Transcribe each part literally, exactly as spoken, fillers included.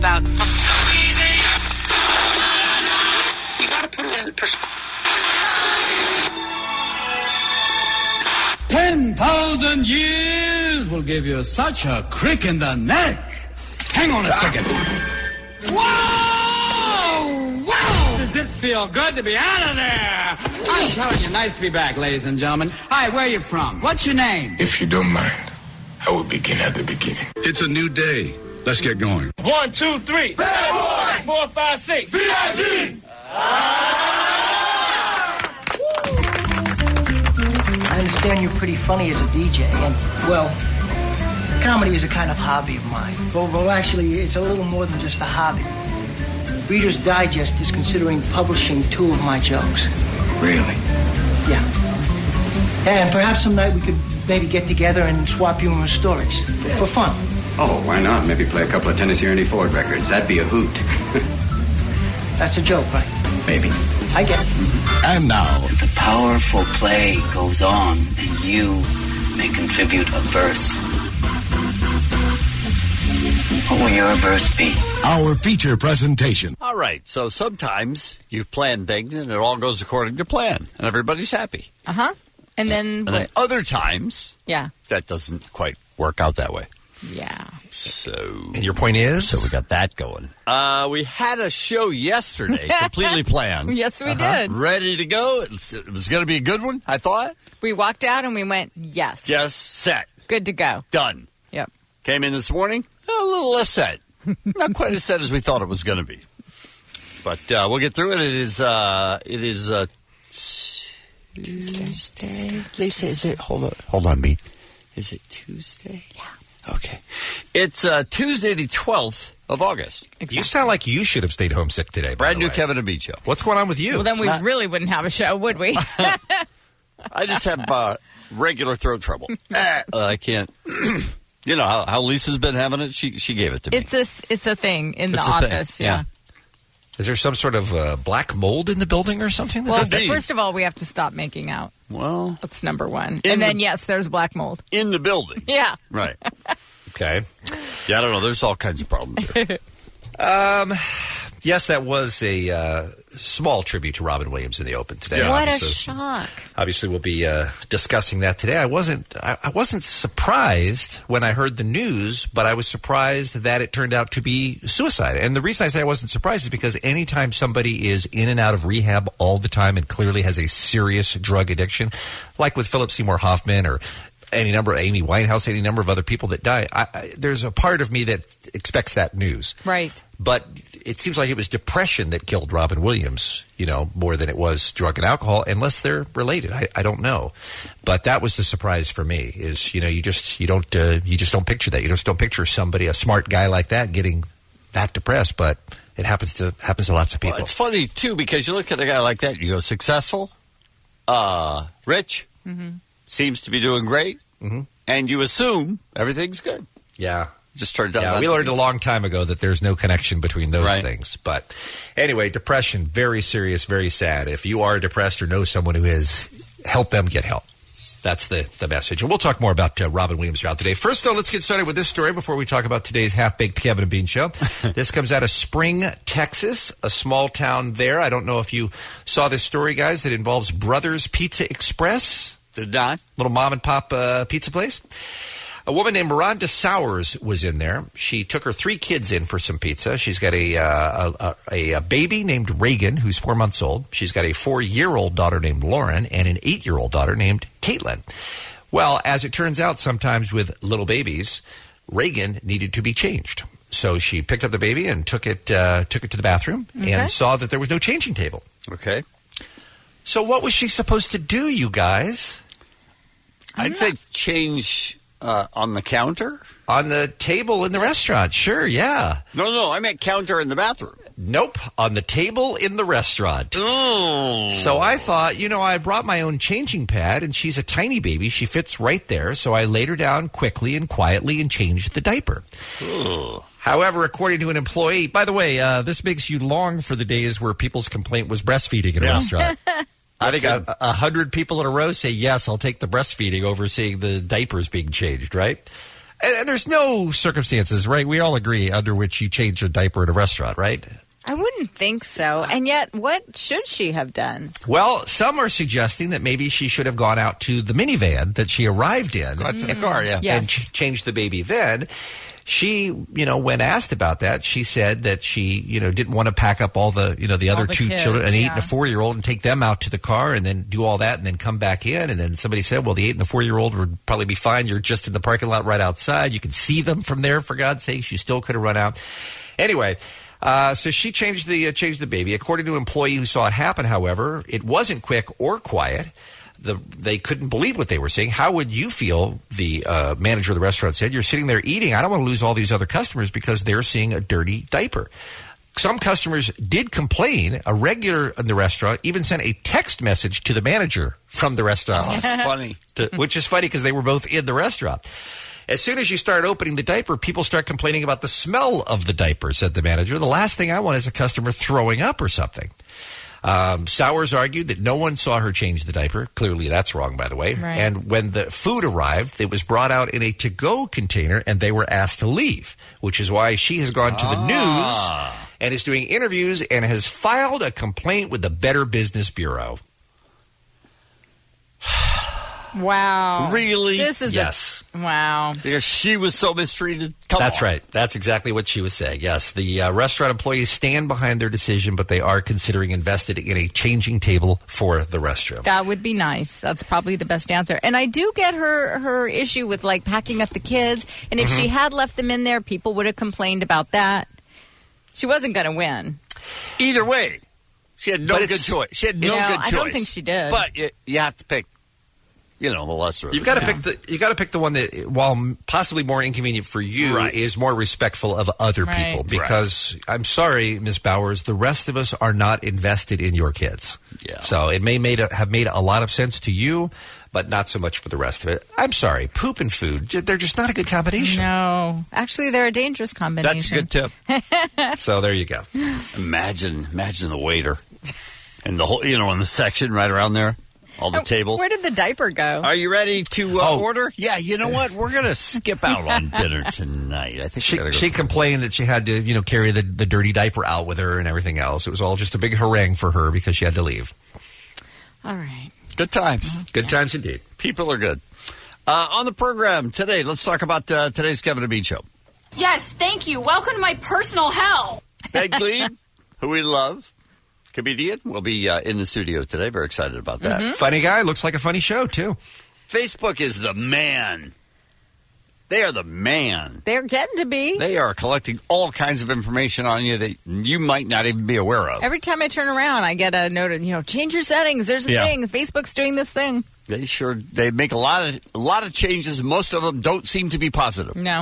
about. So easy. You gotta put it in perspective. Ten thousand years will give you such a crick in the neck. Hang on a second. Whoa! Wow! Does it feel good to be out of there? I'm telling you, nice to be back, ladies and gentlemen. Hi, where are you from? What's your name? If you don't mind, I will begin at the beginning. It's a new day. Let's get going. One, two, three. Bad boy! Four, five, six. B I G! I understand you're pretty funny as a D J, and, well, comedy is a kind of hobby of mine. Well, well, actually, it's a little more than just a hobby. Reader's Digest is considering publishing two of my jokes. Really? Yeah. And perhaps some night we could maybe get together and swap humorous stories for, for fun. Oh, why not? Maybe play a couple of Tennessee Ernie Ford records. That'd be a hoot. That's a joke, right? Maybe. I get it. And now, the powerful play goes on, and you may contribute a verse. What will your verse be? Our feature presentation. All right, so sometimes you plan things and it all goes according to plan, and everybody's happy. Uh-huh. And then... And then other times, yeah, that doesn't quite work out that way. Yeah. So... And your point is? So we got that going. Uh, we had a show yesterday, completely planned. Yes, we uh-huh. did. Ready to go. It was, it was going to be a good one, I thought. We walked out and we went, yes. Yes, set. Good to go. Done. Yep. Came in this morning, a little less set. Not quite as set as we thought it was going to be. But uh, we'll get through it. It is, uh, it is, uh, Tuesday. Lisa, is it, hold on, hold on, me. Is it Tuesday? Yeah. Okay. It's uh, Tuesday the twelfth of August. Exactly. You sound like you should have stayed home sick today. Brand new Kevin and Bean show. What's going on with you? Well, then we uh, really wouldn't have a show, would we? I just have uh, regular throat trouble. uh, I can't. You know how, how Lisa's been having it? She she gave it to me. It's a, it's a thing in it's the office, thing. yeah. yeah. Is there some sort of uh, black mold in the building or something? Well, first of all, we have to stop making out. Well, that's number one. And then, the, yes, there's black mold. In the building. Yeah. Right. Okay. Yeah, I don't know. There's all kinds of problems here. um, yes, that was a uh, small tribute to Robin Williams in the Open today. Yeah. What obviously, a shock! Obviously, we'll be uh, discussing that today. I wasn't, I, I wasn't surprised when I heard the news, but I was surprised that it turned out to be suicide. And the reason I say I wasn't surprised is because anytime somebody is in and out of rehab all the time and clearly has a serious drug addiction, like with Philip Seymour Hoffman or any number of Amy Winehouse, any number of other people that die, I, I, there's a part of me that expects that news. Right. But it seems like it was depression that killed Robin Williams, you know, more than it was drug and alcohol, unless they're related. I, I don't know. But that was the surprise for me is, you know, you just, you don't, uh, you just don't picture that. You just don't picture somebody, a smart guy like that getting that depressed, but it happens to, happens to lots of people. Well, it's funny too, because you look at a guy like that, you go successful, uh, rich, mm-hmm. seems to be doing great, mm-hmm. and you assume everything's good. Yeah. Just turns out. Yeah, we learned a long time ago that there's no connection between those right. things. But anyway, depression, very serious, very sad. If you are depressed or know someone who is, help them get help. That's the, the message. And we'll talk more about uh, Robin Williams throughout the day. First, though, let's get started with this story before we talk about today's Half-Baked Kevin and Bean show. This comes out of Spring, Texas, a small town there. I don't know if you saw this story, guys. It involves Brothers Pizza Express. Did not. Little mom-and-pop uh, pizza place. A woman named Miranda Sowers was in there. She took her three kids in for some pizza. She's got a, uh, a, a baby named Reagan, who's four months old. She's got a four-year-old daughter named Lauren and an eight-year-old daughter named Caitlin. Well, as it turns out, sometimes with little babies, Reagan needed to be changed. So she picked up the baby and took it uh, took it to the bathroom okay. and saw that there was no changing table. Okay. So what was she supposed to do, you guys? I'd not... say change... Uh, on the counter? On the table in the restaurant, sure, yeah. No, no, I meant counter in the bathroom. Nope, on the table in the restaurant. Oh. So I thought, you know, I brought my own changing pad, and she's a tiny baby. She fits right there, so I laid her down quickly and quietly and changed the diaper. Ooh. However, according to an employee, by the way, uh, this makes you long for the days where people's complaint was breastfeeding in a yeah. restaurant. I think a, a hundred people in a row say, yes, I'll take the breastfeeding over seeing the diapers being changed, right? And, and there's no circumstances, right? We all agree under which you change a diaper at a restaurant, right? I wouldn't think so. And yet, what should she have done? Well, some are suggesting that maybe she should have gone out to the minivan that she arrived in. Got to the car, yeah. Yes. And ch- changed the baby then. She, you know, when asked about that, she said that she, you know, didn't want to pack up all the, you know, the All other the two kids, children, an eight yeah. and a four-year-old, and take them out to the car and then do all that and then come back in. And then somebody said, well, the eight and the four-year-old would probably be fine. You're just in the parking lot right outside. You can see them from there, for God's sake. She still could have run out. Anyway, uh, so she changed the uh, changed the baby. According to an employee who saw it happen, however, it wasn't quick or quiet. The, they couldn't believe what they were seeing. How would you feel, the uh, manager of the restaurant said? You're sitting there eating. I don't want to lose all these other customers because they're seeing a dirty diaper. Some customers did complain. A regular in the restaurant even sent a text message to the manager from the restaurant. Oh, that's funny. To, which is funny because they were both in the restaurant. As soon as you start opening the diaper, people start complaining about the smell of the diaper, said the manager. The last thing I want is a customer throwing up or something. Um, Sowers argued that no one saw her change the diaper. Clearly, that's wrong, by the way. Right. And when the food arrived, it was brought out in a to-go container, and they were asked to leave, which is why she has gone to the Ah. news and is doing interviews and has filed a complaint with the Better Business Bureau. Wow. Really? This is Yes. a... Wow. Because she was so mistreated. Come That's on. right. That's exactly what she was saying. Yes, the uh, restaurant employees stand behind their decision, but they are considering investing in a changing table for the restroom. That would be nice. That's probably the best answer. And I do get her her issue with like packing up the kids. And if Mm-hmm. she had left them in there, people would have complained about that. She wasn't going to win. Either way, she had no But good it's- choice. She had no No, good choice. I don't think she did. But you, you have to pick, you know, the lesser of You've the got to two. pick the you got to pick the one that, while possibly more inconvenient for you, Right. is more respectful of other Right. people. Because I'm sorry, Miss Bowers, the rest of us are not invested in your kids. Yeah. So it may made a, have made a lot of sense to you, but not so much for the rest of it. I'm sorry, poop and food, j- they're just not a good combination. No. Actually, they're a dangerous combination. That's a good tip. So there you go. Imagine, imagine the waiter and the whole, you know, in the section right around there, all the tables. Where did the diaper go? Are you ready to uh, Oh. order? Yeah, you know what? We're going to skip out on dinner tonight. I think She, we gotta go she somewhere. complained that she had to, you know, carry the, the dirty diaper out with her and everything else. It was all just a big harangue for her because she had to leave. All right. Good times. Good times indeed. People are good. Uh, on the program today, let's talk about uh, today's Kevin and Bean show. Yes, thank you. Welcome to my personal hell. Peg Gleed, who we love, comedian, will be uh, in the studio today. Very excited about that. Mm-hmm. Funny guy, looks like a funny show too. Facebook is the man. They are the man. They're getting to be. They are collecting all kinds of information on you that you might not even be aware of. Every time I turn around, I get a note of, you know, change your settings. There's a Yeah. thing. Facebook's doing this thing. They sure they make a lot of a lot of changes. Most of them don't seem to be positive. No.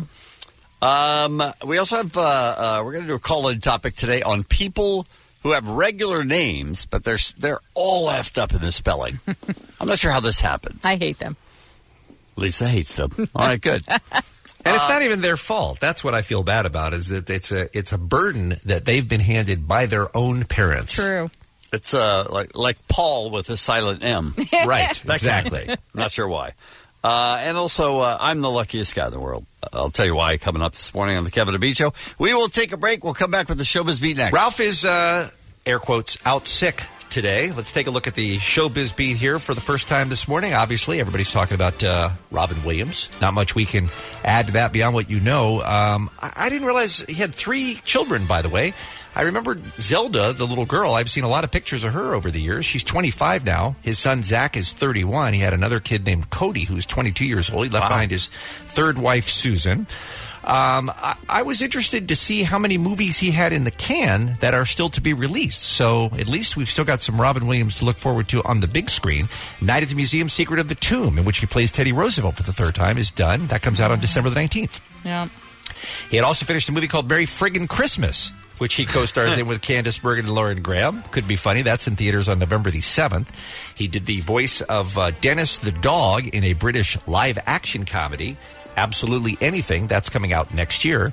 Um, we also have uh, uh, we're going to do a call-in topic today on people who have regular names, but they're they're all effed up in the spelling. I'm not sure how this happens. I hate them. Lisa hates them. All right, good. And it's not even their fault. That's what I feel bad about, is that it's a it's a burden that they've been handed by their own parents. True. It's uh like like Paul with a silent M. Right, That exactly. kind of- I'm not sure why. Uh, and also, uh, I'm the luckiest guy in the world. I'll tell you why coming up this morning on the Kevin and Bean Show. We will take a break. We'll come back with the Showbiz Beat next. Ralph is, uh, air quotes, out sick today. Let's take a look at the Showbiz Beat here for the first time this morning. Obviously, everybody's talking about uh, Robin Williams. Not much we can add to that beyond what you know. Um, I-, I didn't realize he had three children, by the way. I remember Zelda, the little girl. I've seen a lot of pictures of her over the years. She's twenty-five now. His son, Zach, is thirty-one. He had another kid named Cody, who's twenty-two years old. He left Wow. behind his third wife, Susan. Um, I, I was interested to see how many movies he had in the can that are still to be released. So at least we've still got some Robin Williams to look forward to on the big screen. Night at the Museum, Secret of the Tomb, in which he plays Teddy Roosevelt for the third time, is done. That comes out on December the nineteenth. Yeah. He had also finished a movie called Merry Friggin' Christmas, which he co-stars in with Candice Bergen and Lauren Graham. Could be funny. That's in theaters on November the seventh. He did the voice of uh, Dennis the dog in a British live-action comedy, Absolutely Anything. That's coming out next year.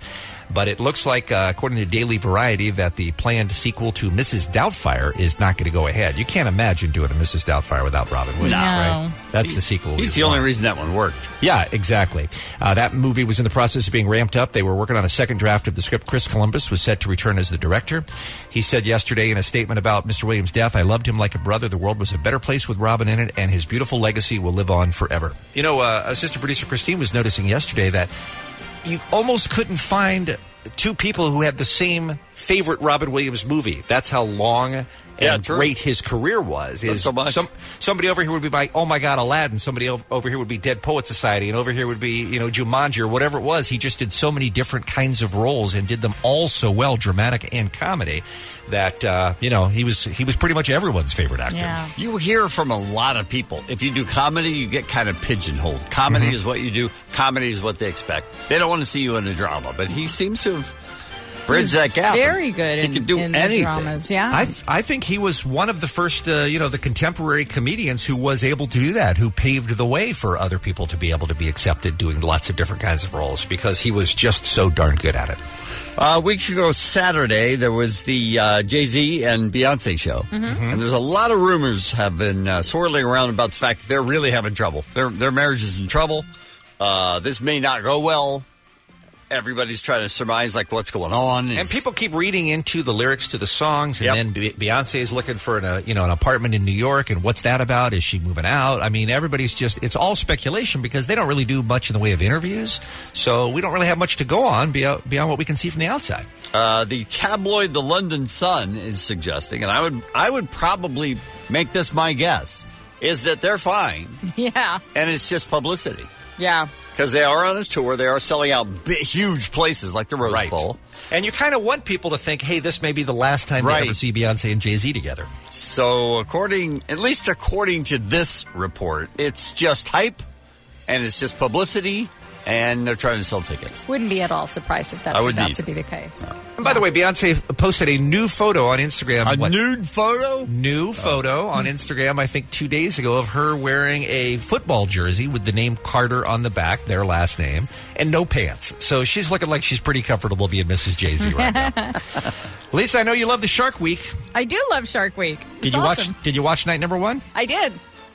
But it looks like, uh, according to Daily Variety, that the planned sequel to Missus Doubtfire is not going to go ahead. You can't imagine doing a Missus Doubtfire without Robin Williams, No. right? That's He- the sequel. He's we the only want. reason that one worked. Yeah, exactly. Uh, that movie was in the process of being ramped up. They were working on a second draft of the script. Chris Columbus was set to return as the director. He said yesterday in a statement about Mister Williams' death, "I loved him like a brother. The world was a better place with Robin in it, and his beautiful legacy will live on forever." You know, uh, assistant producer Christine was noticing yesterday that you almost couldn't find two people who had the same favorite Robin Williams movie. That's how long and Yeah, true. great his career was. Not Is so much. Some, somebody over here would be like, "Oh my God, Aladdin." Somebody o- over here would be Dead Poet Society, and over here would be, you know, Jumanji or whatever it was. He just did so many different kinds of roles and did them all so well, dramatic and comedy, that uh, you know he was he was pretty much everyone's favorite actor. Yeah. You hear from a lot of people. If you do comedy, you get kind of pigeonholed. Comedy Mm-hmm. is what you do. Comedy is what they expect. They don't want to see you in a drama, but he seems to have bridged that gap. Very good He in, can do in anything. the dramas. Yeah. I I think he was one of the first, uh, you know, the contemporary comedians who was able to do that, who paved the way for other people to be able to be accepted doing lots of different kinds of roles because he was just so darn good at it. Uh, a week ago Saturday, there was the uh, Jay-Z and Beyonce show. Mm-hmm. And there's a lot of rumors have been uh, swirling around about the fact that they're really having trouble. Their, their marriage is in trouble. Uh, this may not go well. Everybody's trying to surmise, like, what's going on. And It's- people keep reading into the lyrics to the songs, and Yep. then Be- Beyonce is looking for an, uh, you know, an apartment in New York, and what's that about? Is she moving out? I mean, everybody's just, it's all speculation because they don't really do much in the way of interviews, so we don't really have much to go on beyond, beyond what we can see from the outside. Uh, the tabloid The London Sun is suggesting, and I would I would probably make this my guess, is that they're fine, yeah. and it's just publicity. Yeah. Because they are on a tour. They are selling out big, huge places like the Rose Right. Bowl. And you kind of want people to think, hey, this may be the last time Right. they ever see Beyonce and Jay-Z together. So according, at least according to this report, it's just hype, and it's just publicity, and they're trying to sell tickets. Wouldn't be at all surprised if that I turned wouldn't out either. to be the case. And by the way, Beyonce posted a new photo on Instagram. A what- nude photo? New photo on Instagram, I think two days ago, of her wearing a football jersey with the name Carter on the back, their last name, and no pants. So she's looking like she's pretty comfortable being Missus Jay-Z right now. Lisa, I know you love the Shark Week. I do love Shark Week. Did It's you awesome. watch? Did you watch night number one? I did.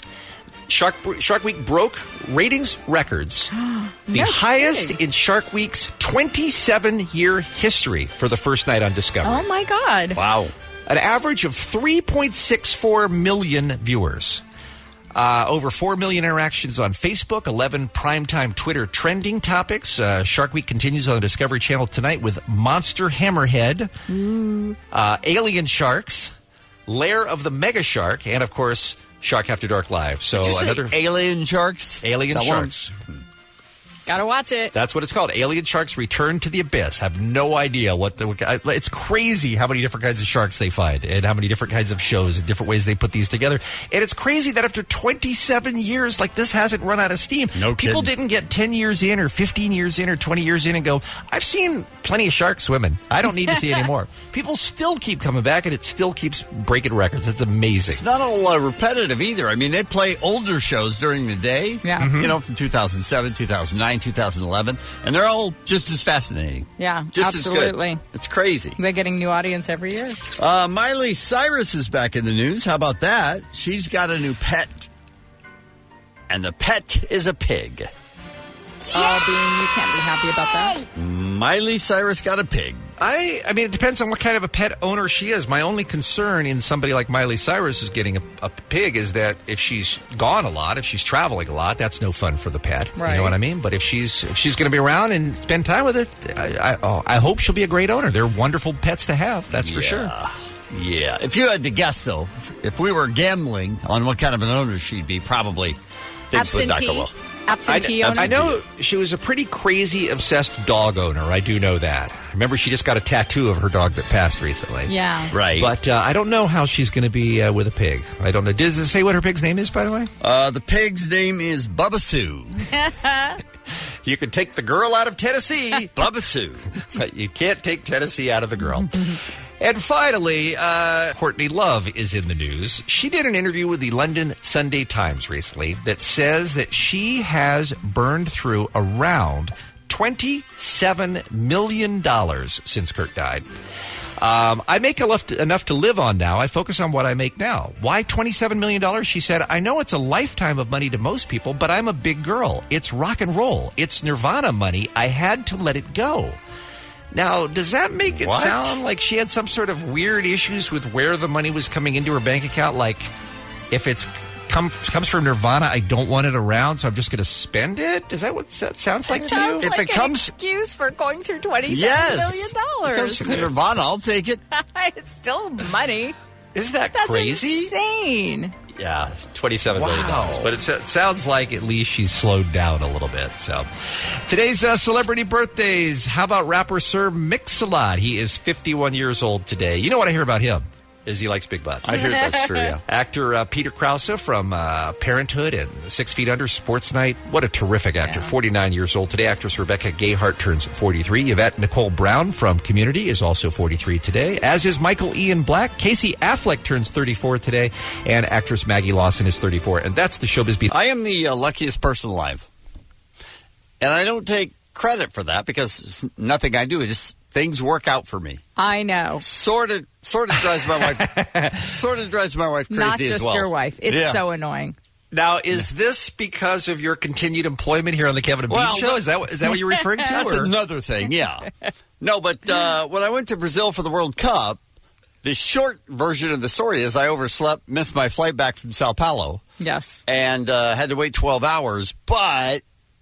Shark Shark Week broke ratings records, the No highest kidding. in Shark Week's twenty-seven year history for the first night on Discovery. Oh my God. Wow. An average of three point six four million viewers. Uh, over four million interactions on Facebook, eleven primetime Twitter trending topics. Uh, Shark Week continues on the Discovery Channel tonight with Monster Hammerhead, uh, Alien Sharks, Lair of the Mega Shark, and, of course, Shark After Dark Live. So Did you say another alien sharks? Alien That Sharks. Gotta watch it. That's what it's called. Alien Sharks Return to the Abyss. Have no idea what the. It's crazy how many different kinds of sharks they find and how many different kinds of shows and different ways they put these together. And it's crazy that after twenty-seven years, like this hasn't run out of steam. No People kidding. didn't get ten years in or fifteen years in or twenty years in and go, I've seen plenty of sharks swimming. I don't need to see any more. People still keep coming back and it still keeps breaking records. It's amazing. It's not all uh, repetitive either. I mean, they play older shows during the day. Yeah. Mhm. You know, from two thousand seven, two thousand nine, two thousand eleven. And they're all just as fascinating. Yeah, Just absolutely. as good. It's crazy. They're getting new audience every year. Uh, Miley Cyrus is back in the news. How about that? She's got a new pet. And the pet is a pig. Oh, Bean, you can't be happy about that. Miley Cyrus got a pig. I, I mean, it depends on what kind of a pet owner she is. My only concern in somebody like Miley Cyrus is getting a, a pig is that if she's gone a lot, if she's traveling a lot, that's no fun for the pet. You Right. know what I mean? But if she's if she's going to be around and spend time with it, I, I, oh, I hope she'll be a great owner. They're wonderful pets to have. That's for sure. Yeah. If you had to guess, though, if we were gambling on what kind of an owner she'd be, probably things would not go Absentee. well. Absentee I, owner. I know she was a pretty crazy, obsessed dog owner. I do know that. Remember, she just got a tattoo of her dog that passed recently. Yeah. Right. But uh, I don't know how she's going to be uh, with a pig. I don't know. Does it say what her pig's name is, by the way? Uh, the pig's name is Bubba Sue. You can take the girl out of Tennessee, Bubba Sue. but you can't take Tennessee out of the girl. And finally, uh, Courtney Love is in the news. She did an interview with the London Sunday Times recently that says that she has burned through around twenty-seven million dollars since Kurt died. Um, I make enough to, enough to live on now. I focus on what I make now. Why twenty-seven million dollars? She said, I know it's a lifetime of money to most people, but I'm a big girl. It's rock and roll. It's Nirvana money. I had to let it go. Now, does that make it What? sound like she had some sort of weird issues with where the money was coming into her bank account? Like, if it's come, comes from Nirvana, I don't want it around, so I'm just going to spend it? Is that what that sounds like It to you? sounds If like it an comes- excuse for going through twenty-seven Yes. million dollars. Because from Nirvana, I'll take it. It's still money. Isn't that That's crazy? insane. Yeah, twenty-seven million Wow. dollars. But it's, it sounds like at least she's slowed down a little bit. So, today's uh, celebrity birthdays. How about rapper Sir Mix-a-Lot? He is fifty-one years old today. You know what I hear about him? Is he likes big butts. I hear that's true, yeah. Actor uh, Peter Krause from uh, Parenthood and Six Feet Under, Sports Night. What a terrific actor. Yeah. forty-nine years old today. Actress Rebecca Gayheart turns forty-three. Yvette Nicole Brown from Community is also forty-three today, as is Michael Ian Black. Casey Affleck turns thirty-four today, and actress Maggie Lawson is thirty-four. And that's the Showbiz Beat. I am the uh, luckiest person alive. And I don't take credit for that because it's nothing I do. It just things work out for me. I know. Sort of, sort of drives my wife. Sort of drives my wife crazy Not just as well. your wife. It's Yeah. so annoying. Now, is this because of your continued employment here on the Kevin and Bean Well, Show? Is that, what- is that what you're referring to? That's or? another thing. Yeah. No, but uh, when I went to Brazil for the World Cup, the short version of the story is I overslept, missed my flight back from Sao Paulo, Yes. and uh, had to wait twelve hours. But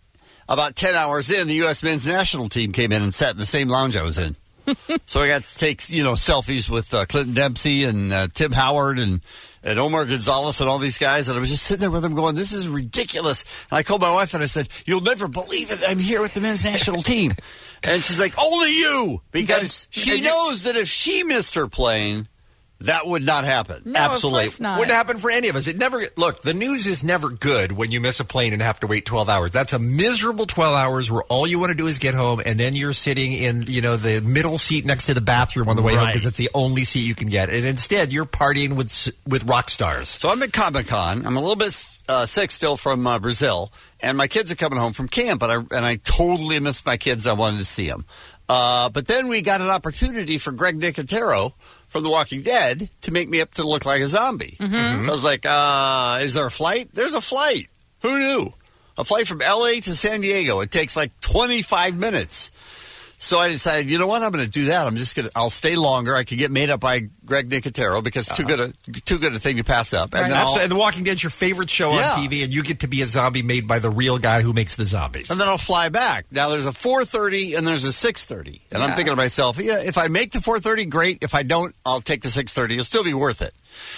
about ten hours in, the U S men's national team came in and sat in the same lounge I was in. So I got to take, you know, selfies with uh, Clinton Dempsey and uh, Tim Howard and, and Omar Gonzalez and all these guys. And I was just sitting there with them going, this is ridiculous. And I called my wife and I said, you'll never believe it. I'm here with the men's national team. And she's like, only you. Because she knows that if she missed her plane, that would not happen. No, of Absolutely. course not. Wouldn't happen for any of us. It never, look, the news is never good when you miss a plane and have to wait twelve hours. That's a miserable twelve hours where all you want to do is get home and then you're sitting in, you know, the middle seat next to the bathroom on the way home Right. because it's the only seat you can get. And instead you're partying with, s- with rock stars. So I'm at Comic-Con. I'm a little bit uh, sick still from uh, Brazil. And my kids are coming home from camp. And I, and I totally missed my kids. I wanted to see them. Uh, but then we got an opportunity for Greg Nicotero from The Walking Dead to make me up to look like a zombie. Mm-hmm. So I was like, uh, is there a flight? There's a flight. Who knew? A flight from L A to San Diego. It takes like twenty-five minutes. So I decided, you know what? I'm going to do that. I'm just going to, I'll stay longer. I could get made up by Greg Nicotero because it's too good a, too good a thing to pass up. And then I'll, Absolutely. And The Walking Dead's your favorite show Yeah. on T V, and you get to be a zombie made by the real guy who makes the zombies. and then I'll fly back. Now there's a four thirty and there's a six thirty. And I'm Yeah. thinking to myself, yeah, if I make the four thirty, great. If I don't, I'll take the six thirty. It'll still be worth it.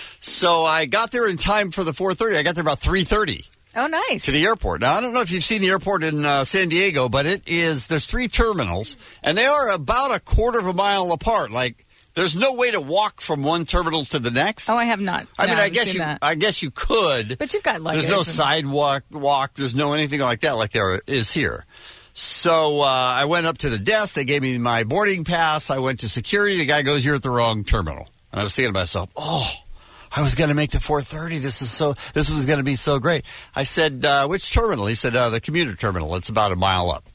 So I got there in time for the four thirty. I got there about three thirty. Oh, nice. To the airport. Now, I don't know if you've seen the airport in uh, San Diego, but it is, there's three terminals, and they are about a quarter of a mile apart. Like, there's no way to walk from one terminal to the next. Oh, I have not. I No, mean, I haven't guess seen you, that. I guess you could. But you've got luggage. There's no and- sidewalk, walk. There's no anything like that like there is here. So uh, I went up to the desk. They gave me my boarding pass. I went to security. The guy goes, "You're at the wrong terminal." And I was thinking to myself, "Oh, I was going to make the four thirty. This is so. This was going to be so great." I said, uh, "Which terminal?" He said, uh, "The commuter terminal. It's about a mile up."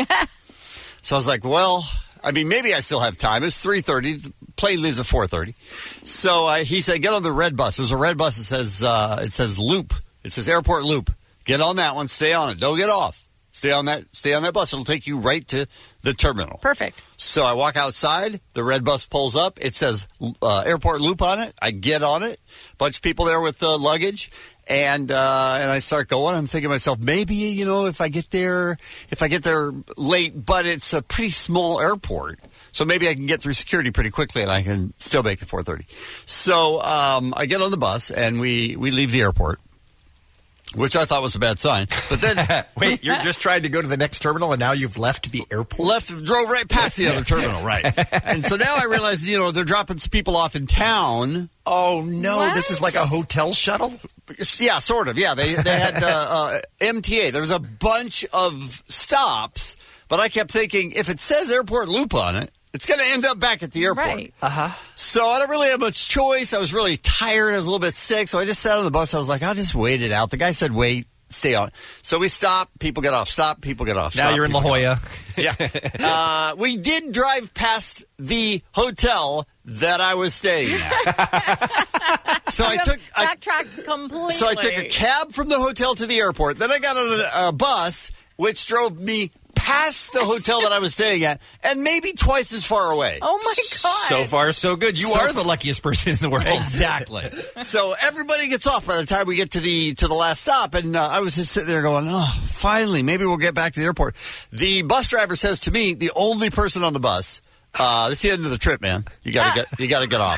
So I was like, "Well, I mean, maybe I still have time. It's three thirty. The plane leaves at four thirty." So uh, he said, "Get on the red bus." There's a red bus that says uh, it says Loop. It says Airport Loop. Get on that one. Stay on it. Don't get off. Stay on that. Stay on that bus. It'll take you right to the terminal. Perfect. So I walk outside. The red bus pulls up. It says uh, Airport Loop on it. I get on it. Bunch of people there with uh, luggage. And uh, and I start going. I'm thinking to myself, maybe, you know, if I get there, if I get there late, but it's a pretty small airport, so maybe I can get through security pretty quickly, and I can still make the four thirty. So um, I get on the bus, and we we leave the airport, which I thought was a bad sign. But then, wait, you're just trying to go to the next terminal, and now you've left the airport? Left, drove right past the other terminal, right. And so now I realize, you know, they're dropping some people off in town. Oh, no, What? this is like a hotel shuttle? Yeah, sort of. Yeah, they they had uh, uh, M T A. There was a bunch of stops, but I kept thinking, if it says Airport Loop on it, it's going to end up back at the airport. Right. Uh-huh. So I don't really have much choice. I was really tired. I was a little bit sick, so I just sat on the bus. I was like, I'll just wait it out. The guy said wait. stay on. So we stop, people get off, stop, people get off. Now stop, you're in La Jolla. Yeah. uh, we did drive past the hotel that I was staying at. so I took I, backtracked completely. So I took a cab from the hotel to the airport. Then I got on a, a bus, which drove me past the hotel that I was staying at, and maybe twice as far away. Oh my God. So far, so good. You So are the luckiest person in the world. Exactly. So everybody gets off by the time we get to the to the last stop, and uh, I was just sitting there going, "Oh, finally, maybe we'll get back to the airport." The bus driver says to me, the only person on the bus, uh, "This is the end of the trip, man. You gotta get you gotta get off."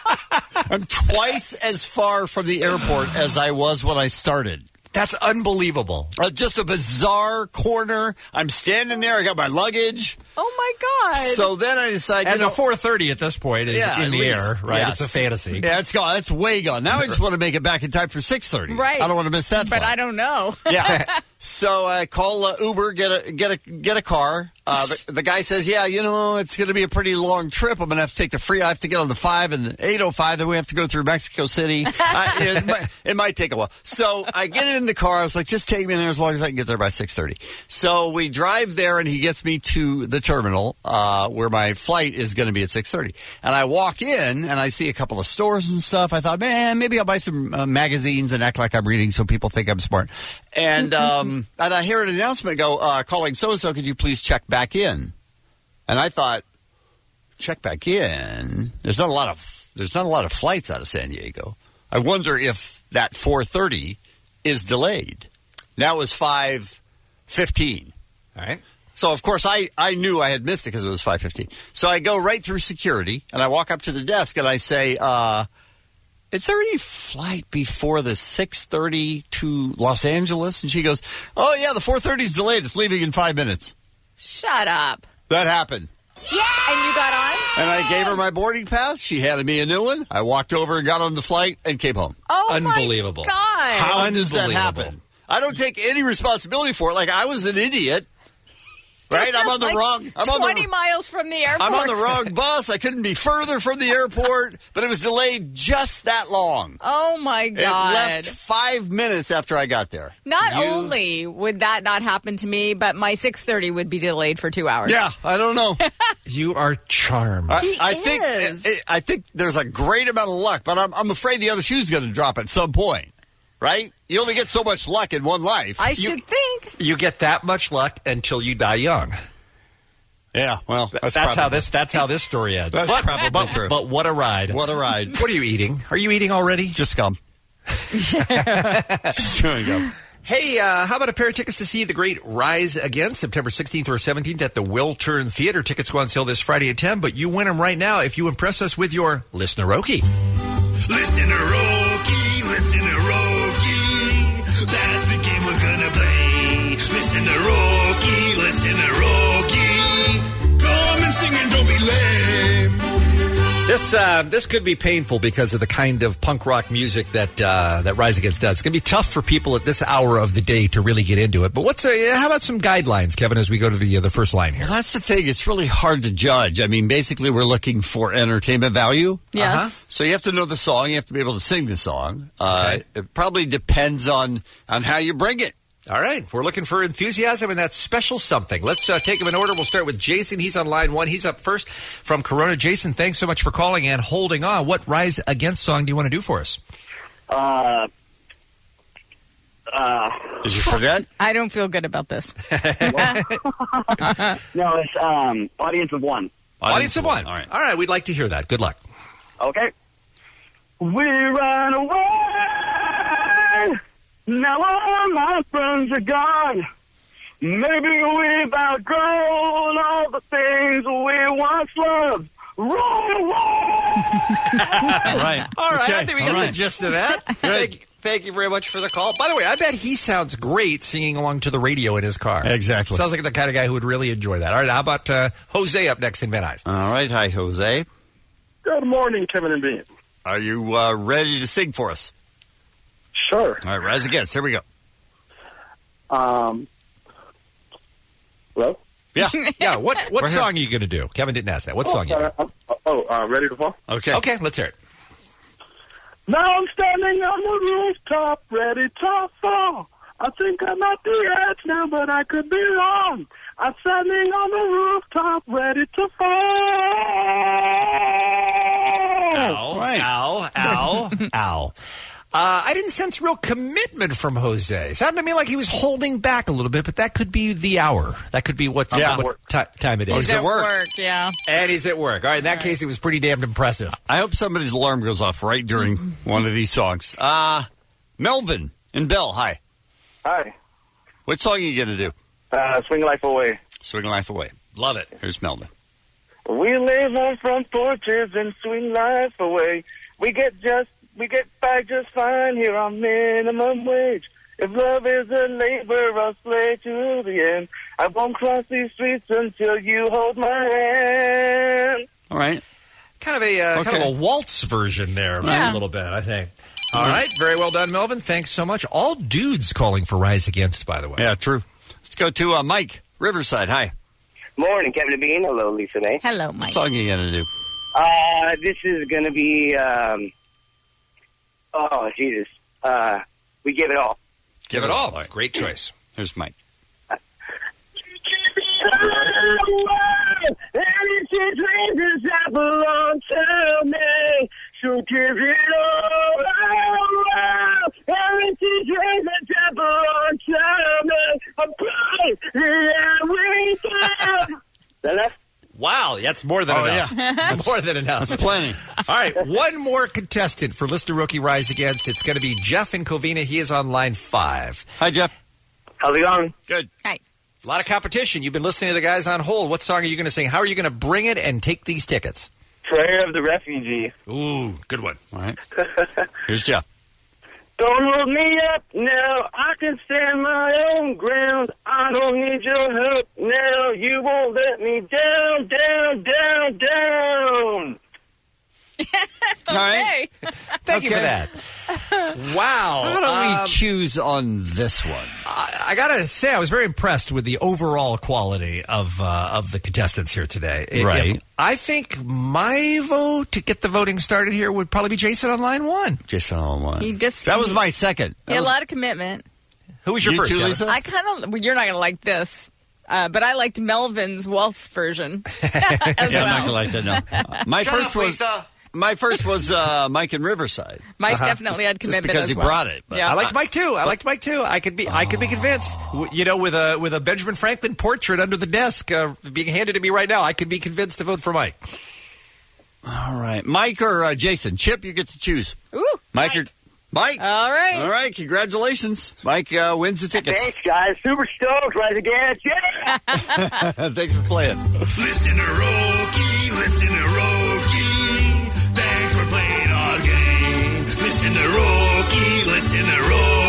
I'm twice as far from the airport as I was when I started. That's unbelievable. Uh, just a bizarre corner. I'm standing there. I got my luggage. Oh, my God. So then I decided, And you know, the four thirty at this point is yeah, in at the least. air, right? Yes. It's a fantasy. Yeah, it's gone. It's way gone. Now I just want to make it back in time for six thirty. Right. I don't want to miss that But flight. I don't know. Yeah. So I call uh, Uber, get a get a get a car. Uh, the, the guy says, "Yeah, you know, it's going to be a pretty long trip. I'm going to have to take the free. I have to get on the five and the eight oh five. Then we have to go through Mexico City. I, it, might, it might take a while." So I get in the car. I was like, "Just take me there as long as I can get there by six thirty." So we drive there, and he gets me to the terminal uh, where my flight is going to be at six thirty. And I walk in, and I see a couple of stores and stuff. I thought, man, maybe I'll buy some uh, magazines and act like I'm reading so people think I'm smart. And um, and I hear an announcement go, uh, calling so-and-so, could you please check back in? And I thought, check back in? There's not a lot of there's not a lot of flights out of San Diego. I wonder if that four thirty is delayed. Now it was five fifteen. All right. So, of course, I, I knew I had missed it because it was five fifteen. So I go right through security, and I walk up to the desk, and I say, uh, is there any flight before the six thirty to Los Angeles? And she goes, oh, yeah, the four thirty is delayed. It's leaving in five minutes. Shut up. That happened. Yeah. And you got on? And I gave her my boarding pass. She handed me a new one. I walked over and got on the flight and came home. Oh, Unbelievable. my God. How does that happen? I don't take any responsibility for it. Like, I was an idiot. Right? I'm on the like wrong... I'm on twenty the, miles from the airport. I'm on the wrong bus. I couldn't be further from the airport, but it was delayed just that long. Oh, my God. It left five minutes after I got there. Not You- only would that not happen to me, but my six thirty would be delayed for two hours. Yeah, I don't know. You are charmed. I, He I is. think I think there's a great amount of luck, but I'm, I'm afraid the other shoe's going to drop at some point. Right? You only get so much luck in one life. I should think. You get that much luck until you die young. Yeah, well, that's, That's, how probably- this. That's how this story ends. That's but, probably but, true. But what a ride! What a ride. What are you eating? Are you eating already? Just scum. Chewing gum. Hey, uh, how about a pair of tickets to see the great Rise Again, September sixteenth or seventeenth at the Wiltern Theater. Tickets go on sale this Friday at ten, but you win them right now if you impress us with your Listener-okie. Listener-okie, Listener-okie, that's the game we're gonna play. Listener-okie, Listener-okie, come and sing and don't be lame. This uh, this could be painful because of the kind of punk rock music that uh, that Rise Against does. It's going to be tough for people at this hour of the day to really get into it. But what's a, how about some guidelines, Kevin, as we go to the uh, the first line here? Well, that's the thing. It's really hard to judge. I mean, basically, we're looking for entertainment value. Yes. Uh-huh. So you have to know the song. You have to be able to sing the song. Uh, Okay. It probably depends on, on how you bring it. All right, we're looking for enthusiasm and that special something. Let's uh, take them in order. We'll start with Jason. He's on line one. He's up first from Corona. Jason, thanks so much for calling and holding on. What Rise Against song do you want to do for us? Uh, uh, Did you forget? I don't feel good about this. no, it's um, Audience of One. Audience of One. All right. All right, we'd like to hear that. Good luck. Okay. We ran away. Now all my friends are gone. Maybe we've outgrown all the things we once loved. Roll away! All right. All right, Okay. I think we All got right. the gist of that. Thank, thank you very much for the call. By the way, I bet he sounds great singing along to the radio in his car. Exactly. Sounds like the kind of guy who would really enjoy that. All right, how about uh, Jose up next in Van Nuys? All right. Hi, Jose. Good morning, Kevin and Bean. Are you uh, ready to sing for us? Sure. All right, Rise Against. Here we go. Um, hello? Yeah. Yeah, what, what We're here. song are you going to do? Kevin didn't ask that. What Oh, song you uh, uh, oh, uh, ready to fall? Okay. Okay, let's hear it. Now I'm standing on the rooftop, ready to fall. I think I might be at now, but I could be wrong. I'm standing on the rooftop, ready to fall. Ow, Right. ow, ow, ow. Uh, I didn't sense real commitment from Jose. Sounded to me like he was holding back a little bit, but that could be the hour. That could be what's, Yeah. what ti- time it is. He's at work. yeah. And he's at work. All right, in that case, it was pretty damned impressive. I hope somebody's alarm goes off right during one of these songs. Uh, Melvin and Bill, hi. Hi. What song are you going to do? Uh, Swing Life Away. Swing Life Away. Love it. Here's Melvin. We live on front porches and swing life away. We get just, we get by just fine here on minimum wage. If love is a labor, I'll slay to the end. I won't cross these streets until you hold my hand. All right. Kind of a uh, kind Okay. of a waltz version there, Yeah. a little bit, I think. All right, very well done, Melvin. Thanks so much. All dudes calling for Rise Against, by the way. Yeah, true. Let's go to uh, Mike, Riverside. Hi. Morning, Kevin and Bean. Hello, Lisa Nay. Hello, What Mike. song are you going to do? Uh, this is going to be, um, oh, Jesus. Uh, we give it all. Give it all. Great choice. Here's Mike. Anything dreams that belong to me, so give it all. Anything dreams that belong to me, I'm proud that we do. Enough? Wow, that's more than Oh, enough. yeah. more than enough. That's plenty. All right, one more contestant for Lister Rookie Rise Against. It's going to be Jeff in Covina. He is on line five. Hi, Jeff. How's it going? Good. Hi. A lot of competition. You've been listening to the guys on hold. What song are you going to sing? How are you going to bring it and take these tickets? Prayer of the Refugee. Ooh, good one. All right. Here's Jeff. Don't hold me up now, I can stand my own ground. I don't need your help now, you won't let me down, down, down, down. All right. Thank you for that. Wow. How do we Um, choose on this one? I, I got to say, I was very impressed with the overall quality of uh, of the contestants here today. If- Right. if- I think my vote to get the voting started here would probably be Jason on line one. Jason on one. He just That was he- my second. He had a lot of commitment. Who was your You first, too, Kevin? Lisa? I kind of. Well, you're not going to like this, uh, but I liked Melvin's waltz version as Yeah, I'm not well. going to like that, no. Uh, my Shut first up, was... Lisa. My first was uh, Mike in Riverside. Mike Uh-huh. definitely had Just commitment because as he well. brought it. But Yeah. I liked Mike too. I liked Mike too. I could be. I could be convinced. W- You know, with a with a Benjamin Franklin portrait under the desk uh, being handed to me right now, I could be convinced to vote for Mike. All right. Mike or uh, Jason? Chip, you get to choose. Ooh. Mike, or... Mike. All right. All right. Congratulations. Mike uh, wins the tickets. Thanks, guys. Super stoked. Rise Against. Yeah! Thanks for playing. Listen to Roki, listen to Roki. Thanks for playing our game. Listen to Roki, listen to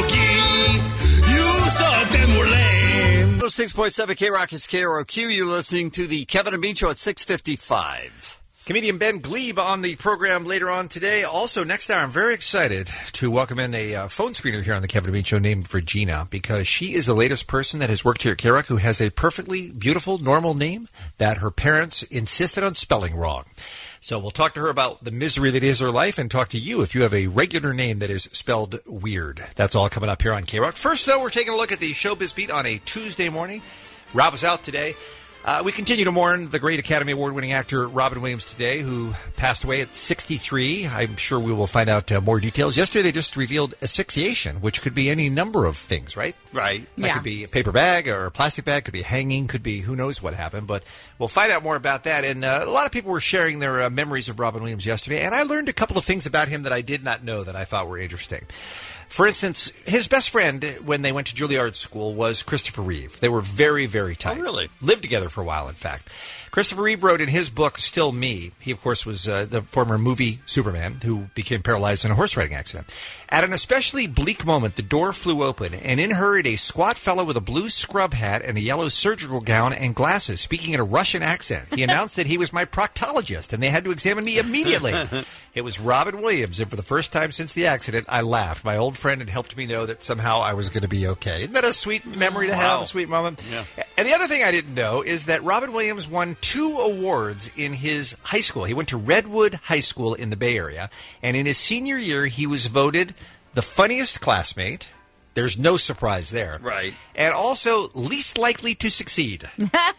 Roki. You suck and we're lame. six point seven K Rock is K R O Q. You're listening to the Kevin and Bean Show at six fifty-five. Comedian Ben Glebe on the program later on today. Also, next hour, I'm very excited to welcome in a uh, phone screener here on the Kevin and Bean Show named Virginia, because she is the latest person that has worked here at K R O C who has a perfectly beautiful, normal name that her parents insisted on spelling wrong. So we'll talk to her about the misery that is her life and talk to you if you have a regular name that is spelled weird. That's all coming up here on K R O C. First, though, we're taking a look at the Showbiz Beat on a Tuesday morning. Rob was out today. Uh, we continue to mourn the great Academy Award-winning actor Robin Williams today, who passed away at sixty-three. I'm sure we will find out uh, more details. Yesterday, they just revealed asphyxiation, which could be any number of things, right? Right. That Yeah. could be a paper bag or a plastic bag, could be hanging, could be who knows what happened, but we'll find out more about that. And uh, a lot of people were sharing their uh, memories of Robin Williams yesterday, and I learned a couple of things about him that I did not know that I thought were interesting. For instance, his best friend when they went to Juilliard School was Christopher Reeve. They were very, very tight. Oh, really? Lived together for a while, in fact. Christopher Reeve wrote in his book, Still Me, he, of course, was uh, the former movie Superman who became paralyzed in a horse riding accident. At an especially bleak moment, the door flew open, and in hurried a squat fellow with a blue scrub hat and a yellow surgical gown and glasses, speaking in a Russian accent. He announced that he was my proctologist, and they had to examine me immediately. It was Robin Williams, and for the first time since the accident, I laughed. My old friend had helped me know that somehow I was going to be okay. Isn't that a sweet memory to have, Wow. a sweet moment? Yeah. And the other thing I didn't know is that Robin Williams won two awards in his high school. He went to Redwood High School in the Bay Area, and in his senior year, he was voted the funniest classmate, There's no surprise there. Right. And also least likely to succeed.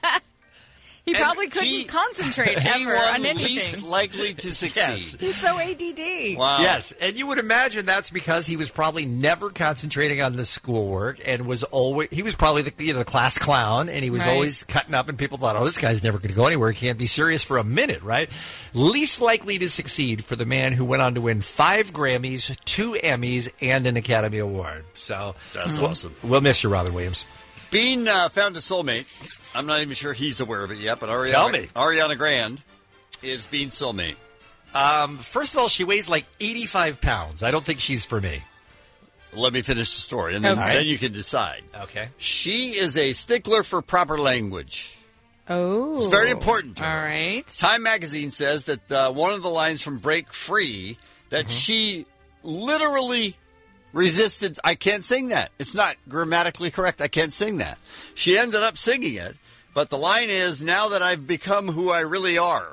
He And probably couldn't he- concentrate he ever won on anything. least likely to succeed. He's so A D D. Wow. Yes, and you would imagine that's because he was probably never concentrating on the schoolwork and was always he was probably the you know the class clown, and he was Right. always cutting up, and people thought, oh, this guy's never going to go anywhere. He can't be serious for a minute, right? Least likely to succeed for the man who went on to win five Grammys, two Emmys, and an Academy Award. So That's we'll- awesome. We'll miss you, Robin Williams. Bean uh, found a soulmate. I'm not even sure he's aware of it yet, but Ariana, Tell me. Ariana Grande is Bean's soulmate. Um, first of all, she weighs like eighty-five pounds. I don't think she's for me. Let me finish the story, and then, Okay. then you can decide. Okay. She is a stickler for proper language. Oh. It's very important to her. All right. Time magazine says that uh, one of the lines from Break Free that Mm-hmm. she literally resisted. I can't sing that. It's not grammatically correct. I can't sing that. She ended up singing it, but the line is, now that I've become who I really are.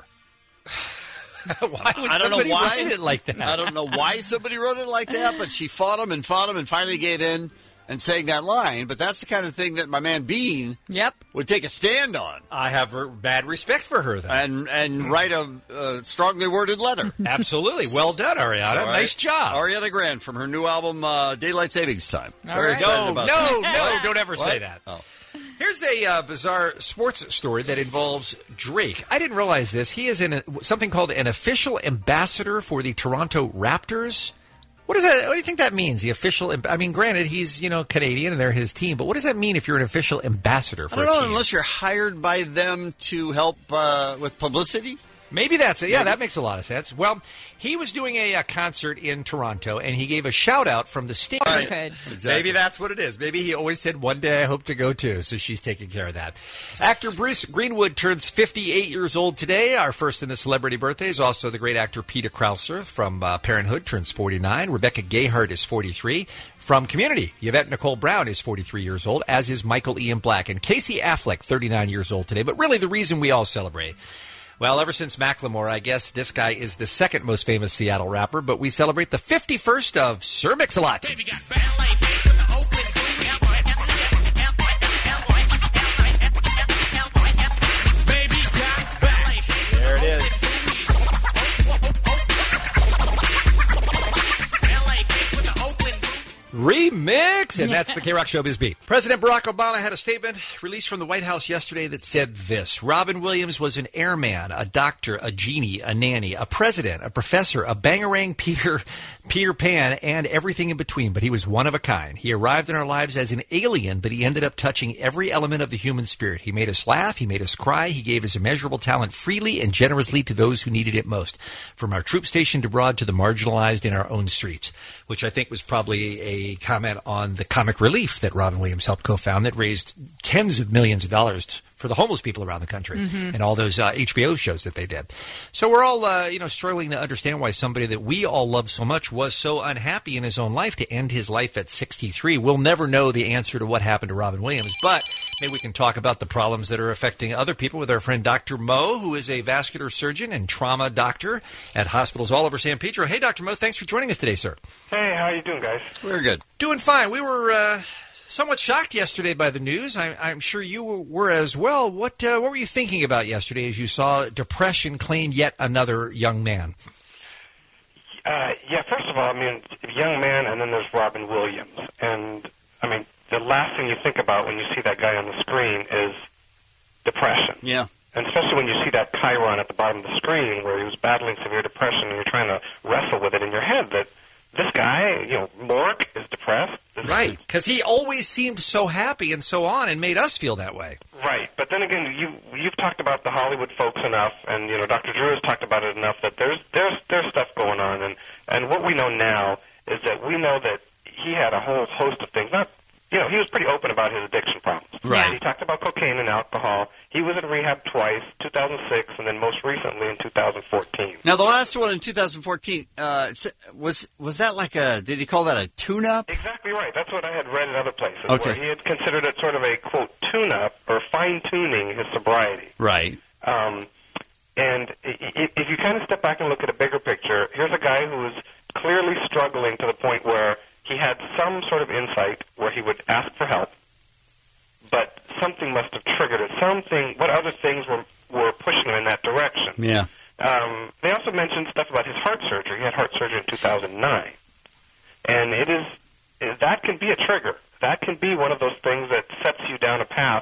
Why would I don't know somebody why write it like that? I don't know why somebody wrote it like that, but she fought him and fought him and finally gave in and sang that line. But that's the kind of thing that my man Bean Yep. would take a stand on I have her, bad respect for her, then. and and write a, a strongly worded letter. Absolutely. Well done, Ariana. So, nice job. Ariana Grande from her new album, uh, Daylight Savings Time. All Very right. excited No, about no, that. no, don't ever What? say that. Oh. Here's a uh, bizarre sports story that involves Drake. I didn't realize this. He is in a, something called an official ambassador for the Toronto Raptors. What does that? What do you think that means? The official. amb- I mean, granted, he's you know Canadian and they're his team, but what does that mean if you're an official ambassador for I don't a know, team? unless you're hired by them to help uh, with publicity. Maybe that's it. Yeah, that makes a lot of sense. Well, he was doing a, uh concert in Toronto, and he gave a shout out from the stage. Right. Good. Exactly. Maybe that's what it is. Maybe he always said, one day I hope to go too, so she's taking care of that. Actor Bruce Greenwood turns fifty-eight years old today. Our first in the celebrity birthdays. Also, the great actor Peter Krauser from uh, Parenthood turns forty-nine. Rebecca Gayheart is forty-three. From Community, Yvette Nicole Brown is forty-three years old, as is Michael Ian Black. And Casey Affleck, thirty-nine years old today. But really, the reason we all celebrate, well, ever since Macklemore, I guess this guy is the second most famous Seattle rapper, but we celebrate the fifty-first of Sir Mix-a-Lot. Baby got ballet feet with the open booty. Baby got ballet feet. There it is. Ballet feet with the open booty. Remix, and that's the K-Rock Showbiz Beat. President Barack Obama had a statement released from the White House yesterday that said this: Robin Williams was an airman, a doctor, a genie, a nanny, a president, a professor, a bangarang Peter, Peter Pan, and everything in between, but he was one of a kind. He arrived in our lives as an alien, but he ended up touching every element of the human spirit. He made us laugh, he made us cry, he gave his immeasurable talent freely and generously to those who needed it most, from our troop stationed abroad to the marginalized in our own streets, which I think was probably a comment on the Comic Relief that Robin Williams helped co-found that raised tens of millions of dollars t- for the homeless people around the country Mhm. and all those uh, H B O shows that they did. So we're all, uh, you know, struggling to understand why somebody that we all love so much was so unhappy in his own life to end his life at sixty-three. We'll never know the answer to what happened to Robin Williams, but maybe we can talk about the problems that are affecting other people with our friend Doctor Mo, who is a vascular surgeon and trauma doctor at hospitals all over San Pedro. Hey, Doctor Mo, thanks for joining us today, sir. Hey, how you doing, guys? Very good. Doing fine. We were uh, somewhat shocked yesterday by the news. I, I'm sure you were as well. What uh, what were you thinking about yesterday as you saw depression claim yet another young man? Uh, yeah, first of all, I mean, young man, and then there's Robin Williams. And, I mean, the last thing you think about when you see that guy on the screen is depression. Yeah. And especially when you see that chyron at the bottom of the screen where he was battling severe depression and you're trying to wrestle with it in your head that this guy, you know, Mork is depressed. This Right, because he always seemed so happy and so on and made us feel that way. Right, but then again, you you've talked about the Hollywood folks enough, and you know Doctor Drew has talked about it enough that there's there's there's stuff going on, and and what we know now is that we know that he had a whole host of things. Not, you know, he was pretty open about his addiction problems. Right. He talked about cocaine and alcohol. He was in rehab twice, two thousand six, and then most recently in two thousand fourteen. Now, the last one in two thousand fourteen, uh, was was that like a, did he call that a tune-up? Exactly right. That's what I had read in other places, Okay. where he had considered it sort of a, quote, tune-up or fine-tuning his sobriety. Right. Um, and i- i- if you kind of step back and look at a bigger picture, here's a guy who was clearly struggling to the point where he had some sort of insight where other things were were pushing him in that direction. Yeah. Um, they also mentioned stuff about his heart surgery. He had heart surgery in two thousand nine. And it is, that can be a trigger. That can be one of those things that sets you down a path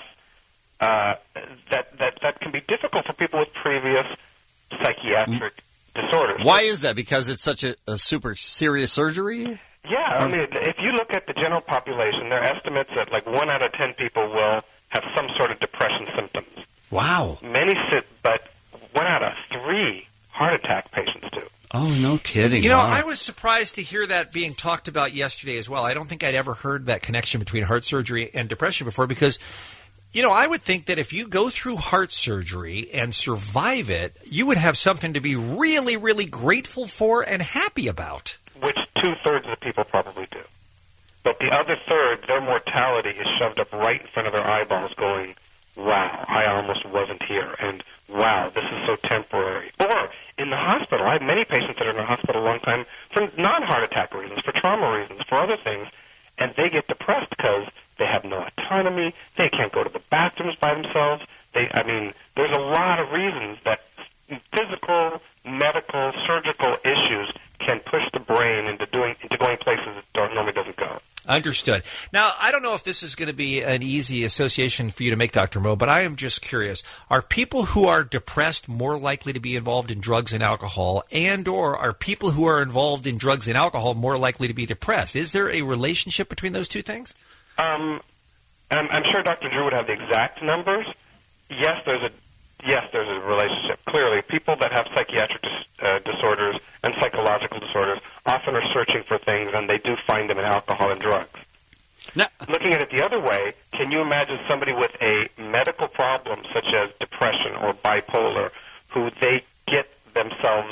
uh, that, that, that can be difficult for people with previous psychiatric disorders. Why is that? Because it's such a, a super serious surgery? Yeah, I mean, if you look at the general population, there are estimates that like one out of ten people will have some sort of depression symptoms. Wow. Many sit, but one out of three heart attack patients do. Oh, no kidding. You know, wow. I was surprised to hear that being talked about yesterday as well. I don't think I'd ever heard that connection between heart surgery and depression before because, you know, I would think that if you go through heart surgery and survive it, you would have something to be really, really grateful for and happy about. Which two-thirds of the people probably do. But the other third, their mortality is shoved up right in front of their eyeballs going, wow, I almost wasn't here, and wow, this is so temporary. Or in the hospital, I have many patients that are in the hospital a long time for non-heart attack reasons, for trauma reasons, for other things, and they get depressed because they have no autonomy, they can't go to the bathrooms by themselves. They, I mean, there's a lot of reasons that physical, medical, surgical issues can push the brain into doing into going places it don't, normally doesn't go. Understood. Now, I don't know if this is going to be an easy association for you to make, Doctor Mo, but I am just curious. Are people who are depressed more likely to be involved in drugs and alcohol, and or are people who are involved in drugs and alcohol more likely to be depressed? Is there a relationship between those two things? Um, I'm, I'm sure Doctor Drew would have the exact numbers. Yes, there's a yes, there's a relationship. Clearly, people that have psychiatric dis, uh, disorders and psychological disorders often are searching for things, and they do find them in alcohol and drugs. Now, looking at it the other way, can you imagine somebody with a medical problem such as depression or bipolar, who they get themselves,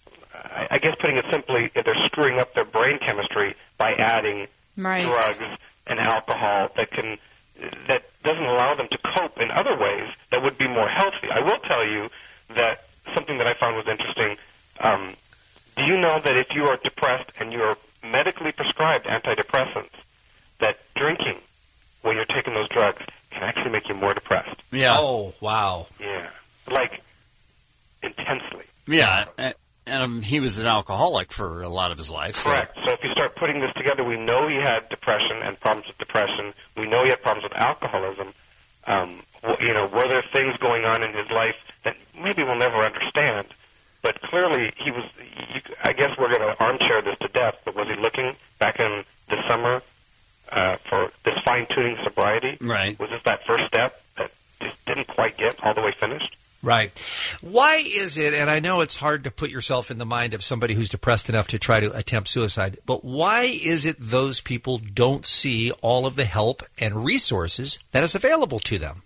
I guess putting it simply, if they're screwing up their brain chemistry by adding right. drugs and alcohol that can that doesn't allow them to cope in other ways that would be more healthy. I will tell you that something that I found was interesting. Um, do you know that if you are depressed and you are medically prescribed antidepressants, that drinking when you're taking those drugs can actually make you more depressed? Yeah. Oh, wow. Yeah. Like, intensely. Yeah. And, and um, he was an alcoholic for a lot of his life. Correct. So. so if you start putting this together, we know he had depression and problems with depression. We know he had problems with alcoholism. Um, you know, were there things going on in his life that maybe we'll never understand? But clearly, he was. You, I guess we're going to armchair this to death. But was he looking back in the summer uh, for this fine-tuning sobriety? Right. Was this that first step that just didn't quite get all the way finished? Right. Why is it, and I know it's hard to put yourself in the mind of somebody who's depressed enough to try to attempt suicide, but why is it those people don't see all of the help and resources that is available to them?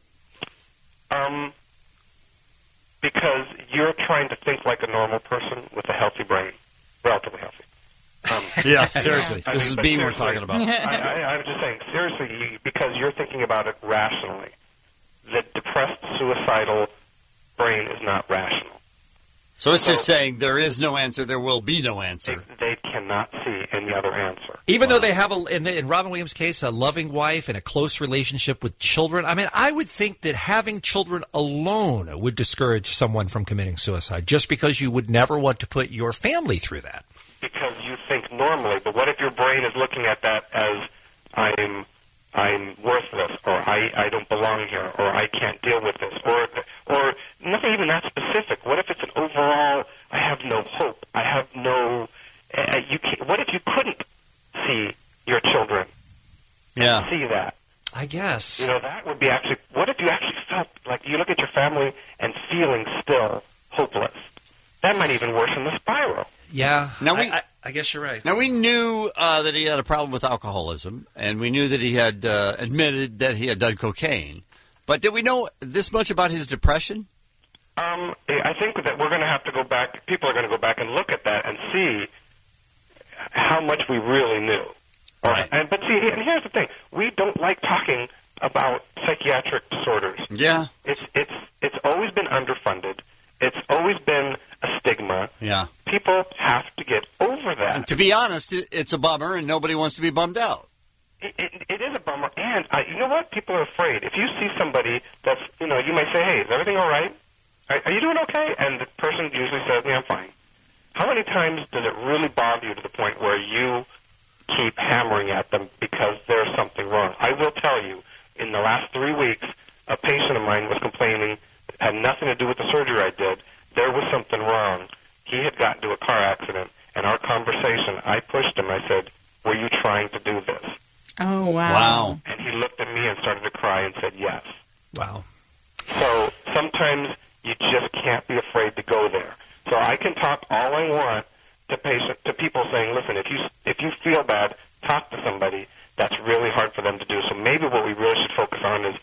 Um, because you're trying to think like a normal person with a healthy brain, relatively healthy. Um, yeah, seriously. I this mean, is but Bean we're seriously, talking about. I, I, I'm just saying, seriously, you, because you're thinking about it rationally. The depressed, suicidal brain is not rational. So it's so, just saying there is no answer, there will be no answer. They, they cannot see any other answer. Even wow. though they have, a, in, the, in Robin Williams' case, a loving wife and a close relationship with children, I mean, I would think that having children alone would discourage someone from committing suicide, just because you would never want to put your family through that. Because you think normally, but what if your brain is looking at that as, I'm... I'm worthless, or I, I don't belong here, or I can't deal with this, or or nothing even that specific. What if it's an overall, I have no hope, I have no, uh, you can't, what if you couldn't see your children? Yeah. See that. I guess. You know, that would be actually, what if you actually felt like you look at your family and feeling still hopeless? That might even worsen the spiral. Yeah. Now we, I, I, I guess you're right. Now, we knew uh, that he had a problem with alcoholism, and we knew that he had uh, admitted that he had done cocaine. But did we know this much about his depression? Um, I think that we're going to have to go back, people are going to go back and look at that and see how much we really knew. Right. And, but see, and here's the thing. We don't like talking about psychiatric disorders. Yeah. It's, it's, it's always been underfunded. It's always been a stigma. Yeah. People have to get over that. And to be honest, it's a bummer, and nobody wants to be bummed out. it, it, it is a bummer. And uh, you know what? People are afraid. If you see somebody that's, you know, you might say, hey, is everything all right? Are, are you doing okay? And the person usually says, yeah, I'm fine. How many times does it really bother you to the point where you keep hammering at them because there's something wrong? I will tell you, in the last three weeks, a patient of mine was complaining, it had nothing to do with the surgery I did. There was something wrong. He had gotten into a car accident, and our conversation, I pushed him. I said, were you trying to do this? Oh, wow. Wow. And he looked at me and started to cry and said, yes. Wow. So sometimes you just can't be afraid to go there. So I can talk all I want to patient to people saying, listen, if you if you feel bad, talk to somebody. That's really hard for them to do. So maybe what we really should focus on is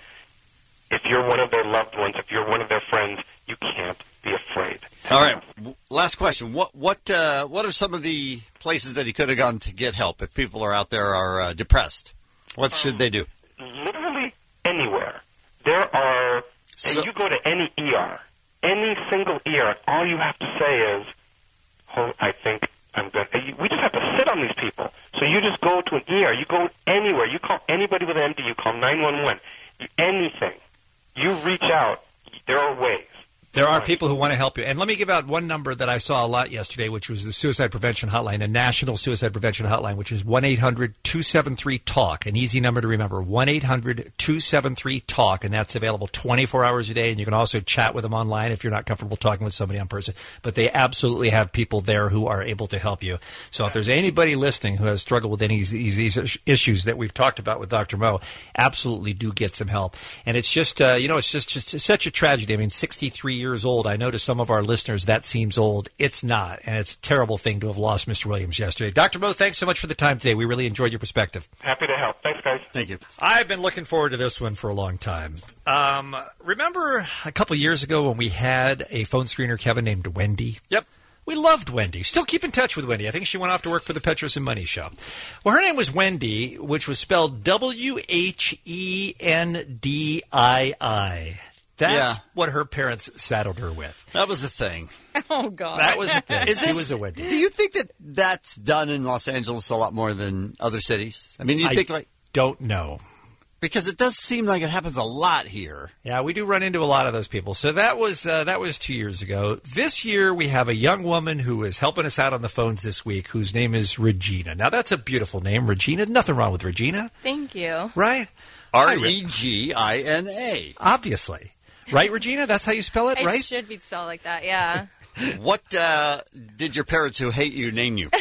if you're one of their loved ones, if you're one of their friends, you can't be afraid. All right. Last question. What what uh, what are some of the places that he could have gone to get help if people are out there are uh, depressed? What should they do? Literally anywhere. There are, So- and you go to any E R, any single E R, all you have to say is, oh, I think I'm good. We just have to sit on these people. So you just go to an E R. You go anywhere. You call anybody with an M D. You call nine one one. Anything. You reach out. There are ways. There are people who want to help you. And let me give out one number that I saw a lot yesterday, which was the Suicide Prevention Hotline, a national suicide prevention hotline, which is one eight hundred two seven three talk, an easy number to remember, one eight hundred two seven three talk, and that's available twenty-four hours a day. And you can also chat with them online if you're not comfortable talking with somebody in person. But they absolutely have people there who are able to help you. So if there's anybody listening who has struggled with any of these, these issues that we've talked about with Doctor Mo, absolutely do get some help. And it's just, uh, you know, it's just, just such a tragedy. I mean, sixty-three years old. I know to some of our listeners that seems old. It's not, and it's a terrible thing to have lost Mister Williams yesterday. Doctor Mo, thanks so much for the time today. We really enjoyed your perspective. Happy to help. Thanks, guys. Thank you. I've been looking forward to this one for a long time. Um, remember a couple years ago when we had a phone screener, Kevin, named Wendy? Yep. We loved Wendy. Still keep in touch with Wendy. I think she went off to work for the Petros and Money Show. Well, her name was Wendy, which was spelled W H E N D I I. That's Yeah. what her parents saddled her with. That was the thing. Oh, God. That was the thing. Is She this, was a Wendy. Do you think that that's done in Los Angeles a lot more than other cities? I mean, you I think like don't know. because it does seem like it happens a lot here. Yeah, we do run into a lot of those people. So that was uh, that was two years ago. This year we have a young woman who is helping us out on the phones this week, whose name is Regina. Now that's a beautiful name, Regina. Nothing wrong with Regina, Thank you. right? R E G I N A. Obviously, right, Regina? That's how you spell it, It right? should be spelled like that, yeah. What uh, did your parents who hate you name you?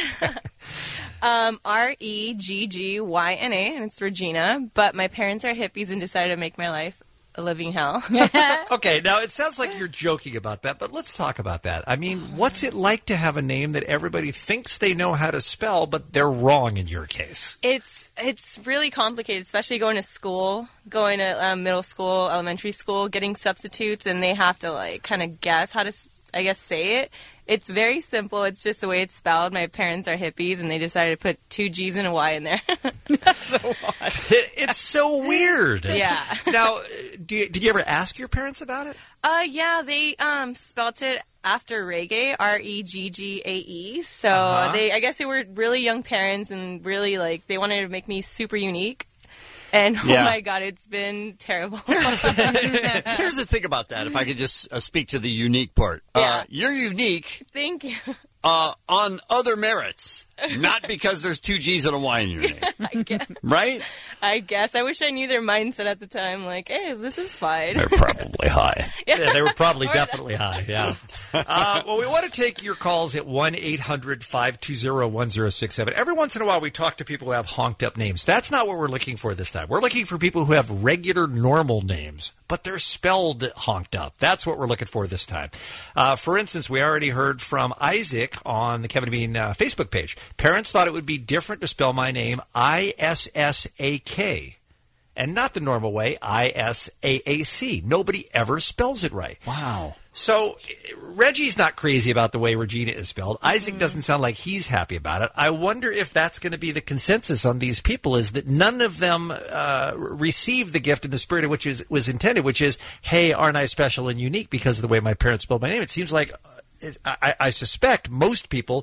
Um, R E G G Y N A, and it's Regina. But my parents are hippies and decided to make my life a living hell. Okay, now it sounds like you're joking about that, but let's talk about that. I mean, what's it like to have a name that everybody thinks they know how to spell, but they're wrong in your case? It's it's really complicated, especially going to school, going to um, middle school, elementary school, getting substitutes, and they have to like kind of guess how to, I guess, say it. It's very simple. It's just the way it's spelled. My parents are hippies, and they decided to put two G's and a Y in there. That's so odd. It, it's so weird. Yeah. Now, do you, did you ever ask your parents about it? Uh, yeah, they um spelt it after reggae, R E G G A E. So Uh-huh. they, I guess they were really young parents and really like they wanted to make me super unique. And oh Yeah. my God, it's been terrible. Here's the thing about that, if I could just uh, speak to the unique part. Uh, you're unique Thank you. uh, on other merits, not because there's two G's and a Y in your name. I guess. Right? I guess. I wish I knew their mindset at the time. Like, hey, this is fine. They're probably high. Yeah, they were probably definitely high, yeah. Uh, well, we want to take your calls at one eight hundred five two zero one zero six seven. Every once in a while, we talk to people who have honked-up names. That's not what we're looking for this time. We're looking for people who have regular, normal names, but they're spelled honked up. That's what we're looking for this time. Uh, for instance, we already heard from Isaac on the Kevin and Bean uh, Facebook page. Parents thought it would be different to spell my name I S S A K. And not the normal way, I S A A C. Nobody ever spells it right. Wow. So Reggie's not crazy about the way Regina is spelled. Isaac doesn't sound like he's happy about it. I wonder if that's going to be the consensus on these people, is that none of them uh, receive the gift in the spirit of which is, was intended, which is, hey, aren't I special and unique because of the way my parents spelled my name? It seems like, uh, I, I suspect most people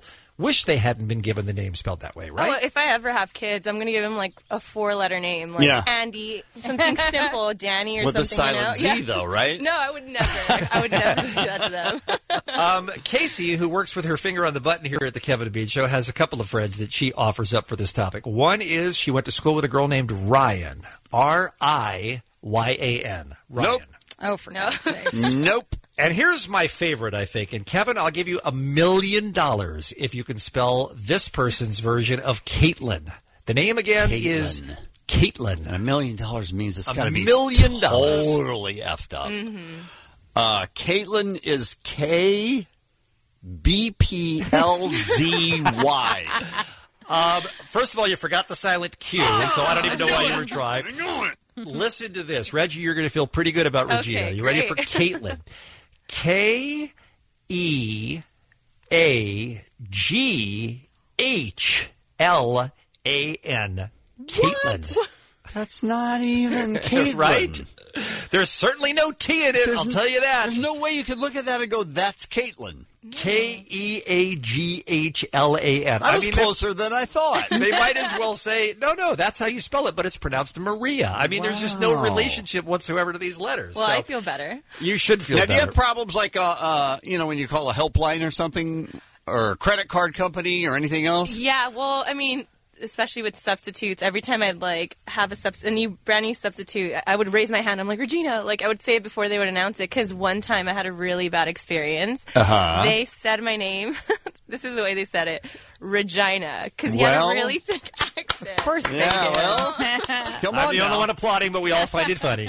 wish they hadn't been given the name spelled that way, right? Oh, if I ever have kids, I'm going to give them like a four-letter name, like Yeah. Andy, something simple, Danny, or With the something. silent you know? Z, Yeah. though, right? No, I would never. I would never do that to them. Um, Casey, who works with her finger on the button here at the Kevin and Bean Show, has a couple of friends that she offers up for this topic. One is she went to school with a girl named Ryan, R I Y A N. Ryan. Nope. Oh, for God's sakes. Nope. And here's my favorite, I think. And Kevin, I'll give you a million dollars if you can spell this person's version of Caitlin. The name again Caitlin. is Caitlin. And a million dollars means it's A got to be million dollars. totally effed up. Mm-hmm. Uh, Caitlin is K B P L Z Y. Um, first of all, you forgot the silent Q, so I don't even know why you were trying. Listen to this. Reggie, you're going to feel pretty good about Regina. Okay, you ready for great. Caitlin? K E A G H L A N. Caitlin. That's not even Caitlin. Right? There's certainly no T in it, There's I'll n- tell you that. There's no way you could look at that and go, that's Caitlin. K E A G H L A N. I was mean, closer than I thought. They might as well say, no, no, that's how you spell it, but it's pronounced Maria. I mean, there's just no Wow. relationship whatsoever to these letters. Well, so I feel better. you should feel Now, do you better. have problems like, uh, uh, you know, when you call a helpline or something, or a credit card company or anything else? Yeah, well, I mean, especially with substitutes, every time I'd like have a, subs- a new brand new substitute, I would raise my hand. I'm like, Regina, like I would say it before they would announce it, because one time I had a really bad experience. Uh-huh. They said my name. This is the way they said it, Regina, because he Well- had a really thick accent. Of course Yeah, they do. well, come I'm on the now. only one applauding, but we all find it funny.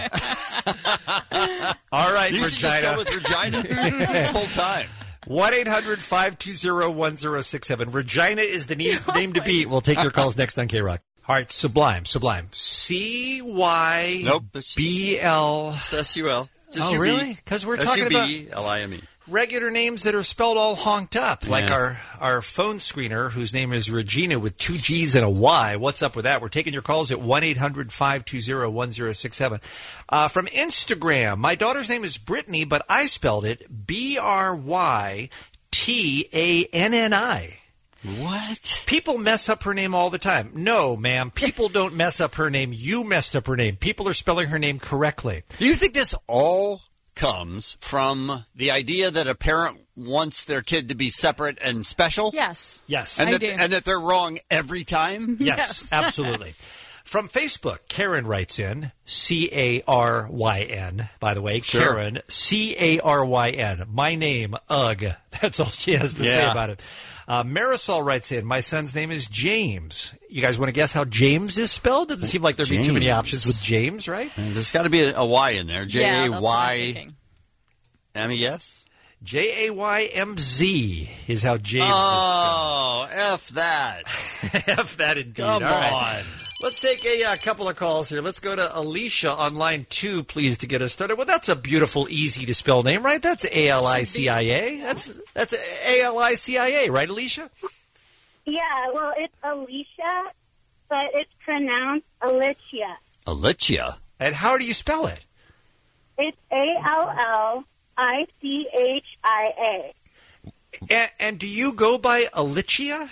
All right, You should just Regina. go with Regina full time. one eight hundred five two zero one zero six seven. Regina is the name, name to beat. We'll take your calls next on K-Rock. All right, Sublime, Sublime. C Y Nope. B L. Just S U L. Just Oh, U B. really? Because we're talking about S U B L I M E. regular names that are spelled all honked up, like Yeah. our, our phone screener, whose name is Regina with two G's and a Y. What's up with that? We're taking your calls at one eight hundred five two zero one zero six seven. Uh, from Instagram, my daughter's name is Brittany, but I spelled it B R Y T A N N I. What? People mess up her name all the time. No, ma'am. People don't mess up her name. You messed up her name. People are spelling her name correctly. Do you think this all comes from the idea that a parent wants their kid to be separate and special? Yes. Yes. And I that, do. and that they're wrong every time? Yes, Yes. absolutely. From Facebook, Karen writes in, C A R Y N, by the way. Sure. Karen, C A R Y N. My name, ugh. That's all she has to say Yeah. about it. Uh, Marisol writes in, my son's name is James. You guys want to guess how James is spelled? Doesn't seem like there'd be too many James. options with James, right? And there's got to be a, a Y in there. J Yeah, A that's what I'm Y. thinking. Any guess? J A Y M Z is how James Oh, F that. is spelled. F that indeed. Come All right. on. Let's take a uh, couple of calls here. Let's go to Alicia on line two, please, to get us started. Well, that's a beautiful, easy to spell name, right? That's A L I C I A. That's that's A L I C I A, right, Alicia? Yeah, well, it's Alicia, but it's pronounced Alicia. Alicia. And how do you spell it? It's A L L I C H I A. And, and do you go by Alicia?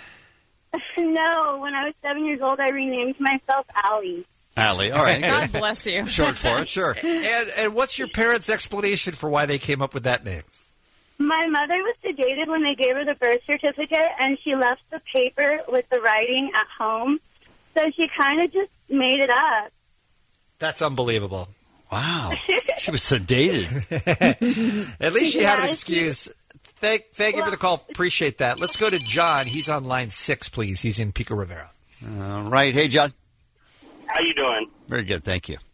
No, when I was seven years old, I renamed myself Allie. Allie. All right. God good. bless you. Short for it, sure. And, and what's your parents' explanation for why they came up with that name? My mother was sedated when they gave her the birth certificate, and she left the paper with the writing at home. So she kind of just made it up. That's unbelievable. Wow. She was sedated. At least you had an Yeah, excuse. Thank, thank you for the call. Appreciate that. Let's go to John. He's on line six, please. He's in Pico Rivera. All right. Hey, John. How you doing? Very good. Thank you.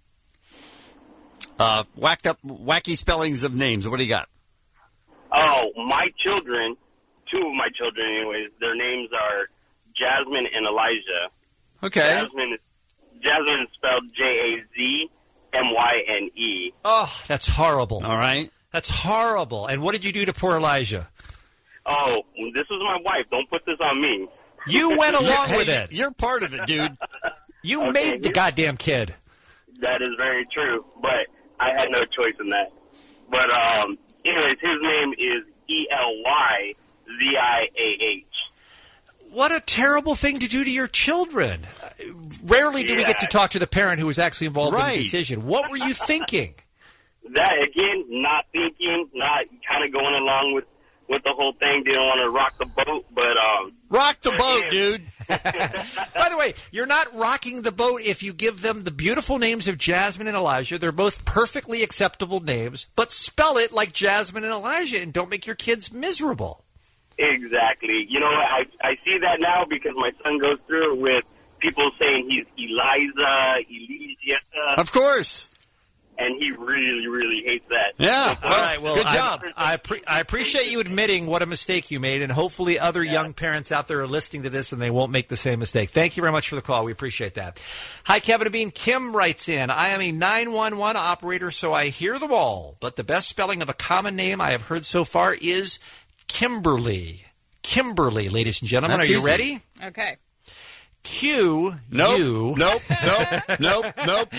Uh, whacked up, wacky spellings of names. What do you got? Oh, my children, two of my children anyways, their names are Jasmine and Elijah. Okay. Jasmine is, Jasmine is spelled J A Z M Y N E. Oh, that's horrible. All right. That's horrible. And what did you do to poor Elijah? Oh, this was my wife. Don't put this on me. You went along Hey, with it. You're part of it, dude. You Okay. made the goddamn kid. That is very true, but I had no choice in that. But, um, anyways, his name is E L Y Z I A H. What a terrible thing to do to your children. Uh, Rarely do we get to Yeah. talk to the parent who was actually involved in Right. the decision. What were you thinking? That again, not thinking, not kind of going along with with the whole thing. Didn't want to rock the boat, but um, Rock the boat, dude. By the way, you're not rocking the boat if you give them the beautiful names of Jasmine and Elijah. They're both perfectly acceptable names, but spell it like Jasmine and Elijah and don't make your kids miserable. exactly. You know, I I see that now because my son goes through it with people saying he's Eliza, Elijah, Of course. and he really, really hates that. Yeah. All right. Well, good I- job. I, appre- I appreciate you admitting what a mistake you made, and hopefully other young parents out there are listening to this and they won't make the same mistake. Thank you very much for the call. We appreciate that. Hi, Kevin and Bean. Kim writes in, I am a nine one one operator, so I hear them all, but the best spelling of a common name I have heard so far is Kimberly. Kimberly, ladies and gentlemen. That's are you easy. ready? Okay. Q Nope. U Nope. Nope. Nope. Nope.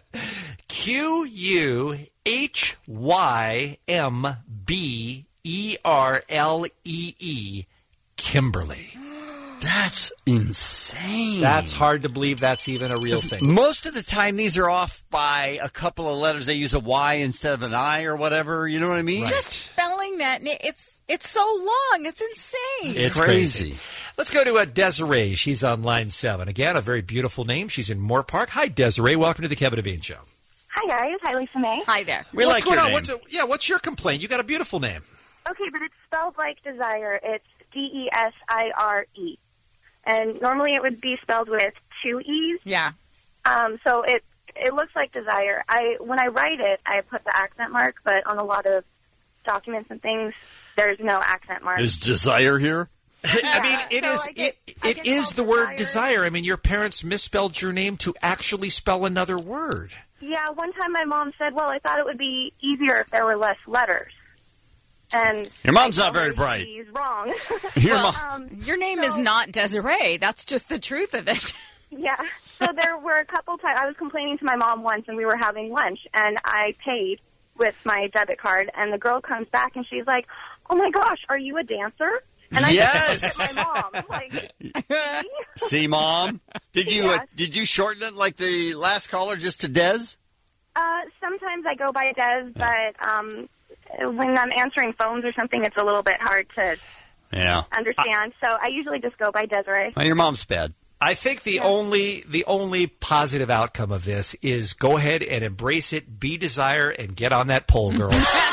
Q U H Y M B E R L E E, Kimberly. That's insane. That's hard to believe that's even a real thing. Most of the time, these are off by a couple of letters. They use a Y instead of an I or whatever. You know what I mean? Just spelling that, na- it's it's so long. It's insane. It's crazy. Let's go to uh, Desiree. She's on line seven. Again, a very beautiful name. She's in Moore Park. Hi, Desiree. Welcome to the Kevin and Bean Show. Hi, guys. Hi, Lisa May. Hi there. We What's like going your on? name. What's a, yeah, what's your complaint? You got a beautiful name. Okay, but it's spelled like desire. It's D E S I R E. And normally it would be spelled with two E's. Yeah. Um, so it it looks like desire. I when I write it, I put the accent mark, but on a lot of documents and things, there's no accent mark. Is desire here? I mean, it So is I get- it, I it get is called the word desire. desire. I mean, your parents misspelled your name to actually spell another word. Yeah, one time my mom said, well, I thought it would be easier if there were less letters. And Your mom's I not told very her bright. She's wrong. Your Well, mom. um, Your name so- is not Desiree. That's just the truth of it. Yeah. So there were a couple times I was complaining to my mom once, and we were having lunch, and I paid with my debit card, and the girl comes back and she's like, "Oh my gosh, are you a dancer?" And I Yes. just looked at my mom like, See, Mom? Did you uh, Yes. did you shorten it like the last caller just to Des? uh, sometimes I go by Des, but um, when I'm answering phones or something, it's a little bit hard to Yeah. understand. So I usually just go by Desiree. Well, your mom's bad. I think the only the only positive outcome of this is go ahead and embrace it, be desire, and get on that pole, girl.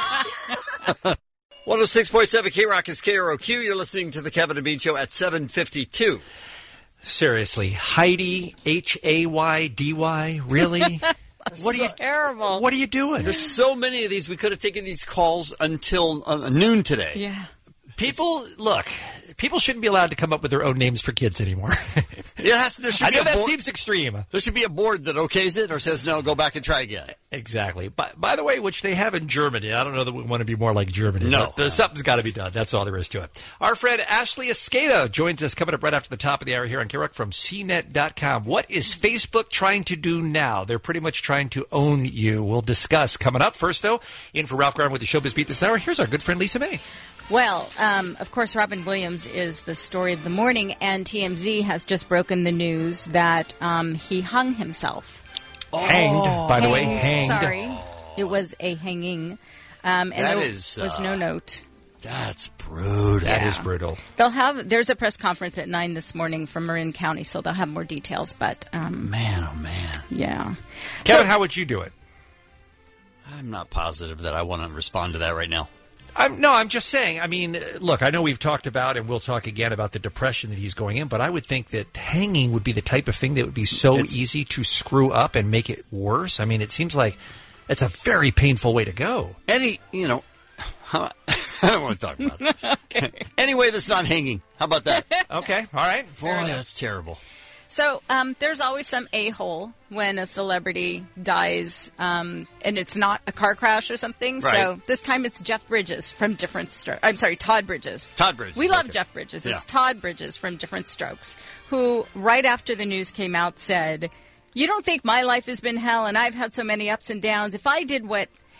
one oh six point seven K-Rock is K R O Q. You're listening to the Kevin and Bean Show at seven fifty-two. Seriously, Heidi, H A Y D Y, really? What are you terrible? What are you doing? There's so many of these. We could have taken these calls until uh, noon today. Yeah. People, look, people shouldn't be allowed to come up with their own names for kids anymore. It has, there should I be know a that board, seems extreme. There should be a board that okays it or says no, go back and try again. Exactly. By, by the way, which they have in Germany. I don't know that we want to be more like Germany. No. But, uh, something's got to be done. That's all there is to it. Our friend Ashley Escada joins us coming up right after the top of the hour here on K-Rock from C net dot com. What is Facebook trying to do now? They're pretty much trying to own you. We'll discuss coming up. First, though, in for Ralph Garman with the Showbiz Beat this hour, here's our good friend Lisa May. Well, um, of course, Robin Williams is the story of the morning, and T M Z has just broken the news that um, he hung himself. Hanged, by the way, hanged. Sorry, it was a hanging, um, and That there is, was uh, no note. That's brutal. That Yeah. is brutal. They'll have there's a press conference at nine this morning from Marin County, so they'll have more details. But um, Man, oh man. yeah, Kevin, how would you do it? I'm not positive that I want to respond to that right now. I'm, no, I'm just saying. I mean, uh, look, I know we've talked about, and we'll talk again about the depression that he's going in, but I would think that hanging would be the type of thing that would be so It's- easy to screw up and make it worse. I mean, it seems like it's a very painful way to go. Any, you know, I don't want to talk about it. okay. Anyway, that's not hanging. How about that? Okay, all right. Boy, that's terrible. So um, there's always some a-hole when a celebrity dies, um, and it's not a car crash or something. Right. So this time it's Jeff Bridges from Different Strokes. I'm sorry, Todd Bridges. Todd Bridges. We love okay. Jeff Bridges. Yeah. It's Todd Bridges from Different Strokes, who right after the news came out said, "You don't think my life has been hell, and I've had so many ups and downs. If I did what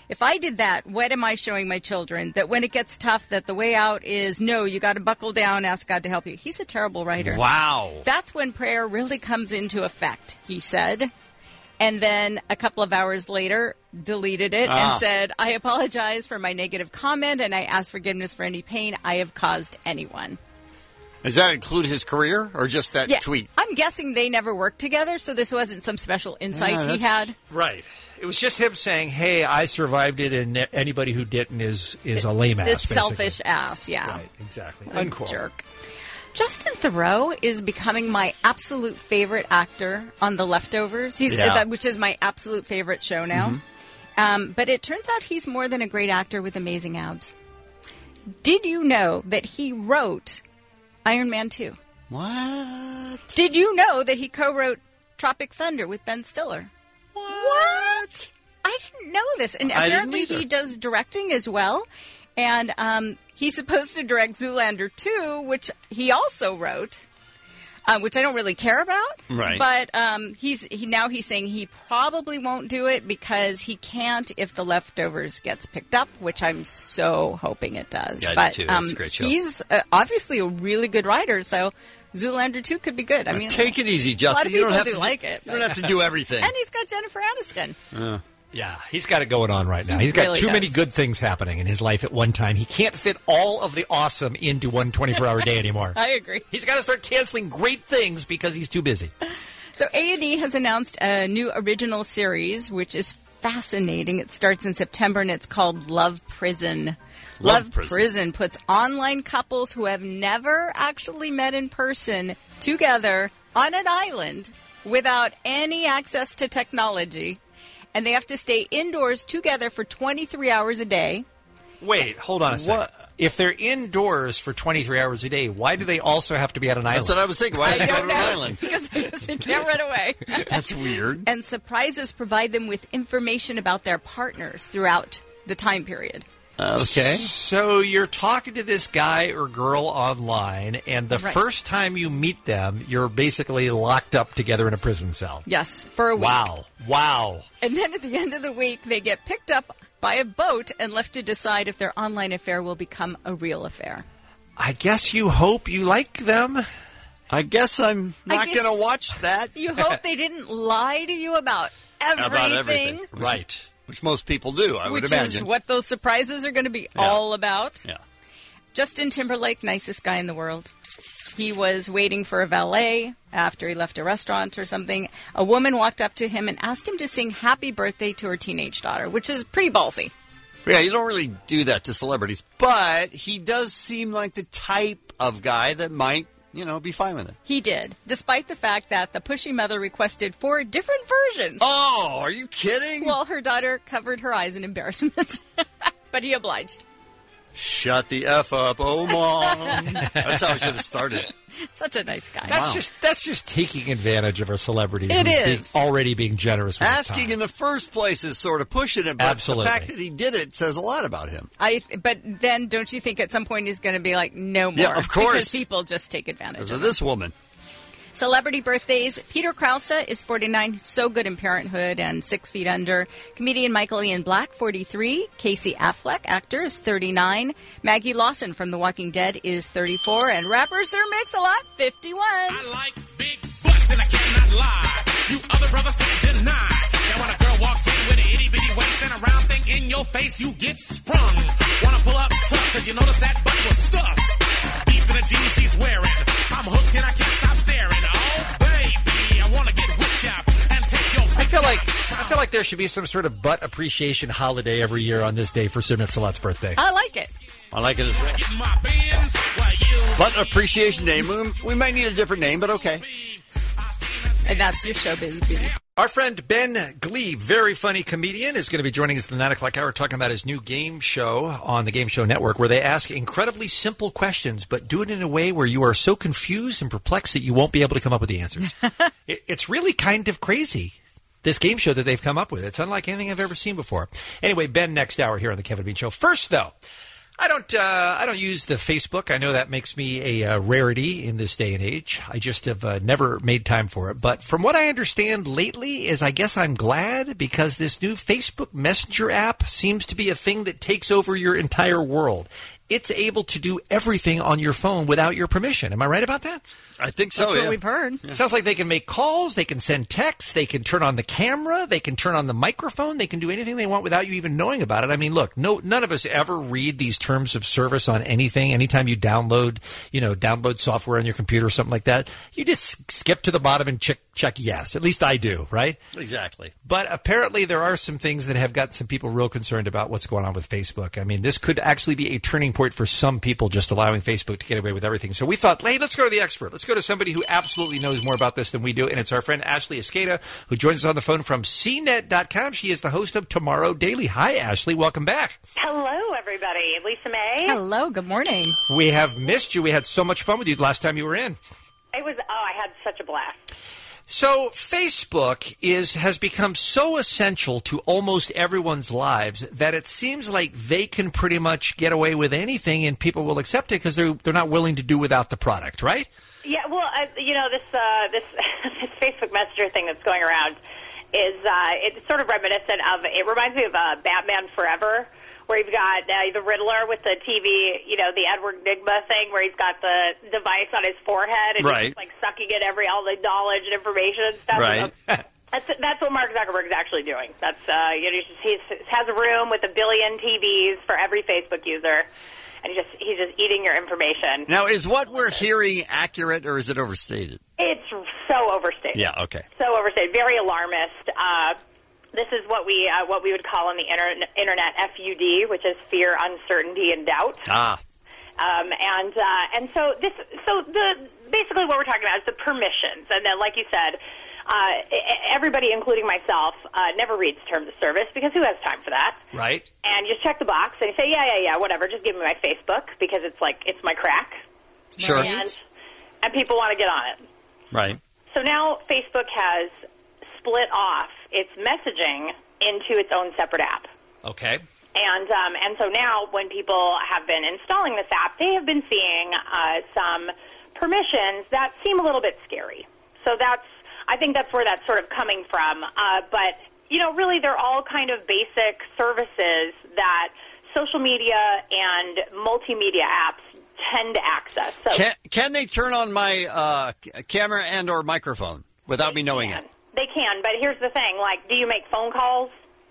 If I did that, what am I showing my children? That when it gets tough, that the way out is, no, you got to buckle down, ask God to help you. He's a terrible writer. Wow. That's when prayer really comes into effect, he said. And then a couple of hours later, deleted it Ah. and said, I apologize for my negative comment, and I ask forgiveness for any pain I have caused anyone. Does that include his career or just that Yeah, tweet? I'm guessing they never worked together, so this wasn't some special insight Yeah, he that's- had. Right. It was just him saying, hey, I survived it, and anybody who didn't is, is a lame ass. This basically. selfish ass, yeah. Right, exactly. A Unquote. jerk. Justin Theroux is becoming my absolute favorite actor on The Leftovers, He's, Yeah. uh, which is my absolute favorite show now. Mm-hmm. Um, but it turns out he's more than a great actor with amazing abs. Did you know that he wrote Iron Man two? What? Did you know that he co-wrote Tropic Thunder with Ben Stiller? What? I didn't know this. And I didn't apparently either. he does directing as well. And um, he's supposed to direct Zoolander two, which he also wrote, uh, which I don't really care about. Right. But um, he's he now he's saying he probably won't do it because he can't if The Leftovers gets picked up, which I'm so hoping it does. Yeah, I do but too. That's um, a great show. he's uh, obviously a really good writer, so Zoolander two could be good. I mean, Take it easy, a lot Justin. of You people don't have do to like it. You don't but- have to do everything. And he's got Jennifer Aniston. Uh, Yeah, he's got it going on right now. He He's got really too many does. good things happening in his life at one time. He can't fit all of the awesome into one twenty-four hour day anymore. I agree. He's got to start canceling great things because he's too busy. So A and E has announced a new original series, which is fascinating. It starts in September, and it's called Love Prison. Love Prison. Prison puts online couples who have never actually met in person together on an island without any access to technology. And they have to stay indoors together for twenty-three hours a day. Wait, hold on a second. What? If they're indoors for twenty-three hours a day, why do they also have to be at an island? That's what I was thinking. Why did they go to an island? Because they just can't run away. That's weird. And surprises provide them with information about their partners throughout the time period. Okay. So you're talking to this guy or girl online, and the Right. first time you meet them, you're basically locked up together in a prison cell. Yes, for a week. Wow. Wow. And then at the end of the week, they get picked up by a boat and left to decide if their online affair will become a real affair. I guess you hope you like them. I guess I'm I not guess- going to watch that. You hope they didn't lie to you about everything, About everything. Right. Which most people do, I would which imagine. is what those surprises are going to be Yeah. all about. Yeah. Justin Timberlake, nicest guy in the world. He was waiting for a valet after he left a restaurant or something. A woman walked up to him and asked him to sing Happy Birthday to her teenage daughter, which is pretty ballsy. Yeah, you don't really do that to celebrities, but he does seem like the type of guy that might, you know, be fine with it. He did, despite the fact that the pushy mother requested four different versions. Oh, are you kidding? Well, her daughter covered her eyes in embarrassment, but he obliged. Shut the F up, oh, Mom. That's how it should have started. Such a nice guy. That's Wow. just that's just taking advantage of a celebrity It who's is. being, already being generous with his Asking time. in the first place is sort of pushing it, but Absolutely. the fact that he did it says a lot about him. I, but then don't you think at some point he's going to be like, no more? Yeah, of course. Because people just take advantage Because of of it. this woman. Celebrity birthdays. Peter Krause is forty-nine, so good in Parenthood and Six Feet Under. Comedian Michael Ian Black, forty-three. Casey Affleck, actor, is thirty-nine. Maggie Lawson from The Walking Dead is thirty-four. And rapper Sir Mix-a-Lot, fifty-one. I like big butts and I cannot lie. You other brothers can't deny. Now when a girl walks in with an itty bitty waist and a round thing in your face, you get sprung. Wanna pull up tough, cause you notice that butt was stuffed. Deep in the jeans she's wearing. I'm hooked and I can't stop staring. Oh baby, I wanna get whipped up and take your picture. I feel like I feel like there should be some sort of butt appreciation holiday every year on this day for Sir Mix-a-Lot's birthday. I like it. I like it as well. Get my bins while you But Appreciation Day, we, we might need a different name, but okay. And that's your showbiz beauty. Our friend Ben Glebe, very funny comedian, is going to be joining us at the nine o'clock hour talking about his new game show on the Game Show Network where they ask incredibly simple questions but do it in a way where you are so confused and perplexed that you won't be able to come up with the answers. it, it's really kind of crazy, this game show that they've come up with. It's unlike anything I've ever seen before. Anyway, Ben next hour here on the Kevin Bean Show. First, though, I don't. Uh, I don't use the Facebook. I know that makes me a uh, rarity in this day and age. I just have uh, never made time for it. But from what I understand lately, is I guess I'm glad because this new Facebook Messenger app seems to be a thing that takes over your entire world. It's able to do everything on your phone without your permission. Am I right about that? I think so. That's yeah. what we've heard. Yeah. Sounds like they can make calls, they can send texts, they can turn on the camera, they can turn on the microphone, they can do anything they want without you even knowing about it. I mean, look, no, none of us ever read these terms of service on anything. Anytime you download, you know, download software on your computer or something like that, you just skip to the bottom and check, check yes. At least I do, right? Exactly. But apparently there are some things that have got some people real concerned about what's going on with Facebook. I mean, this could actually be a turning point for some people just allowing Facebook to get away with everything. So we thought, hey, let's go to the expert. Let's go to somebody who absolutely knows more about this than we do, and it's our friend Ashley Escada, who joins us on the phone from C net dot com. She is the host of Tomorrow Daily. Hi, Ashley. Welcome back. Hello, everybody. Lisa May. Hello. Good morning. We have missed you. We had so much fun with you last time you were in. It was, oh, I had such a blast. So Facebook is has become so essential to almost everyone's lives that it seems like they can pretty much get away with anything and people will accept it because they're, they're not willing to do without the product, right? Yeah, well, uh, you know, this uh, this this Facebook Messenger thing that's going around is uh, it's sort of reminiscent of, it reminds me of uh, Batman Forever, where you've got uh, the Riddler with the T V, you know, the Edward Nygma thing, where he's got the device on his forehead and right. he's like sucking in every all the knowledge and information and stuff. Right. That's that's what Mark Zuckerberg is actually doing. That's uh, you know, he has a room with a billion T Vs for every Facebook user, and he just he's just eating your information. Now, is what we're hearing accurate or is it overstated? It's so overstated. Yeah. Okay. So overstated. Very alarmist. Uh, This is what we uh, what we would call on the inter- internet F U D, which is fear, uncertainty, and doubt. Ah. Um, and uh, and so this so the basically what we're talking about is the permissions, and then like you said, uh, everybody, including myself, uh, never reads terms of service because who has time for that? Right. And you just check the box and you say, yeah, yeah, yeah, whatever. Just give me my Facebook because it's like it's my crack. Sure. And and people want to get on it. Right. So now Facebook has split off its messaging into its own separate app. Okay. And um, and so now when people have been installing this app, they have been seeing uh, some permissions that seem a little bit scary. So that's, I think that's where that's sort of coming from. Uh, but, you know, really they're all kind of basic services that social media and multimedia apps tend to access. So Can, can they turn on my uh, camera and or microphone without me knowing can. it? They can, but here's the thing. Like, do you make phone calls?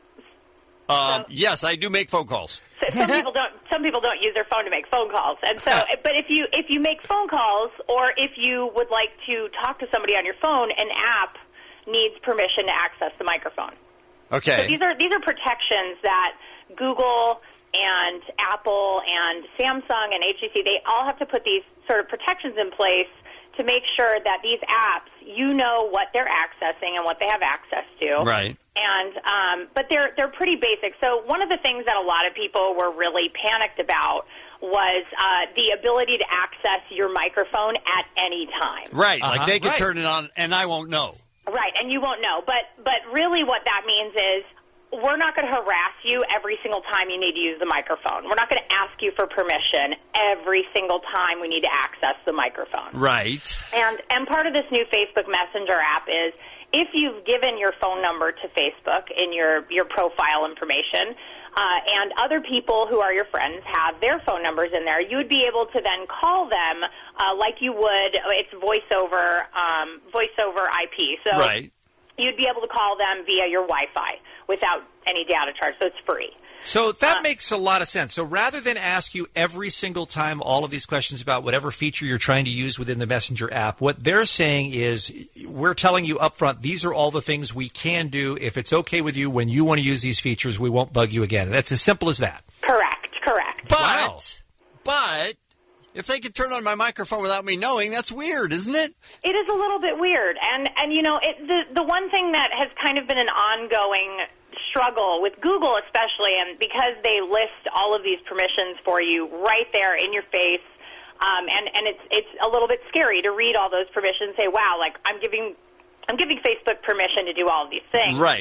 Um, yes, I do make phone calls. So some people don't. Some people don't use their phone to make phone calls, and so. But if you if you make phone calls, or if you would like to talk to somebody on your phone, an app needs permission to access the microphone. Okay. So these are these are protections that Google and Apple and Samsung and H T C, they all have to put these sort of protections in place to make sure that these apps, you know what they're accessing and what they have access to. Right. And um, but they're they're pretty basic. So one of the things that a lot of people were really panicked about was uh, the ability to access your microphone at any time. Right. Uh-huh. Like they can Right. turn it on and I won't know. Right, and you won't know. But but really what that means is we're not going to harass you every single time you need to use the microphone. We're not going to ask you for permission every single time we need to access the microphone. Right. And and part of this new Facebook Messenger app is if you've given your phone number to Facebook in your, your profile information, uh, and other people who are your friends have their phone numbers in there, you would be able to then call them uh, like you would, it's voice over, um, voice over I P. So right. You'd be able to call them via your Wi-Fi without any data charge, so it's free. So that makes a lot of sense. So rather than ask you every single time all of these questions about whatever feature you're trying to use within the Messenger app, what they're saying is we're telling you up front, these are all the things we can do. If it's okay with you, when you want to use these features, we won't bug you again. That's as simple as that. Correct, correct. But, wow. but if they could turn on my microphone without me knowing, that's weird, isn't it? It is a little bit weird. And, and you know, it, the, the one thing that has kind of been an ongoing struggle with Google especially, and because they list all of these permissions for you right there in your face, um, and, and it's it's a little bit scary to read all those permissions and say, wow, like I'm giving I'm giving Facebook permission to do all of these things. Right.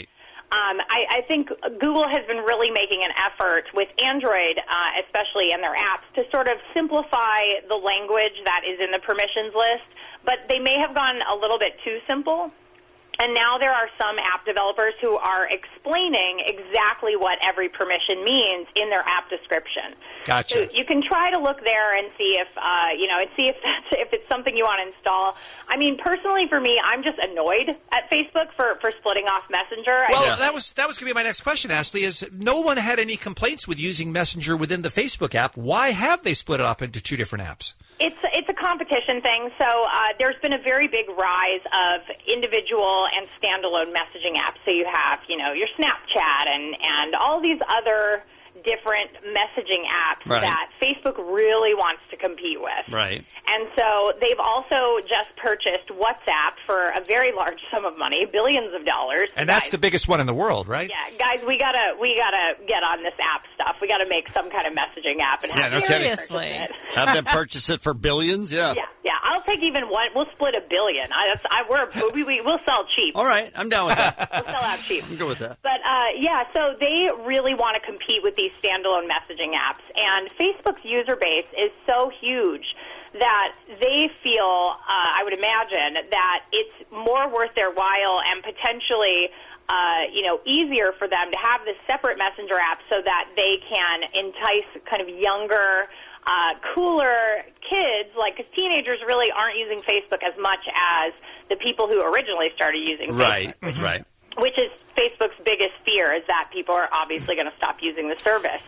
Um, I, I think Google has been really making an effort with Android, uh, especially in their apps, to sort of simplify the language that is in the permissions list, but they may have gone a little bit too simple. And now there are some app developers who are explaining exactly what every permission means in their app description. Gotcha. So you can try to look there and see if uh, you know, and see if that's if it's something you want to install. I mean, personally, for me, I'm just annoyed at Facebook for, for splitting off Messenger. Well, I mean, that was that was going to be my next question, Ashley. Is no one had any complaints with using Messenger within the Facebook app? Why have they split it up into two different apps? It's it's a competition thing. So uh, there's been a very big rise of individual and standalone messaging apps. So you have, you know, your Snapchat and, and all these other different messaging apps Right. that Facebook really wants to compete with. Right. And so they've also just purchased WhatsApp for a very large sum of money, billions of dollars. And that's Guys, the biggest one in the world, right? yeah, guys, we gotta we gotta get on this app stuff. We gotta make some kind of messaging app and Yeah, have no them kidding. purchase it. Have them purchase it for billions? Yeah. Yeah, yeah. I'll take even one. We'll split a billion. I, that's, I, we're, we, we, we'll sell cheap. All right. I'm down with that. We'll sell out cheap. I'm good with that. But, uh, yeah, so they really want to compete with these standalone messaging apps. And Facebook's user base is so huge that they feel, uh, I would imagine, that it's more worth their while and potentially Uh, you know, easier for them to have this separate messenger app so that they can entice kind of younger, uh, cooler kids, like, because teenagers really aren't using Facebook as much as the people who originally started using Facebook. Right, right. Which is Facebook's biggest fear, is that people are obviously going to stop using the service.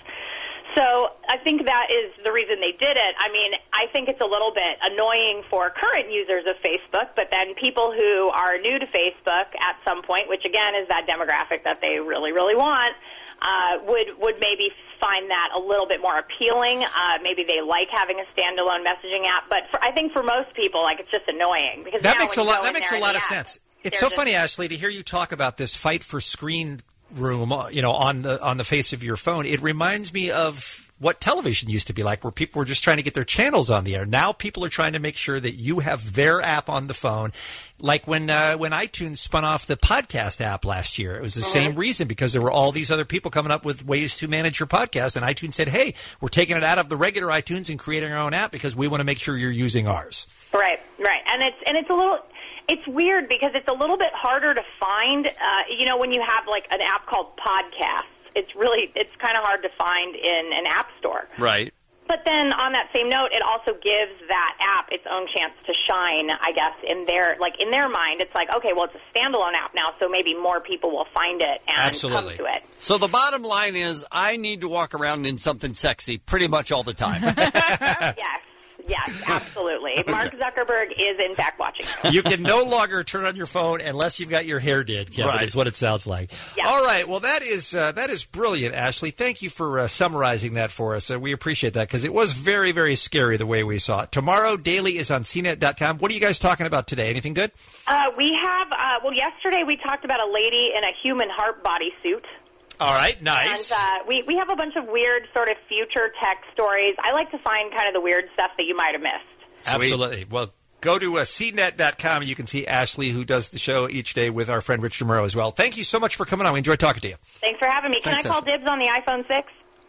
So I think that is the reason they did it. I mean, I think it's a little bit annoying for current users of Facebook, but then people who are new to Facebook at some point, which again is that demographic that they really, really want, uh, would would maybe find that a little bit more appealing. Uh, maybe they like having a standalone messaging app, but for, I think for most people, like, it's just annoying because That now makes a when you lot. go That in makes there a in lot the of app, sense. It's they're so just- funny, Ashley, to hear you talk about this fight for screen room, uh, you know, on the on the face of your phone. It reminds me of what television used to be like, where people were just trying to get their channels on the air. Now people are trying to make sure that you have their app on the phone. Like when uh, when iTunes spun off the podcast app last year, it was the same reason, because there were all these other people coming up with ways to manage your podcast, and iTunes said, hey, we're taking it out of the regular iTunes and creating our own app because we want to make sure you're using ours. Right, right, and it's and it's a little, it's weird because it's a little bit harder to find. Uh, you know, when you have like an app called Podcasts, it's really it's kind of hard to find in an app store. Right. But then on that same note, it also gives that app its own chance to shine, I guess, in their like in their mind. It's like, okay, well, it's a standalone app now, so maybe more people will find it and Absolutely. come to it. So the bottom line is I need to walk around in something sexy pretty much all the time. Yes. Yes, absolutely. Mark Zuckerberg is, in fact, watching. You can no longer turn on your phone unless you've got your hair did, Kevin, Right. is what it sounds like. Yeah. All right. Well, that is uh, that is brilliant, Ashley. Thank you for uh, summarizing that for us. Uh, we appreciate that because it was very, very scary the way we saw it. Tomorrow, Daily is on C net dot com. What are you guys talking about today? Anything good? Uh, we have, uh, well, yesterday we talked about a lady in a human heart bodysuit. All right. Nice. And uh, we, we have a bunch of weird sort of future tech stories. I like to find kind of the weird stuff that you might have missed. Absolutely. Well, go to uh, C net dot com and you can see Ashley, who does the show each day with our friend Rich DeMuro as well. Thank you so much for coming on. We enjoyed talking to you. Thanks for having me. Can Thanks, I call Ashley. dibs on the iPhone six?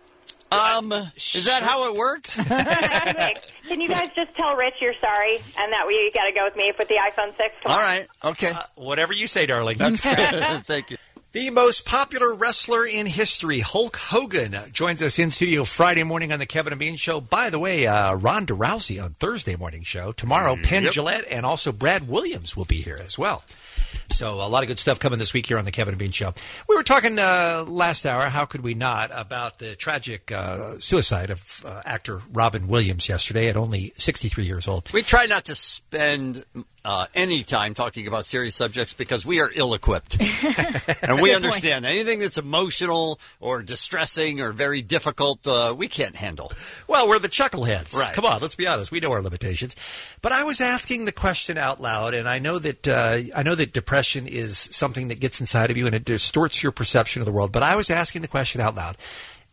Um, is that how it works? Can you guys just tell Rich you're sorry and that we got to go with me with the iPhone six? Come All on. right. Okay. Uh, whatever you say, darling. That's great. Thank you. The most popular wrestler in history, Hulk Hogan, uh, joins us in studio Friday morning on the Kevin and Bean Show. By the way, uh, Ronda Rousey on Thursday morning show. Tomorrow, Penn Yep. Jillette and also Brad Williams will be here as well. So a lot of good stuff coming this week here on the Kevin and Bean Show. We were talking uh, last hour, how could we not, about the tragic uh, suicide of uh, actor Robin Williams yesterday at only sixty-three years old. We try not to spend uh, any time talking about serious subjects because we are ill-equipped. And we understand anything that's emotional or distressing or very difficult, uh, we can't handle. Well, we're the chuckleheads. Right. Come on, let's be honest. We know our limitations. But I was asking the question out loud, and I know that uh, I know that depression is something that gets inside of you and it distorts your perception of the world. But I was asking the question out loud.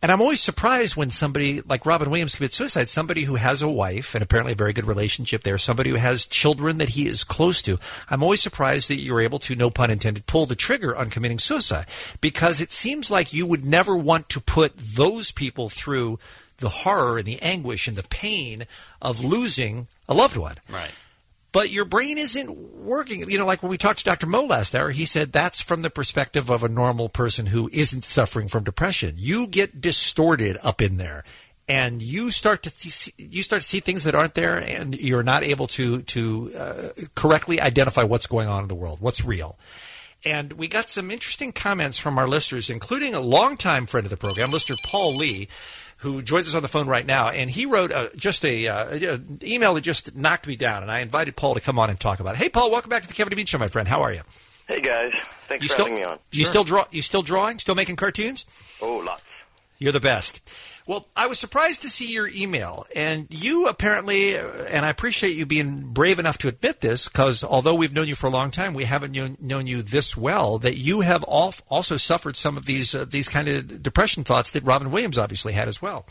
And I'm always surprised when somebody like Robin Williams commits suicide, somebody who has a wife and apparently a very good relationship there, somebody who has children that he is close to. I'm always surprised that you're able to, no pun intended, pull the trigger on committing suicide, because it seems like you would never want to put those people through the horror and the anguish and the pain of losing a loved one. Right. But your brain isn't working. You know, like when we talked to Doctor Mo last hour, he said that's from the perspective of a normal person who isn't suffering from depression. You get distorted up in there, and you start to th- you start to see things that aren't there, and you're not able to to uh, correctly identify what's going on in the world, what's real. And we got some interesting comments from our listeners, including a longtime friend of the program, listener Paul Lee, who joins us on the phone right now, and he wrote uh, just a uh, an email that just knocked me down, and I invited Paul to come on and talk about it. Hey, Paul, welcome back to the Kevin DeBean Show, my friend. How are you? Hey, guys. Thanks you for still, having me on. You Sure. still draw? You still drawing? Still making cartoons? Oh, lots. You're the best. Well, I was surprised to see your email, and you apparently, and I appreciate you being brave enough to admit this, because although we've known you for a long time, we haven't known, known you this well, that you have all, also suffered some of these uh, these kind of depression thoughts that Robin Williams obviously had as well.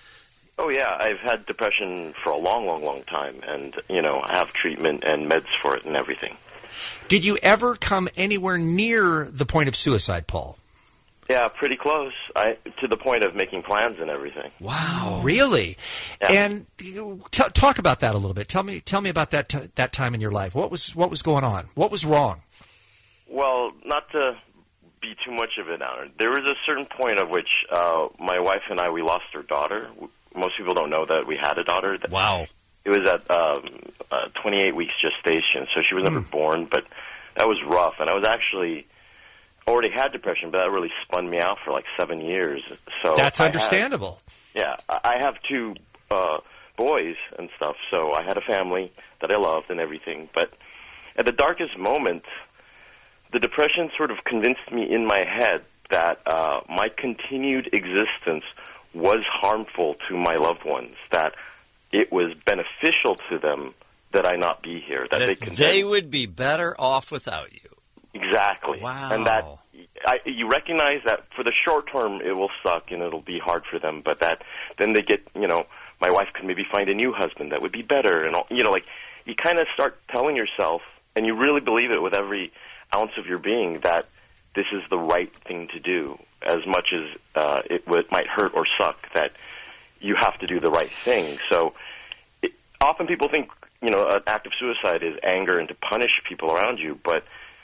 Oh, yeah. I've had depression for a long, long, long time, and, you know, I have treatment and meds for it and everything. Did you ever come anywhere near the point of suicide, Paul? Yeah, pretty close. I to the point of making plans and everything. Wow, really? Yeah. And you, t- talk about that a little bit. Tell me, tell me about that t- that time in your life. What was what was going on? What was wrong? Well, not to be too much of it now. There was a certain point at which uh, my wife and I, we lost our daughter. Most people don't know that we had a daughter. Wow. It was at um, uh, twenty-eight weeks gestation, so she was never mm. born, but that was rough. And I was actually already had depression, but that really spun me out for like seven years. So That's I understandable. Had, yeah. I have two uh, boys and stuff, so I had a family that I loved and everything. But at the darkest moment, the depression sort of convinced me in my head that uh, my continued existence was harmful to my loved ones, that it was beneficial to them that I not be here. That, that they, could they would be better off without you. Exactly. Wow. And that I, you recognize that for the short term it will suck and it'll be hard for them, but that then they get, you know, my wife could maybe find a new husband that would be better. And, all, you know, like you kind of start telling yourself, and you really believe it with every ounce of your being, that this is the right thing to do. As much as uh, it w- might hurt or suck, that you have to do the right thing. So it, often people think, you know, an act of suicide is anger and to punish people around you, but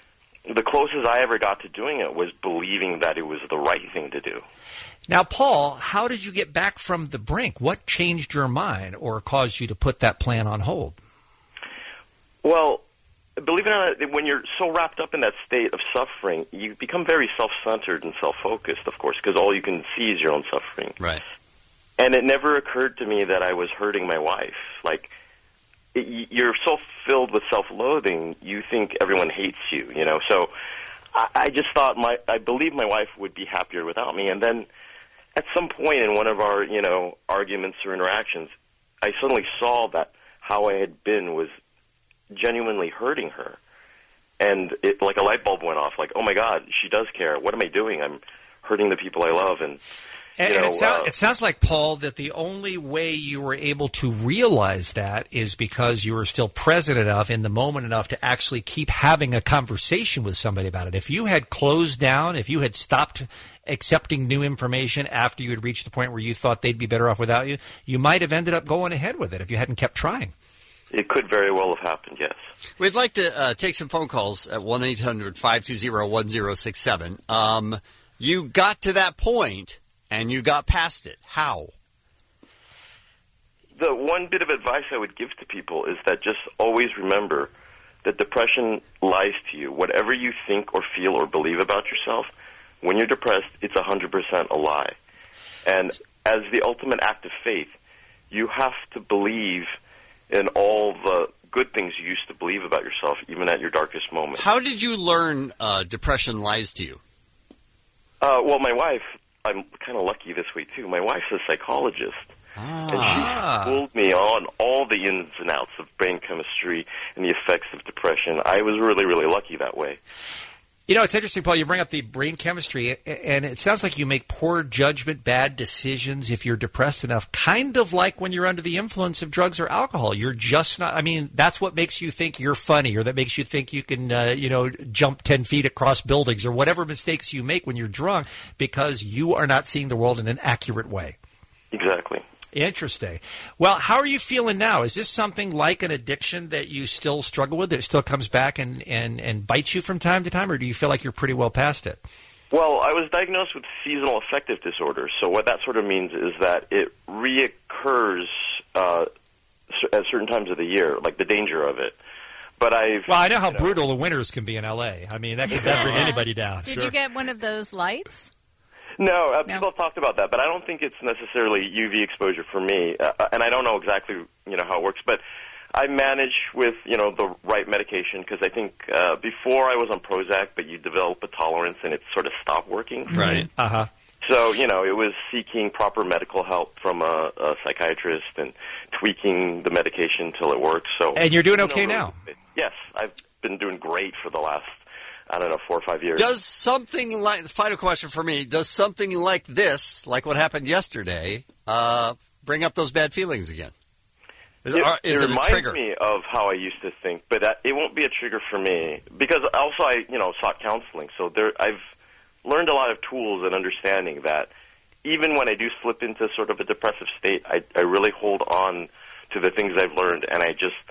the closest I ever got to doing it was believing that it was the right thing to do. Now, Paul, how did you get back from the brink? What changed your mind or caused you to put that plan on hold? Well, believe it or not, when you're so wrapped up in that state of suffering, you become very self-centered and self-focused, of course, because all you can see is your own suffering. Right. And it never occurred to me that I was hurting my wife. Like, it, you're so filled with self-loathing, you think everyone hates you, you know. So I, I just thought my, I believed my wife would be happier without me. And then at some point in one of our, you know, arguments or interactions, I suddenly saw that how I had been was genuinely hurting her. And it, like a light bulb went off, like, oh my God, she does care. What am I doing? I'm hurting the people I love. And, and, you know, and it, sound, uh, it sounds like, Paul, that the only way you were able to realize that is because you were still present enough in the moment enough to actually keep having a conversation with somebody about it. If you had closed down, if you had stopped accepting new information after you had reached the point where you thought they'd be better off without you, you might have ended up going ahead with it if you hadn't kept trying. It could very well have happened, yes. We'd like to uh, take some phone calls at one eight hundred five two zero one zero six seven. Um, you got to that point, and you got past it. How? The one bit of advice I would give to people is that just always remember that depression lies to you. Whatever you think or feel or believe about yourself, when you're depressed, it's one hundred percent a lie. And as the ultimate act of faith, you have to believe in all the good things you used to believe about yourself, even at your darkest moment. How did you learn uh, depression lies to you? Uh, well, my wife, I'm kind of lucky this way, too. My wife's a psychologist. Ah. And she schooled me on all the ins and outs of brain chemistry and the effects of depression. I was really, really lucky that way. You know, it's interesting, Paul, you bring up the brain chemistry, and it sounds like you make poor judgment, bad decisions if you're depressed enough, kind of like when you're under the influence of drugs or alcohol. You're just not, I mean, that's what makes you think you're funny, or that makes you think you can, uh, you know, jump ten feet across buildings, or whatever mistakes you make when you're drunk, because you are not seeing the world in an accurate way. Exactly. Interesting. Well, how are you feeling now? Is this something like an addiction that you still struggle with, that it still comes back and, and, and bites you from time to time, or do you feel like you're pretty well past it? Well, I was diagnosed with seasonal affective disorder, so what that sort of means is that it reoccurs uh, at certain times of the year, like the danger of it. But I've Well, I know how you know, brutal the winters can be in L A. I mean, that can that bring anybody down. Did Sure. you get one of those lights? No, uh, No. people have talked about that, but I don't think it's necessarily U V exposure for me, uh, and I don't know exactly, you know, how it works. But I manage with, you know, the right medication, because I think uh, before I was on Prozac, but you develop a tolerance and it sort of stopped working. Right. Uh huh. So, you know, it was seeking proper medical help from a, a psychiatrist and tweaking the medication until it works. So, And you're doing you okay know, now? Yes, I've been doing great for the last, I don't know, four or five years. Does something like, final question for me, does something like this, like what happened yesterday, uh, bring up those bad feelings again? Is it, It, or is it it a reminds trigger? me of how I used to think, but that, it won't be a trigger for me, because also I, you know, sought counseling. So there, I've learned a lot of tools and understanding that even when I do slip into sort of a depressive state, I, I really hold on to the things I've learned, and I just,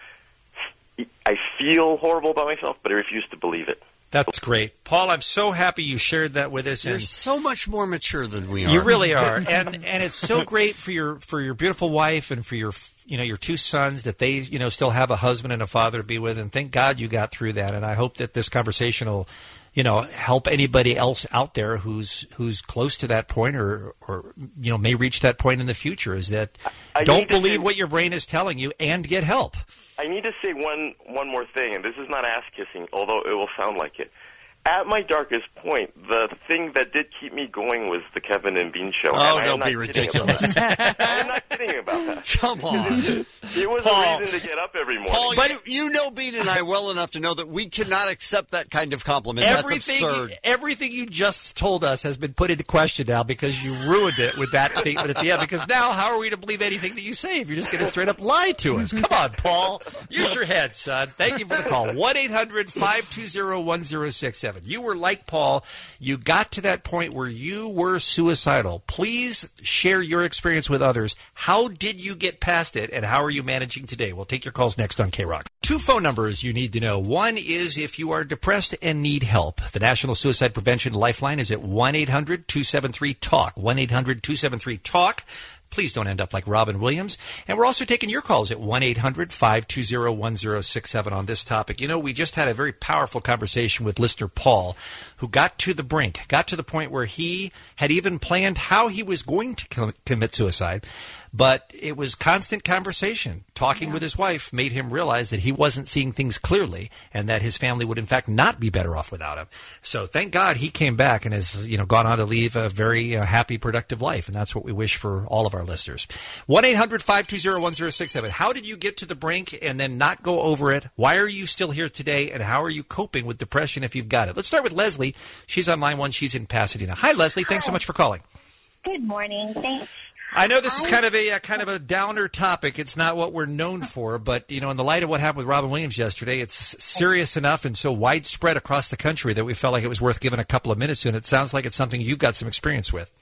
I feel horrible about myself, but I refuse to believe it. That's great. Paul, I'm so happy you shared that with us. You're and so much more mature than we are. You really are, and and it's so great for your for your beautiful wife and for your you know your two sons that they you know still have a husband and a father to be with, and thank God you got through that. And I hope that this conversation will you know help anybody else out there who's who's close to that point or or you know may reach that point in the future. Is that I don't need to believe say- what your brain is telling you and get help. I need to say one one more thing, and this is not ass-kissing, although it will sound like it. At my darkest point, the thing that did keep me going was the Kevin and Bean show. Oh, and I am don't not be kidding ridiculous. about that. I'm not kidding about that. Come on. It was Paul. a reason to get up every morning. Paul, but you know Bean and I well enough to know that we cannot accept that kind of compliment. Everything, That's absurd. everything you just told us has been put into question now because you ruined it with that statement at the end. Because now, how are we to believe anything that you say if you're just going to straight up lie to us? Come on, Paul. Use your head, son. Thank you for the call. one eight hundred five two zero one zero six seven. You were like Paul. You got to that point where you were suicidal. Please share your experience with others. How did you get past it, and how are you managing today? We'll take your calls next on K-Rock. Two phone numbers you need to know. One is if you are depressed and need help. The National Suicide Prevention Lifeline is at one eight hundred two seven three talk. one eight hundred two seven three talk. Please don't end up like Robin Williams. And we're also taking your calls at one eight hundred five two zero one zero six seven on this topic. You know, we just had a very powerful conversation with listener Paul, who got to the brink, got to the point where he had even planned how he was going to com- commit suicide. But it was constant conversation. Talking yeah. with his wife made him realize that he wasn't seeing things clearly and that his family would, in fact, not be better off without him. So thank God he came back and has, you know, gone on to leave a very uh, happy, productive life. And that's what we wish for all of our listeners. one eight hundred five two zero one zero six seven. How did you get to the brink and then not go over it? Why are you still here today? And how are you coping with depression if you've got it? Let's start with Leslie. She's on line one. She's in Pasadena. Hi, Leslie. Thanks so much for calling. Good morning. Thanks. I know this is kind of a uh, kind of a downer topic. It's not what we're known for, but you know, in the light of what happened with Robin Williams yesterday, it's serious enough and so widespread across the country that we felt like it was worth giving a couple of minutes to. And it sounds like it's something you've got some experience with.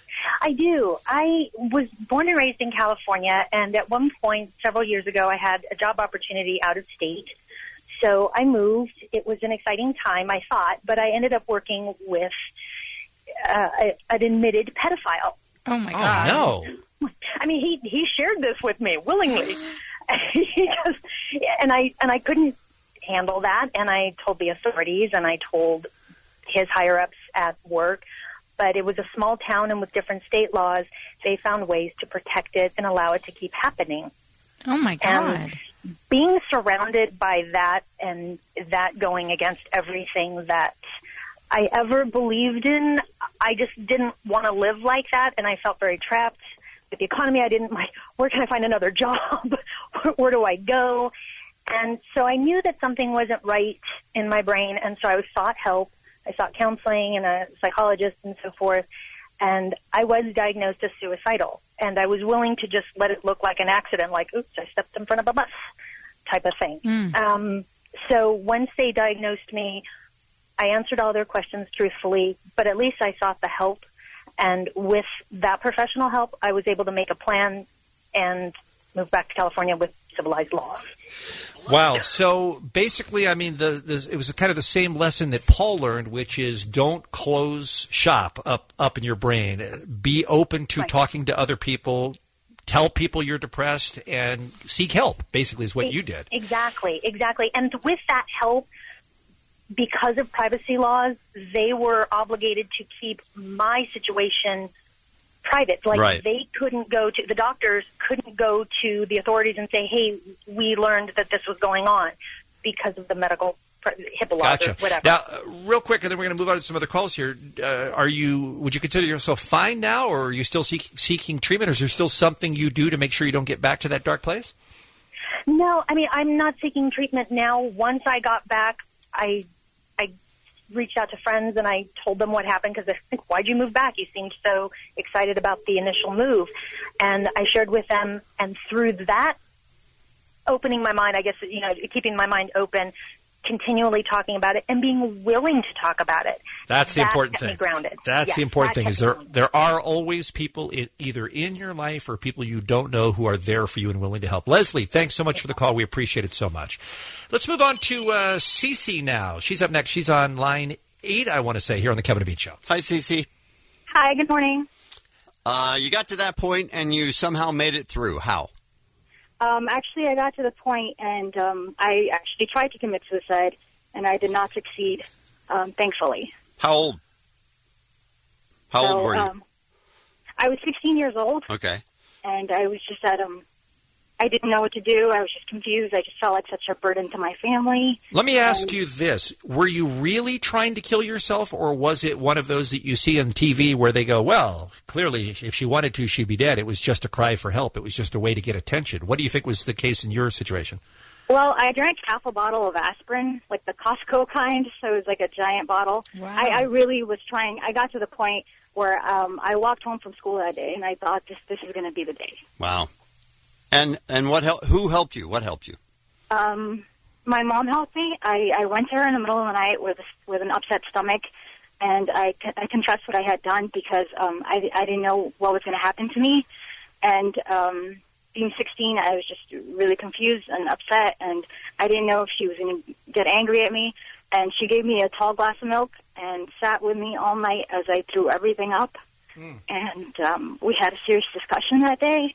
I do. I was born and raised in California, and at one point several years ago, I had a job opportunity out of state. So I moved. It was an exciting time, I thought, but I ended up working with uh, an admitted pedophile. Oh, my God. Oh, no. I mean, he, he shared this with me willingly. he just, and I and I couldn't handle that, and I told the authorities, and I told his higher-ups at work. But it was a small town, and with different state laws, they found ways to protect it and allow it to keep happening. Oh, my God. And being surrounded by that and that going against everything that I ever believed in, I just didn't want to live like that, and I felt very trapped with the economy. I didn't like, where can I find another job? where, where do I go? And so I knew that something wasn't right in my brain, and so I sought help I sought counseling and a psychologist and so forth. And I was diagnosed as suicidal. And I was willing to just let it look like an accident, like, oops, I stepped in front of a bus type of thing. Mm. Um, so once they diagnosed me, I answered all their questions truthfully, but at least I sought the help. And with that professional help, I was able to make a plan and move back to California with civilized laws. Wow. So basically, I mean, the, the it was kind of the same lesson that Paul learned, which is don't close shop up, up in your brain. Be open to Right. talking to other people. Tell people you're depressed and seek help, basically, is what you did. Exactly, exactly. And with that help, because of privacy laws, they were obligated to keep my situation private. Like Right. they couldn't go to, the doctors couldn't go to the authorities and say, hey, we learned that this was going on because of the medical HIPAA laws Gotcha. or whatever. Now, uh, real quick, and then we're going to move on to some other calls here. Uh, are you? Would you consider yourself fine now, or are you still seek, seeking treatment? Or is there still something you do to make sure you don't get back to that dark place? No, I mean, I'm not seeking treatment now. Once I got back, I I reached out to friends and I told them what happened because they're like, why'd you move back? You seemed so excited about the initial move. And I shared with them, and through that, opening my mind, I guess, you know, keeping my mind open, continually talking about it and being willing to talk about it. That's the That important kept me thing. grounded. That's Yes, the important that thing. Is kept there me there are always people in, either in your life or people you don't know who are there for you and willing to help. Leslie, thanks so much for the call. We appreciate it so much. Let's move on to uh, Cece now. She's up next. She's on line eight, I want to say, here on the Kevin and Bean Show. Hi, Cece. Hi, good morning. Uh, you got to that point and you somehow made it through. How? Um, actually, I got to the point, and um, I actually tried to commit suicide, and I did not succeed, um, thankfully. How old? How so, old were you? Um, I was sixteen years old, Okay. and I was just at um, I didn't know what to do. I was just confused. I just felt like such a burden to my family. Let me ask And- you this. Were you really trying to kill yourself, or was it one of those that you see on T V where they go, well, clearly, if she wanted to, she'd be dead. It was just a cry for help. It was just a way to get attention. What do you think was the case in your situation? Well, I drank half a bottle of aspirin, like the Costco kind, so it was like a giant bottle. Wow. I, I really was trying. I got to the point where um, I walked home from school that day, and I thought this this is going to be the day. Wow. And and what hel- who helped you? What helped you? Um, my mom helped me. I, I went to her in the middle of the night with with an upset stomach, and I, I confessed what I had done because um, I, I didn't know what was going to happen to me. And um, being sixteen, I was just really confused and upset, and I didn't know if she was going to get angry at me. And she gave me a tall glass of milk and sat with me all night as I threw everything up. Mm. And um, we had a serious discussion that day.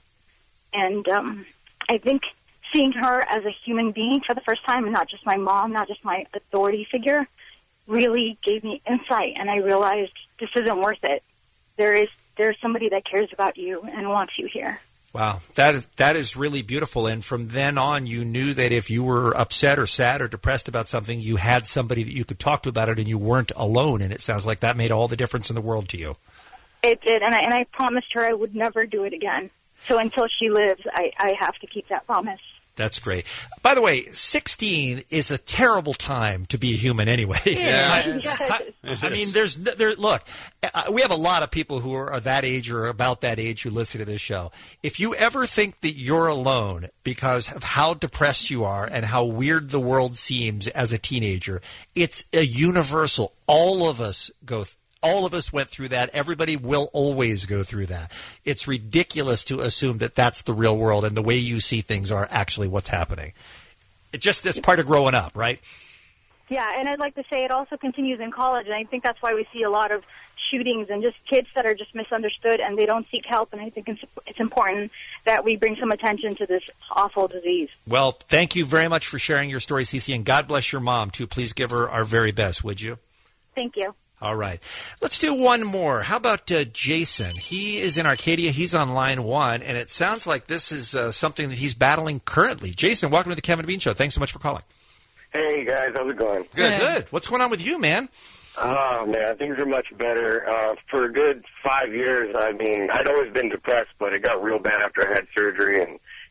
And um, I think seeing her as a human being for the first time, and not just my mom, not just my authority figure, really gave me insight. And I realized this isn't worth it. There is there's somebody that cares about you and wants you here. Wow, that is that is really beautiful. And from then on, you knew that if you were upset or sad or depressed about something, you had somebody that you could talk to about it, and you weren't alone. And it sounds like that made all the difference in the world to you. It did, and I, and I promised her I would never do it again. So until she lives, I, I have to keep that promise. That's great. By the way, sixteen is a terrible time to be a human anyway. Yeah. I, I, I mean, there's there. Look, uh, we have a lot of people who are that age or about that age who listen to this show. If you ever think that you're alone because of how depressed you are and how weird the world seems as a teenager, it's a universal. All of us go through. All of us went through that. Everybody will always go through that. It's ridiculous to assume that that's the real world and the way you see things are actually what's happening. It just is part of growing up, right? Yeah, and I'd like to say it also continues in college, and I think that's why we see a lot of shootings and just kids that are just misunderstood and they don't seek help, and I think it's, it's important that we bring some attention to this awful disease. Well, thank you very much for sharing your story, Cece, and God bless your mom, too. Please give her our very best, would you? Thank you. All right. Let's do one more. How about uh, Jason? He is in Arcadia. He's on line one, and it sounds like this is uh, something that he's battling currently. Jason, welcome to the Kevin and Bean Show. Thanks so much for calling. Hey, guys. How's it going? Good, good. What's going on with you, man? Oh, man. Things are much better. Uh, for a good five years, I mean, I'd always been depressed, but it got real bad after I had surgery, and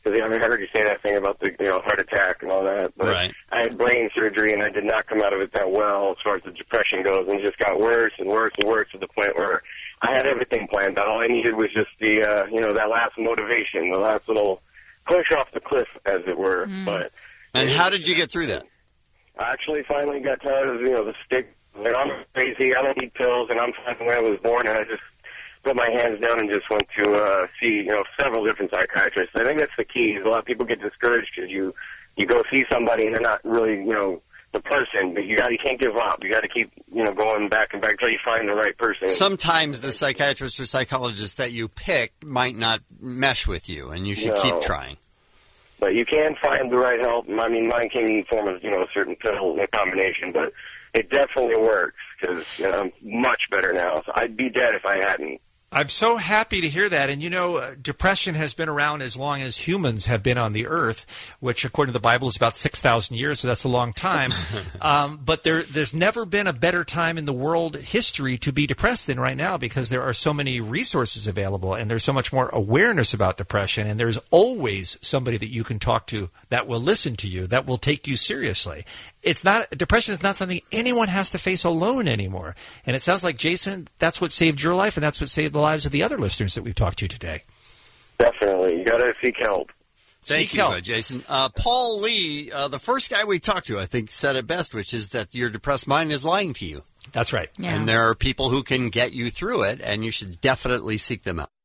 because I heard you say that thing about the you know heart attack and all that. But Right. I had brain surgery, and I did not come out of it that well as far as the depression goes, and it just got worse and worse and worse to the point where I had everything planned out. All I needed was just the uh, you know that last motivation, the last little push off the cliff, as it were. Mm. But And how did you get through that? I actually finally got tired of you know the stick. Like, I'm crazy. I don't need pills, and I'm fine the way I was born, and I just put my hands down and just went to uh, see, you know, several different psychiatrists. I think that's the key. A lot of people get discouraged because you, you go see somebody and they're not really, you know, the person. But you got, you can't give up. You got to keep, you know, going back and back until you find the right person. Sometimes the psychiatrist or psychologist that you pick might not mesh with you, and you should No. keep trying. But you can find the right help. I mean, mine came in the form of, you know, a certain pill a combination, but it definitely works because you know, I'm much better now. So I'd be dead if I hadn't. I'm so happy to hear that. And, you know, uh, depression has been around as long as humans have been on the earth, which, according to the Bible, is about six thousand years, so that's a long time. um, but there, there's never been a better time in the world history to be depressed than right now because there are so many resources available and there's so much more awareness about depression. And there's always somebody that you can talk to that will listen to you, that will take you seriously. It's not depression is not something anyone has to face alone anymore. And it sounds like, Jason, that's what saved your life, and that's what saved the lives of the other listeners that we've talked to today. Definitely. You got to seek help. Thank Seek you, help. uh, Jason. Uh, Paul Lee, uh, the first guy we talked to, I think, said it best, which is that your depressed mind is lying to you. That's right. Yeah. And there are people who can get you through it, and you should definitely seek them out.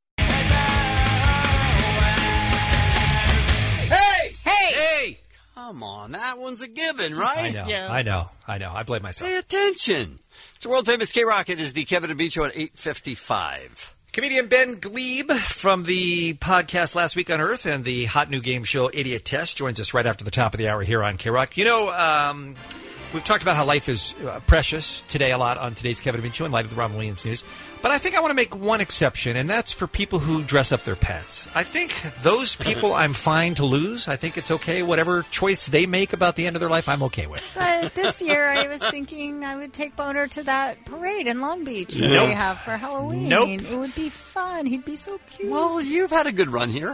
Hey! Hey! Hey! Come on, that one's a given, right? I know. Yeah. I know. I know. I blame myself. Pay attention. It's a world-famous K-Rock. It is the Kevin and Bean Show at eight fifty-five. Comedian Ben Glebe from the podcast Last Week on Earth and the hot new game show Idiot Test joins us right after the top of the hour here on K-Rock. You know, um, we've talked about how life is uh, precious today a lot on today's Kevin and Bean Show in light of the Robin Williams news. But I think I want to make one exception, and that's for people who dress up their pets. I think those people I'm fine to lose. I think it's okay. Whatever choice they make about the end of their life, I'm okay with. But this year, I was thinking I would take Boner to that parade in Long Beach that Nope. they have for Halloween. Nope. It would be fun. He'd be so cute. Well, you've had a good run here.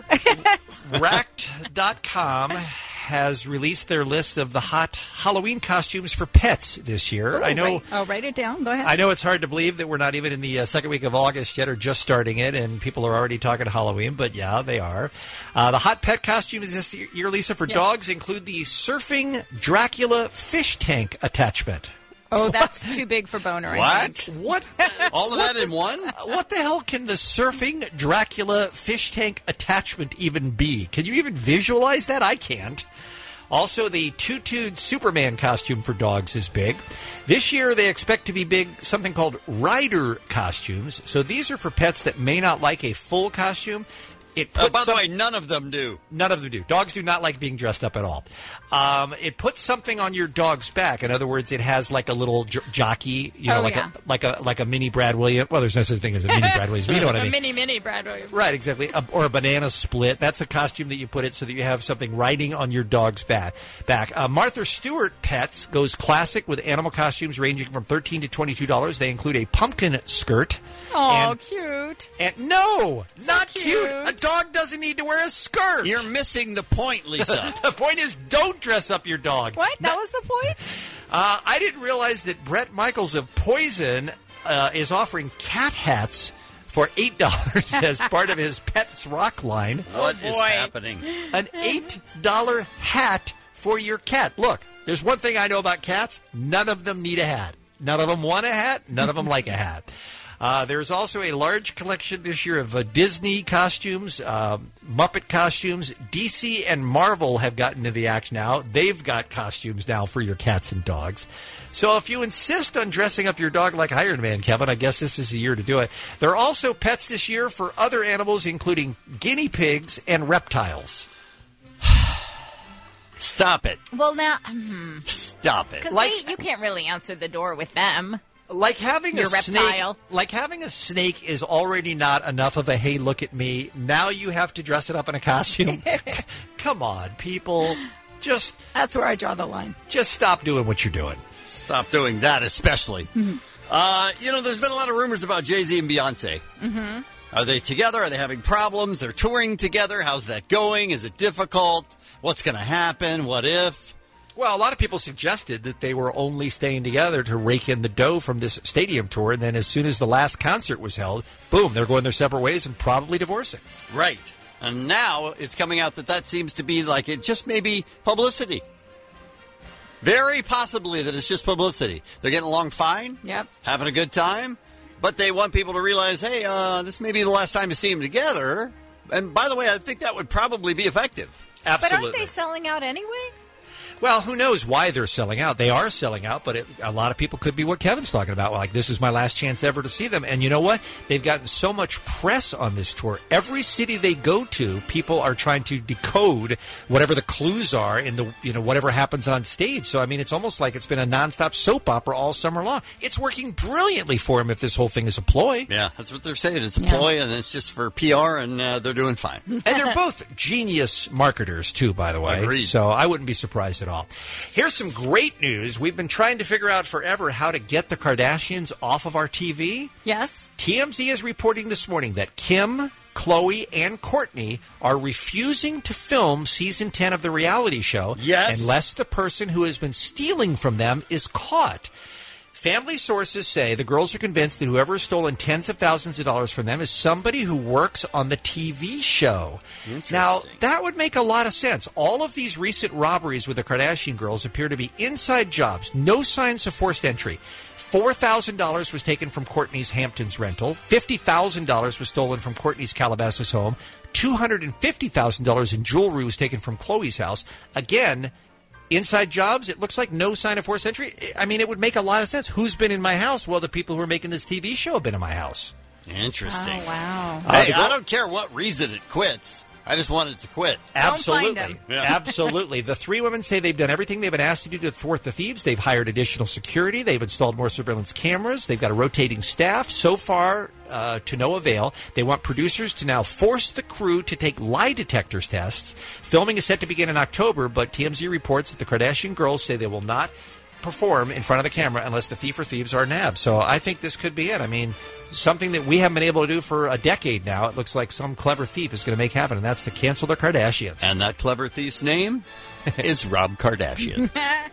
Racked dot com has released their list of the hot Halloween costumes for pets this year. Ooh, I know. Wait. Oh, write it down. Go ahead. I know it's hard to believe that we're not even in the uh, second week of August yet, or just starting it, and people are already talking Halloween. But yeah, they are. Uh, the hot pet costumes this year, Lisa, for Yes. dogs include the surfing Dracula fish tank attachment. Oh, that's too big for Boner, I What? think. What? All of that in one? What the hell can the surfing Dracula fish tank attachment even be? Can you even visualize that? I can't. Also, the tutued Superman costume for dogs is big. This year, they expect to be big something called rider costumes. So these are for pets that may not like a full costume. It Oh, puts by some- the way, none of them do. None of them do. Dogs do not like being dressed up at all. Um, it puts something on your dog's back. In other words, it has like a little j- jockey, you know, Oh, like yeah. a like a like a mini Brad Williams. Well, there's no such thing as a mini Brad Williams. But you know what I A mean? mini, mini Brad Williams. Right, exactly. A, or a banana split. That's a costume that you put it so that you have something riding on your dog's back. Back. Uh, Martha Stewart Pets goes classic with animal costumes ranging from thirteen to twenty-two dollars. They include a pumpkin skirt. Oh, and, cute. and no, not cute. cute. A dog doesn't need to wear a skirt. You're missing the point, Lisa. The point is, don't dress up your dog. What? That was the point? Uh, I didn't realize that Brett Michaels of Poison uh, is offering cat hats for eight dollars as part of his Pets Rock line. What Oh, is boy. happening? An eight dollar hat for your cat. Look, there's one thing I know about cats. None of them need a hat. None of them want a hat. None of them like a hat. Uh, there's also a large collection this year of uh, Disney costumes, uh, Muppet costumes. D C and Marvel have gotten into the act now. They've got costumes now for your cats and dogs. So if you insist on dressing up your dog like Iron Man, Kevin, I guess this is the year to do it. There are also pets this year for other animals, including guinea pigs and reptiles. Stop it. Well, now, hmm. Stop it. Because Like- you can't really answer the door with them. Like having Your a reptile. snake, like having a snake is already not enough of a hey, look at me. Now you have to dress it up in a costume. Come on, people, just That's where I draw the line. just stop doing what you're doing. Stop doing that, especially. Uh, you know, there's been a lot of rumors about Jay-Z and Beyonce. Mm-hmm. Are they together? Are they having problems? They're touring together. How's that going? Is it difficult? What's going to happen? What if? Well, a lot of people suggested that they were only staying together to rake in the dough from this stadium tour, and then as soon as the last concert was held, boom, they're going their separate ways and probably divorcing. Right. And now it's coming out that that seems to be like it just may be publicity. Very possibly that it's just publicity. They're getting along fine. Yep. Having a good time. But they want people to realize, hey, uh, this may be the last time to see them together. And by the way, I think that would probably be effective. Absolutely. But aren't they selling out anyway? Well, who knows why they're selling out. They are selling out, but it, a lot of people could be what Kevin's talking about. Like, this is my last chance ever to see them. And you know what? They've gotten so much press on this tour. Every city they go to, people are trying to decode whatever the clues are in the, you know, whatever happens on stage. So, I mean, it's almost like it's been a nonstop soap opera all summer long. It's working brilliantly for them if this whole thing is a ploy. Yeah, that's what they're saying. It's a Yeah. ploy, and it's just for P R, and uh, they're doing fine. And they're both genius marketers, too, by the way. Agreed. So I wouldn't be surprised at all. Here's some great news. We've been trying to figure out forever how to get the Kardashians off of our T V. Yes. T M Z is reporting this morning that Kim, Khloe, and Kourtney are refusing to film season ten of the reality show Yes. unless the person who has been stealing from them is caught. Family sources say the girls are convinced that whoever has stolen tens of thousands of dollars from them is somebody who works on the T V show. Now, that would make a lot of sense. All of these recent robberies with the Kardashian girls appear to be inside jobs, no signs of forced entry. four thousand dollars was taken from Kourtney's Hamptons rental. fifty thousand dollars was stolen from Kourtney's Calabasas home. two hundred fifty thousand dollars in jewelry was taken from Khloe's house. Again, inside jobs, it looks like no sign of forced entry. I mean, it would make a lot of sense. Who's been in my house? Well, the people who are making this T V show have been in my house. Interesting. Oh, wow. Hey, Uh, I don't care what reason it quits. I just want it to quit. Absolutely. Yeah. Absolutely. The three women say they've done everything they've been asked to do to thwart the thieves. They've hired additional security. They've installed more surveillance cameras. They've got a rotating staff. So far, uh, to no avail. They want producers to now force the crew to take lie detector tests. Filming is set to begin in October, but T M Z reports that the Kardashian girls say they will not perform in front of the camera unless the thief or thieves are nabbed. So I think this could be it. I mean, something that we haven't been able to do for a decade now. It looks like some clever thief is going to make happen, and that's to cancel the Kardashians. And that clever thief's name is Rob Kardashian.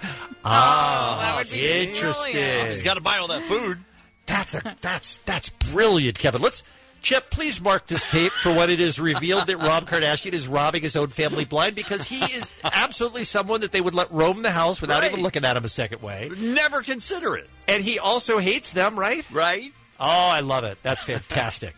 Ah, that would be interesting. brilliant. He's got to buy all that food. That's a that's that's brilliant, Kevin. Let's Chip, please mark this tape for when it is revealed that Rob Kardashian is robbing his own family blind, because he is absolutely someone that they would let roam the house without Right. even looking at him a second way. Never consider it. And he also hates them, right? Right. Oh, I love it. That's fantastic.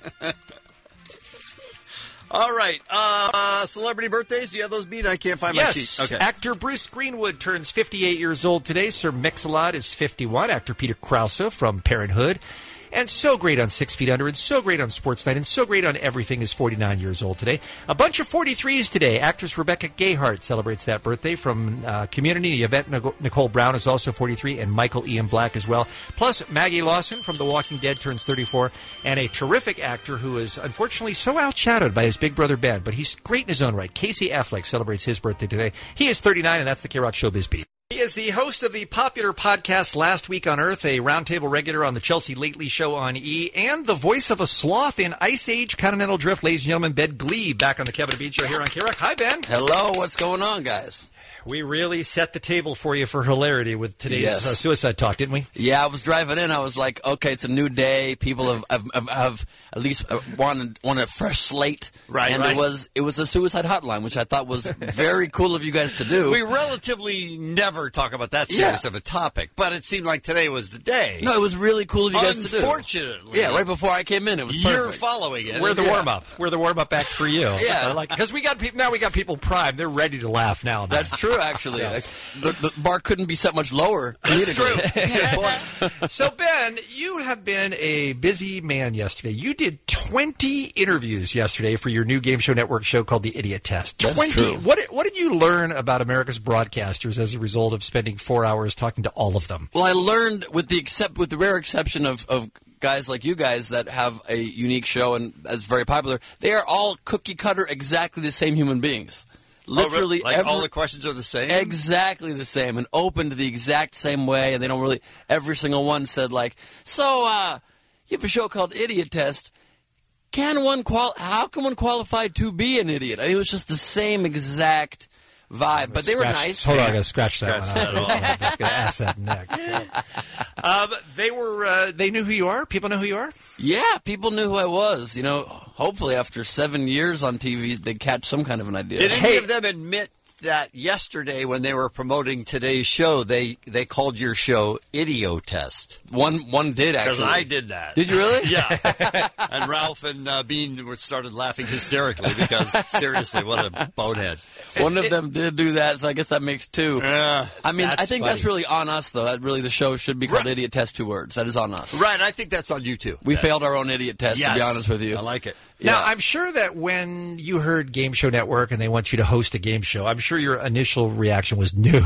All right. Uh, celebrity birthdays. Do you have those beat? I can't find my Yes. sheet. Okay. Actor Bruce Greenwood turns fifty-eight years old today. Sir Mix-a-Lot is fifty-one. Actor Peter Krause from Parenthood. And so great on Six Feet Under, and so great on Sports Night, and so great on everything is forty-nine years old today. A bunch of forty-threes today. Actress Rebecca Gayheart celebrates that birthday. From uh, Community, Yvette Nicole Brown is also forty-three, and Michael Ian Black as well. Plus, Maggie Lawson from The Walking Dead turns thirty-four, and a terrific actor who is unfortunately so outshadowed by his big brother Ben, but he's great in his own right. Casey Affleck celebrates his birthday today. He is thirty-nine, and that's the K-Rock Showbiz Beat. He is the host of the popular podcast Last Week on Earth, a roundtable regular on the Chelsea Lately Show on E, and the voice of a sloth in Ice Age Continental Drift. Ladies and gentlemen, Ben Glee, back on the Kevin and Bean Show here on K-Rock. Hi, Ben. Hello, what's going on, guys? We really set the table for you for hilarity with today's Yes. uh, suicide talk, didn't we? Yeah, I was driving in. I was like, okay, it's a new day. People have have, have, have at least wanted want a fresh slate, Right, And right. it was it was a suicide hotline, which I thought was very cool of you guys to do. We relatively never talk about that serious Yeah. of a topic, but it seemed like today was the day. No, it was really cool of you guys to do. Unfortunately. Yeah, right before I came in, it was You're perfect. following it. We're the Yeah. warm-up. We're the warm-up act for you. Yeah. I like because we got people now. We got people primed. They're ready to laugh now. That's true, actually. The, the bar couldn't be set much lower. That's true. So, Ben, you have been a busy man yesterday. You did twenty interviews yesterday for your new Game Show Network show called The Idiot Test. That's twenty. true. What, what did you learn about America's broadcasters as a result of spending four hours talking to all of them? Well, I learned, with the except with the rare exception of, of guys like you guys that have a unique show and that's very popular, they are all cookie cutter, exactly the same human beings. Literally, Oh, like every, all the questions are the same? exactly the same and opened the exact same way, and they don't really. Every single one said like, "So, uh, you have a show called Idiot Test. can one qual? How can one qualify to be an idiot? I mean, it was just the same exact vibe, but they were Scratch- nice. Hold on, I got to scratch that Scratch one. that I'm just going to ask that next. um, they were. Uh, they knew who you are. People know who you are. Yeah, people knew who I was. You know, hopefully after seven years on T V, they catch some kind of an idea. Did any of them admit that yesterday when they were promoting today's show, they, they called your show Idiotest? One one did, actually. Because I did that. Did you really? Yeah. And Ralph and uh, Bean were- started laughing hysterically because, seriously, what a bonehead. One of them did do that, so I guess that makes two. Yeah, I mean, I that's think funny. that's really on us, though. That really, the show should be called Idiot Test, two words. That is on us. Right, I think that's on you, too. We Yeah. failed our own idiot test, to be Yes. honest with you. I like it. Now, I'm sure that when you heard Game Show Network and they want you to host a game show, I'm sure your initial reaction was no.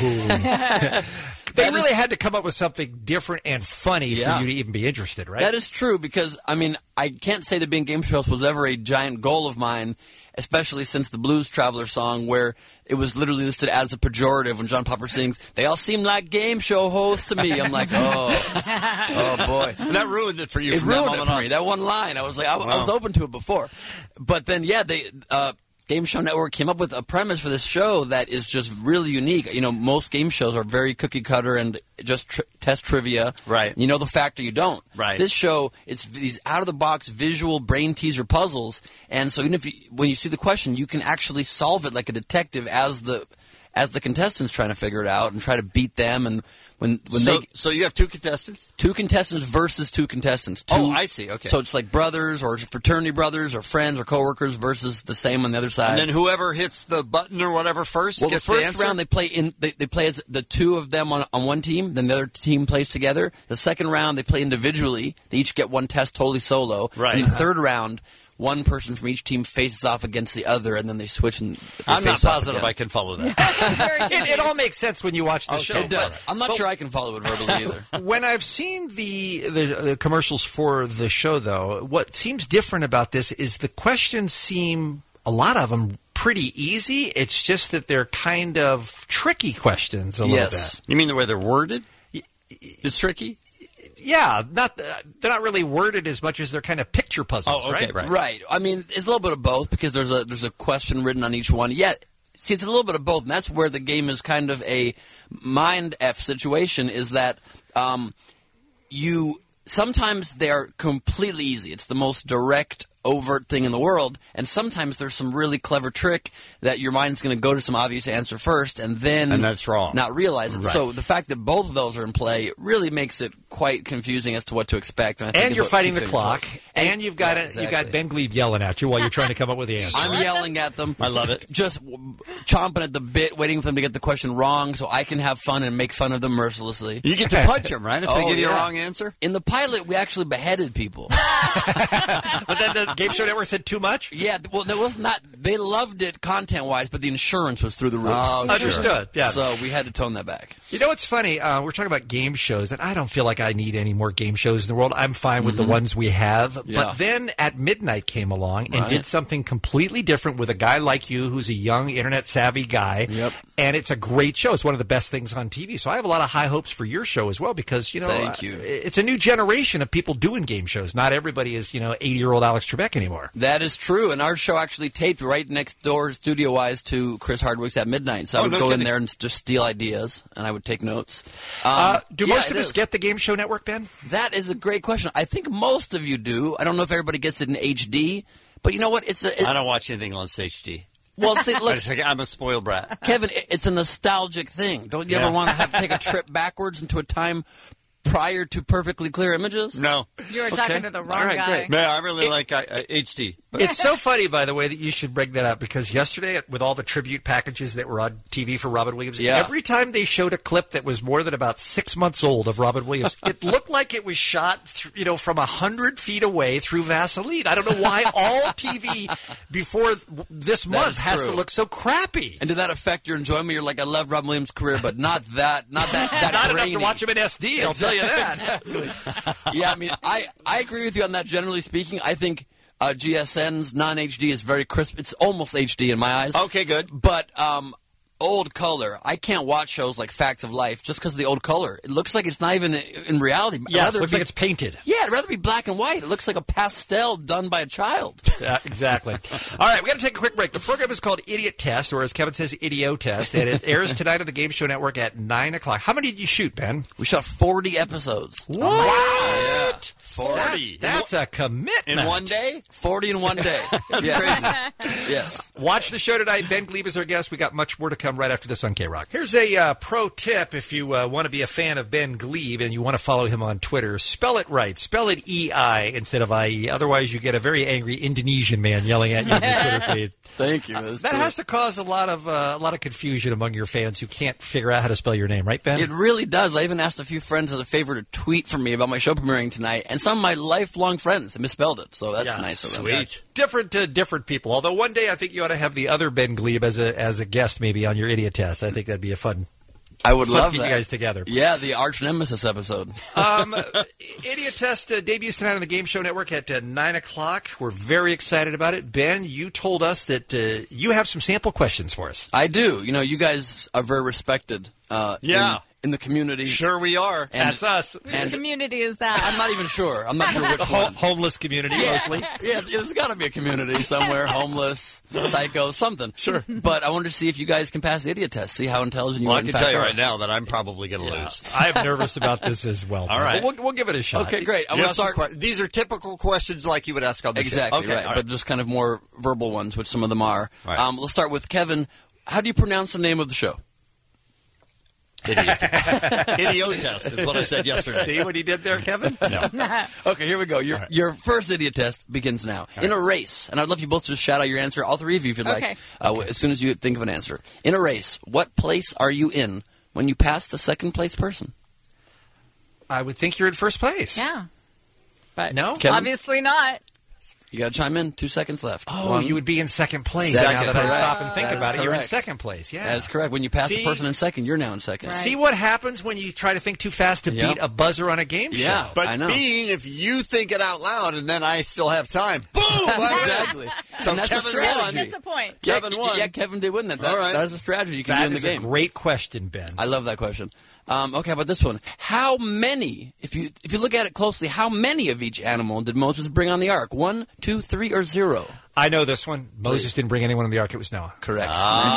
They really had to come up with something different and funny Yeah. for you to even be interested, right? That is true because, I mean, I can't say that being game show host was ever a giant goal of mine, especially since the Blues Traveler song where it was literally listed as a pejorative when John Popper sings, they all seem like game show hosts to me. I'm like, oh, oh boy. And that ruined it for you. It from that ruined it moment for on. me. That one line, I was like, I, I Wow. was open to it before. But then, yeah, they... Uh, Game Show Network came up with a premise for this show that is just really unique. You know, most game shows are very cookie cutter and just tr- test trivia. Right. You know the fact or you don't. Right. This show, it's these out of the box visual brain teaser puzzles, and so even if you, when you see the question, you can actually solve it like a detective as the as the contestants trying to figure it out and try to beat them. And when when so, they so you have two contestants? two contestants versus two contestants. Two, Oh, I see. Okay. So it's like brothers or fraternity brothers or friends or coworkers versus the same on the other side. And then whoever hits the button or whatever first Well, the gets to first answer? round they play in. They, they play as the two of them on, on one team. Then the other team plays together. The second round they play individually. They each get one test totally solo. Right. And the third round, one person from each team faces off against the other, and then they switch and they I'm not face off positive again. I can follow that. it, it all makes sense when you watch the Okay. show. It does. I'm not But- sure I can follow it verbally either. When I've seen the, the the commercials for the show, though, what seems different about this is the questions seem, a lot of them, pretty easy. It's just that they're kind of tricky questions a little bit. You mean the way they're worded? It's tricky? Yeah, not uh, they're not really worded as much as they're kind of picture puzzles, Oh, okay, right? Right. I mean, it's a little bit of both because there's a there's a question written on each one. Yeah. See, it's a little bit of both, and that's where the game is kind of a mind f situation. Is that um, you sometimes they are completely easy. It's the most direct, overt thing in the world, and sometimes there's some really clever trick that your mind's going to go to some obvious answer first, and then And that's wrong. not realize it. Right. So the fact that both of those are in play really makes it quite confusing as to what to expect. And, I think And is you're what fighting keeps the it clock, close. and you've got Yeah, it. You've got exactly. Ben Glebe yelling at you while you're trying to come up with the answer. I'm yelling at them. I love it. Just w- chomping at the bit, waiting for them to get the question wrong so I can have fun and make fun of them mercilessly. You get to punch them, right, if they Oh, give you a yeah. wrong answer? In the pilot, we actually beheaded people. But then the Game Show Network said too much? Yeah, well, there was not. They loved it content-wise, but the insurance was through the roof. Oh, sure. Understood, yeah. So we had to tone that back. You know what's funny? Uh, we're talking about game shows, and I don't feel like I need any more game shows in the world. I'm fine with the ones we have. Yeah. But then At Midnight came along and Right. did something completely different with a guy like you who's a young, internet-savvy guy. Yep. And it's a great show. It's one of the best things on T V. So I have a lot of high hopes for your show as well because, you know, Thank you. uh, it's a new generation of people doing game shows. Not everybody is, you know, eighty-year-old Alex Trebek anymore. That is true, and our show actually taped right next door, studio-wise, to Chris Hardwick's At Midnight. So I Oh, would no go in kidding. there and just steal ideas, and I would take notes. Um, uh, do yeah, most it of us is. get the Game Show Network, Ben? That is a great question. I think most of you do. I don't know if everybody gets it in H D, but you know what? It's a. It, I don't watch anything unless H D. Well, see, I look, just think I'm a spoiled brat. Kevin, it- it's a nostalgic thing. Don't you Yeah. ever want to have to take a trip backwards into a time prior to perfectly clear images? No. You were talking to the wrong All right, guy. great. No, I really like uh, uh, H D. But It's so funny, by the way, that you should bring that up because yesterday, with all the tribute packages that were on T V for Robin Williams, Yeah. every time they showed a clip that was more than about six months old of Robin Williams, it looked like it was shot, th- you know, from a hundred feet away through Vaseline. I don't know why all T V before th- this That month is has true. to look so crappy. And did that affect your enjoyment? You're like, I love Robin Williams' career, but not that, not that, that Not enough grainy. to watch him in S D, I'll tell you that. Exactly. Yeah, I mean, I, I agree with you on that. Generally speaking, I think uh, G S N's non H D is very crisp. It's almost H D in my eyes. Okay, good. But um, old color. I can't watch shows like Facts of Life just because of the old color. It looks like it's not even in reality. Yeah, rather, it looks it's like it's painted. Yeah, it'd rather be black and white. It looks like a pastel done by a child. Yeah, exactly. All right, we got to take a quick break. The program is called Idiot Test, or as Kevin says, Idiot Test, and it airs tonight on the Game Show Network at nine o'clock. How many did you shoot, Ben? We shot forty episodes. What? Wow. Yeah. forty. That, that's a commitment. In one day? forty in one day. That's yes. crazy. Yes. Watch the show tonight. Ben Glebe is our guest. We got much more to come right after this on K-Rock. Here's a uh, pro tip if you uh, want to be a fan of Ben Glebe and you want to follow him on Twitter. Spell it right. Spell it E I instead of I E. Otherwise, you get a very angry Indonesian man yelling at you on your Twitter feed. Thank you. That's that true. has to cause a lot of uh, a lot of confusion among your fans who can't figure out how to spell your name, right, Ben? It really does. I even asked a few friends as a favor to tweet for me about my show premiering tonight, and some of my lifelong friends misspelled it, so that's Yeah, nice of them. Sweet. Different to different people. Although one day I think you ought to have the other Ben Glebe as a as a guest maybe on your Idiot Test. I think that'd be a fun. I would fun love to get that. you guys together. Yeah, the arch nemesis episode. Um, Idiot Test uh, debuts tonight on the Game Show Network at uh, nine o'clock. We're very excited about it. Ben, you told us that uh, you have some sample questions for us. I do. You know, you guys are very respected. Uh, Yeah. In, in the community. Sure we are. And- That's us. Which And- community is that? I'm not even sure. I'm not sure which Ho- one. homeless community, mostly. Yeah, there's got to be a community somewhere, homeless, psycho, something. Sure. But I wanted to see if you guys can pass the idiot test, see how intelligent you Well, are I in can fact tell you are. right now that I'm probably going to lose. I'm nervous about this as well. All Ben. right. But We'll, we'll give it a shot. Okay, great. I'm You going have to some start. que- These are typical questions like you would ask on the Exactly, show. Okay, right, all but just kind of more verbal ones, which some of them are. Right. Um, let's start with Kevin. How do you pronounce the name of the show? Idiot. Idiot test is what I said yesterday. See what he did there, Kevin? No. Okay, here we go. Your right. your first idiot test begins now. In a race, and I'd love you both to just shout out your answer, all three of you if you'd Okay. like, uh, w- as soon as you think of an answer. In a race, what place are you in when you pass the second place person? I would think you're in first place. Yeah. But No? Kevin? obviously not. You got to chime in. Two seconds left. Oh, One. you would be in second place. That's now that I correct. stop and think That is about it, you're in correct. second place. Yeah. That's correct. When you pass See? the person in second, you're now in second. Right. See what happens when you try to think too fast to Yep. beat a buzzer on a game show? Yeah. But I know. Bean, if you think it out loud and then I still have time, boom! exactly. So and that's Kevin a strategy. That's a point. Yeah, Kevin won. Yeah, Kevin did win that. That, All right. that is a strategy you can That do in the is game. a great question, Ben. I love that question. Um, okay, how about this one? How many, if you if you look at it closely, how many of each animal did Moses bring on the ark? One, two, three, or zero? I know this one. Moses didn't bring anyone on the ark. It was Noah. Correct.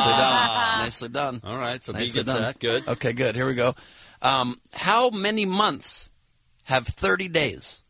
Ah. Nicely done. Nicely done. All right, so Bean Nicely gets done. that. Good. Okay, good. Here we go. Um, how many months have thirty days?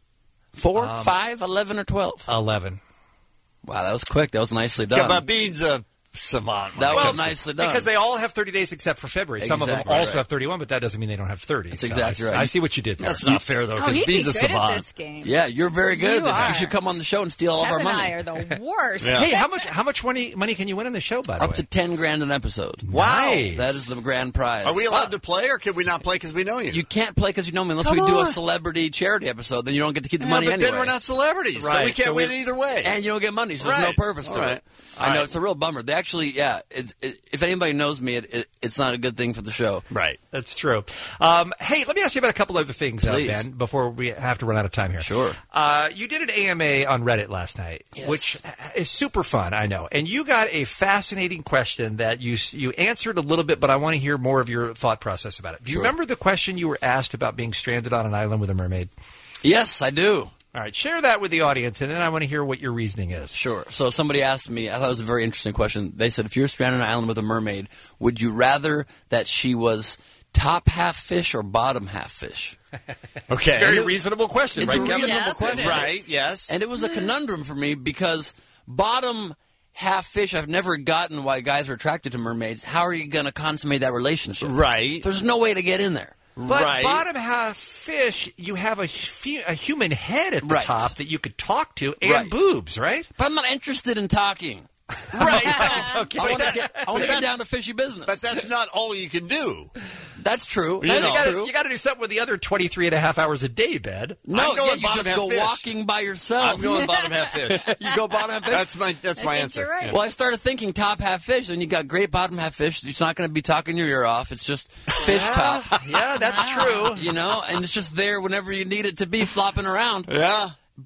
Four, Um, five, eleven, or twelve? Eleven. Wow, that was quick. That was nicely done. Yeah, but Bean's a savant. That when it was comes to- nicely done. Because they all have thirty days except for February. Some of them Exactly also right. have thirty-one, but that doesn't mean they don't have thirty. That's So exactly I, right. I see what you did there. That's not fair, though, Oh, because he'd be Bean's a good at savant. this game. Yeah, you're very good You at this. are. You should come on the show and steal all Kevin of our and money. I are the worst. Yeah. Hey, how much how much money money can you win on the show, by the Up way? to ten grand an episode. Wow. Nice. That is the grand prize. Are we allowed to play, or can we not play because we know you? You can't play because you know me unless Come we do a on. celebrity charity episode. Then you don't get to keep the Yeah, money but anyway. then we're not celebrities, so Right, we can't so win we- either way. And you don't get money, so there's Right. no purpose to All right. it. I know right. it's a real bummer. They actually, yeah. It, it, if anybody knows me, it, it, it's not a good thing for the show. Right, that's true. Um, hey, let me ask you about a couple other things, uh, Please. Ben, before we have to run out of time here. Sure. Uh, you did an A M A on Reddit last night, Yes. which is super fun, I know. And you got a fascinating question that you you answered a little bit, but I want to hear more of your thought process about it. Do you Sure. remember the question you were asked about being stranded on an island with a mermaid? Yes, I do. All right, share that with the audience, and then I want to hear what your reasoning is. Sure. So somebody asked me, I thought it was a very interesting question. They said, if you're stranded on an island with a mermaid, would you rather that she was top half fish or bottom half fish? Okay. Very it- reasonable question, It's right, a Kevin? reasonable Yes, it question. is. Right, yes. And it was a conundrum for me because bottom half fish, I've never gotten why guys are attracted to mermaids. How are you going to consummate that relationship? Right. There's no way to get in there. But right. bottom half fish, you have a, hu- a human head at the Right. top that you could talk to, and Right. boobs, right? But I'm not interested in talking. Right. Okay. I want to that- get, I want to but get down to that's- fishy business. But that's not all you can do. That's true. You That know. is You gotta, true. you gotta do something with the other twenty-three and a half hours a day, Ben. No, I'm going yeah, you bottom just half go fish. walking by yourself. I'm going bottom half fish. You go bottom half fish. That's my that's my think answer. you're right. Yeah. Well, I started thinking top half fish, and you got great bottom half fish. It's not going to be talking your ear off. It's just fish top, Yeah, that's true. you know, and it's just there whenever you need it to be, flopping around. Yeah. But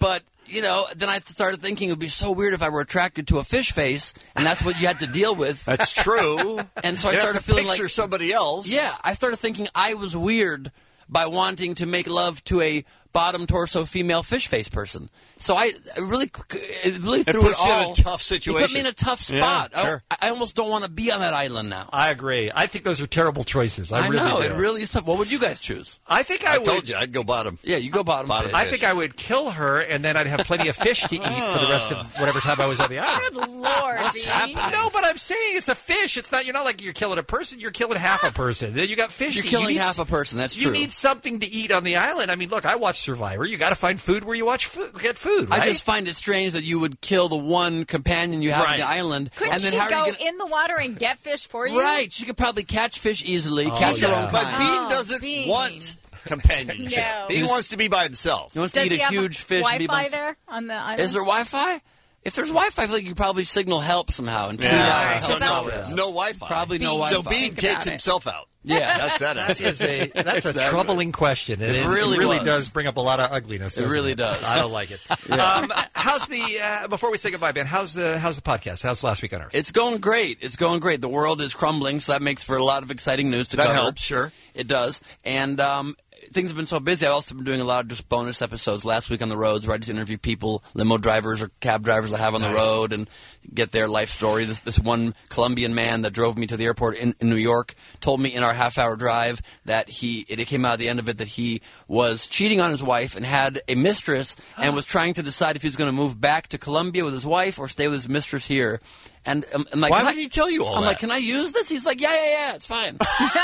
you know, then I started thinking it would be so weird if I were attracted to a fish face, and that's what you had to deal with. That's true. And so I You have started to feeling picture like somebody else. Yeah, I started thinking I was weird by wanting to make love to a bottom torso female fish face person. So I really, it really threw it it puts you all. in a tough situation. It put me in a tough Yeah, spot. sure. I, I almost don't want to be on that island now. I agree. I think those are terrible choices. I, I really know do. it really is tough. What would you guys choose? I think I, I would. told you I'd go bottom. Yeah, you go bottom. Bottom fish. I think I would kill her, and then I'd have plenty of fish to eat for the rest of whatever time I was on the island. Good Lord, What's Bean. happening? No, but I'm saying it's a fish. It's not. You're not like you're killing a person. You're killing half a person. Then you got fish. You're to eat. killing You need half a person. That's true. You need something to eat on the island. I mean, look, I watch Survivor. You got to find food where you watch food, get food. Right? I just find it strange that you would kill the one companion you have Right. on the island, Couldn't and then she how go are you gonna... in the water and get fish for you? Right, she could probably catch fish easily, Oh, catch her yeah. own But kind. Bean Oh, doesn't Bean. want companionship. No. He He's- wants to be by himself. He wants Does to eat he a have huge fish and be by Wi-Fi himself. there on the island? Is there Wi-Fi? If there's Wi-Fi, I feel like you could probably signal help somehow and tweet Yeah. out So help no, notice. no Wi-Fi. Probably no Bean. Wi-Fi. So Bean Think takes about it. himself out. Yeah. That's that. That is a that's a Exactly. troubling question, and It it, really really was. does bring up a lot of ugliness. It doesn't really does. I don't like it. um, how's the uh, before we say goodbye, Ben? How's the how's the podcast? How's last week on Earth? It's going great. It's going great. The world is crumbling, so that makes for a lot of exciting news to That cover. helps, sure. It does. And um, things have been so busy. I've also been doing a lot of just bonus episodes last week on the roads where I just interview people, limo drivers or cab drivers I have on the road and get their life story. This, this one Colombian man that drove me to the airport in, in New York told me in our half-hour drive that he, it came out at the end of it that he was cheating on his wife and had a mistress and was trying to decide if he was going to move back to Colombia with his wife or stay with his mistress here. And um, I'm like, Why can would I- he tell you all I'm that? like, can I use this? He's like, yeah, yeah, yeah, it's fine.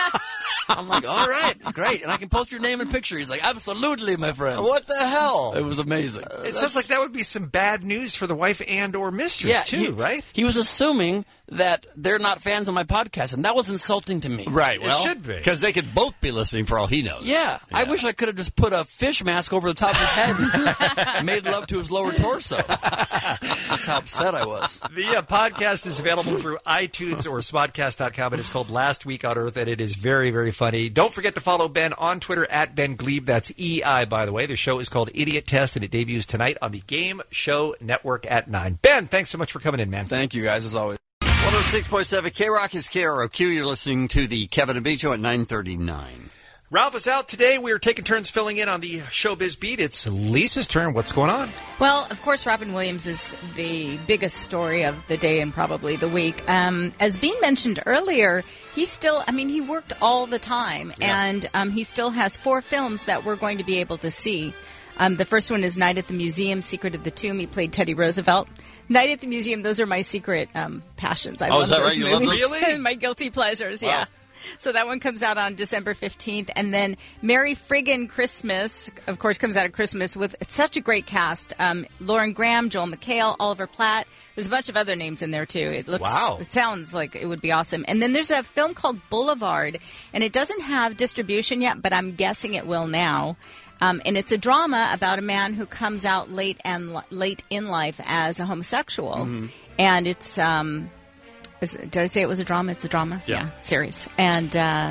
I'm like, all right, great. And I can post your name and picture. He's like, absolutely, my friend. What the hell? It was amazing. It sounds like that would be some bad news for the wife and or mistress yeah, too, he, right? He was assuming that they're not fans of my podcast, and that was insulting to me. Right. Well, should be. because they could both be listening for all he knows. Yeah, I wish I could have just put a fish mask over the top of his head and made love to his lower torso. That's how upset I was. The uh, podcast is available through iTunes or Smodcast dot com. It is called Last Week on Earth, and it is very, very funny. Don't forget to follow Ben on Twitter at Ben Glebe. That's E I, by the way. The show is called Idiot Test, and it debuts tonight on the Game Show Network at nine. Ben, thanks so much for coming in, man. Thank you, guys, as always. one oh six point seven K-Rock is K R O Q. You're listening to the Kevin and Bean Show at nine thirty-nine. Ralph is out today. We are taking turns filling in on the Showbiz Beat. It's Lisa's turn. What's going on? Well, of course, Robin Williams is the biggest story of the day and probably the week. Um, as Bean mentioned earlier, he's still, I mean, he worked all the time, Yeah. and um, he still has four films that we're going to be able to see. Um, the first one is Night at the Museum, Secret of the Tomb. He played Teddy Roosevelt. Night at the Museum, those are my secret um, passions. I Oh, love is that those right? You love movies. those? Really? My guilty pleasures, Wow. yeah. So that one comes out on December fifteenth. And then Merry Friggin' Christmas, of course, comes out at Christmas with such a great cast. Um, Lauren Graham, Joel McHale, Oliver Platt. There's a bunch of other names in there, too. It looks, Wow. it sounds like it would be awesome. And then there's a film called Boulevard, and it doesn't have distribution yet, but I'm guessing it will now. Um, and it's a drama about a man who comes out late and li- late in life as a homosexual. Mhm. And it's... Um, is, did I say it was a drama? It's a drama? Yeah. Series. And uh,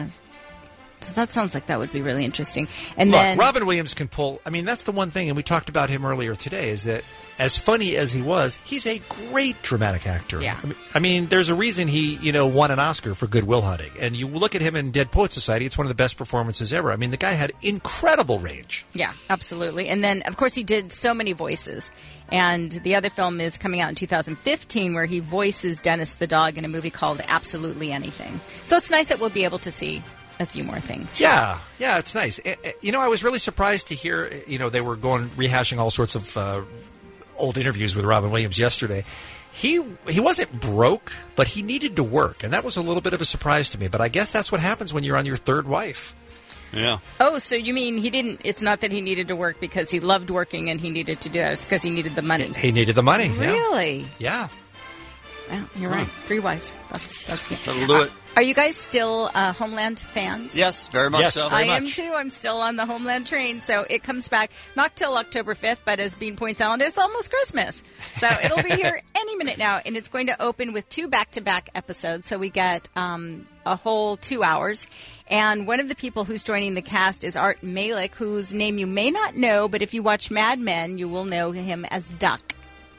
so that sounds like that would be really interesting. And Look, then Robin Williams can pull. I mean, that's the one thing, and we talked about him earlier today, is that as funny as he was, he's a great dramatic actor. Yeah. I mean, I mean, there's a reason he, you know, won an Oscar for Good Will Hunting. And you look at him in Dead Poets Society, it's one of the best performances ever. I mean, the guy had incredible range. Yeah, absolutely. And then, of course, he did so many voices. And the other film is coming out in two thousand fifteen where he voices Dennis the dog in a movie called Absolutely Anything. So it's nice that we'll be able to see a few more things. Yeah, yeah, it's nice. Eh, eh, You know, I was really surprised to hear, eh, you know, they were going, rehashing all sorts of uh, old interviews with Robin Williams yesterday. He he wasn't broke, but he needed to work, and that was a little bit of a surprise to me. But I guess that's what happens when you're on your third wife. Yeah. Oh, so you mean he didn't, it's not that he needed to work because he loved working and he needed to do that. It's because he needed the money. He needed the money. yeah. Really? Yeah. Well, you're right. Three wives. That's, that's it. That'll do it. Are you guys still uh, Homeland fans? Yes, very much Yes, so. very I much. am too. I'm still on the Homeland train. So it comes back not till October fifth, but as Bean points out, it's almost Christmas. So it'll be here any minute now. And it's going to open with two back-to-back episodes. So we get um, a whole two hours. And one of the people who's joining the cast is Art Malik, whose name you may not know, but if you watch Mad Men, you will know him as Duck.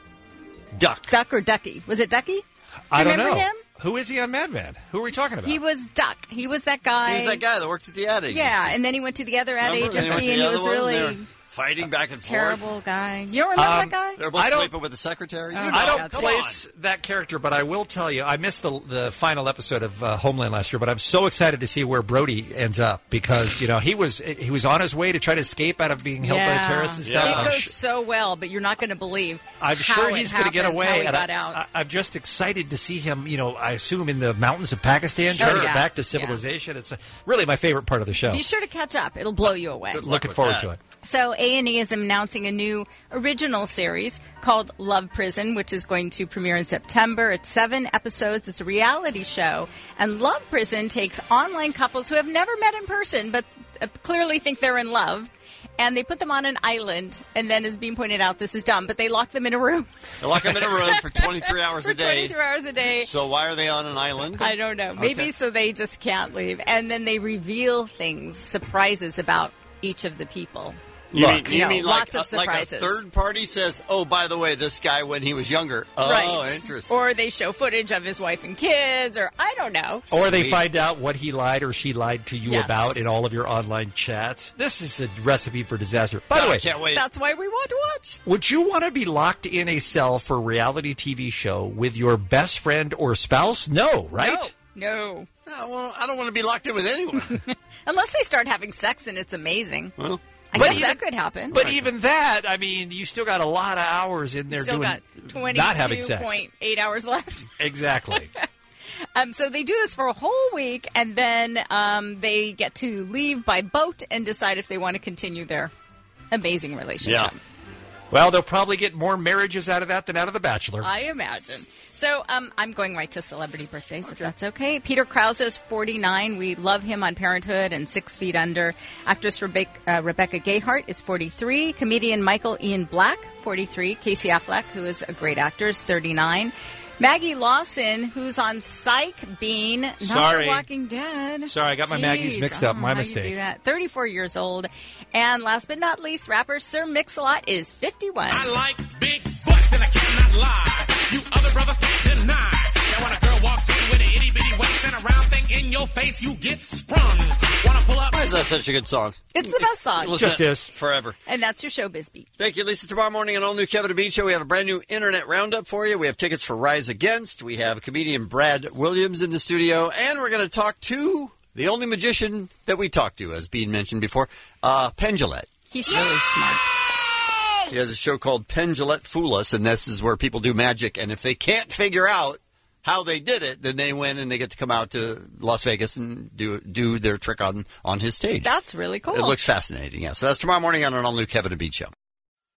Duck. Duck or Ducky? Was it Ducky? Do you I don't remember know. him? Who is he on Mad Men? Who are we talking about? He was Duck. He was that guy. He was that guy that worked at the ad agency. Yeah, and then he went to the other ad Remember? Then he went to agency, and the he other was one, really and they were fighting back and terrible forth. guy. You don't remember Um, that guy? They're both I don't- sleeping with the secretary. You Oh, know, I don't come place on. that character, but I will tell you, I missed the the final episode of uh, Homeland last year, but I'm so excited to see where Brody ends up because you know he was he was on his way to try to escape out of being held by the terrorists and stuff. It I'm goes sh- so well, but you're not going to believe I'm how sure it he's going to get happens, away. how he and got I, out. I, I'm just excited to see him. You know, I assume in the mountains of Pakistan, Sure. trying to Yeah. get back to civilization. It's uh really my favorite part of the show. Be sure to catch up. It'll blow you away. Looking forward to it. So A and E is announcing a new original series called Love Prison, which is going to premiere in September. It's seven episodes. It's a reality show. And Love Prison takes online couples who have never met in person but uh, clearly think they're in love. And they put them on an island. And then, as Bean pointed out, this is dumb, but they lock them in a room. They lock them in a room for twenty-three hours For a day. twenty-three hours a day. So why are they on an island? I don't know. Maybe Okay. so they just can't leave. And then they reveal things, surprises about each of the people. You Look, mean, you you know, mean lots like, of uh, like a surprises. third party says, oh, by the way, this guy when he was younger. Oh, Right. interesting. Or they show footage of his wife and kids, or I don't know. Or they find out what he lied or she lied to you Yes. about in all of your online chats. This is a recipe for disaster. By the way, can't wait. That's why we want to watch. would you want to be locked in a cell for a reality T V show with your best friend or spouse? No, right? No. No, well, I don't want to be locked in with anyone. Unless they start having sex and it's amazing. Well, I but guess even- that could happen. But even that, I mean, you still got a lot of hours in there Still doing got not having sex. twenty-two point eight hours left. Exactly. Um, so they do this for a whole week, and then um, they get to leave by boat and decide if they want to continue their amazing relationship. Yeah. Well, they'll probably get more marriages out of that than out of The Bachelor. I imagine. So um, I'm going right to celebrity birthdays, if that's okay. Peter Krause is forty-nine. We love him on Parenthood and Six Feet Under. Actress Rebecca, uh, Rebecca Gayheart is forty-three. Comedian Michael Ian Black, forty-three. Casey Affleck, who is a great actor, is thirty-nine. Maggie Lawson, who's on Psych Bean, not Sorry. The Walking Dead. Sorry, I got my Maggies Jeez, mixed up. I don't My know how mistake. You do that. thirty-four years old. And last but not least, rapper Sir Mix-a-Lot is fifty-one. I like big butts and I cannot lie. You other brothers can't deny. Now when a girl walks in with an itty bitty waist and a round thing in your face, you get sprung. Wanna pull up? Why is that such a good song? It's the best song. Listen Just to it is. forever. And that's your showbiz beat. Thank you, Lisa. Tomorrow morning on All New Kevin and Bean Show, we have a brand new internet roundup for you. We have tickets for Rise Against. We have comedian Brad Williams in the studio, and we're going to talk to the only magician that we talked to, as Bean mentioned before, uh, Penn Jillette. He's really smart. He has a show called Penn Jillette Fool Us, and this is where people do magic. And if they can't figure out how they did it, then they win and they get to come out to Las Vegas and do do their trick on, on his stage. That's really cool. It looks fascinating, yeah. So that's tomorrow morning on an all-new Kevin and Bean Show.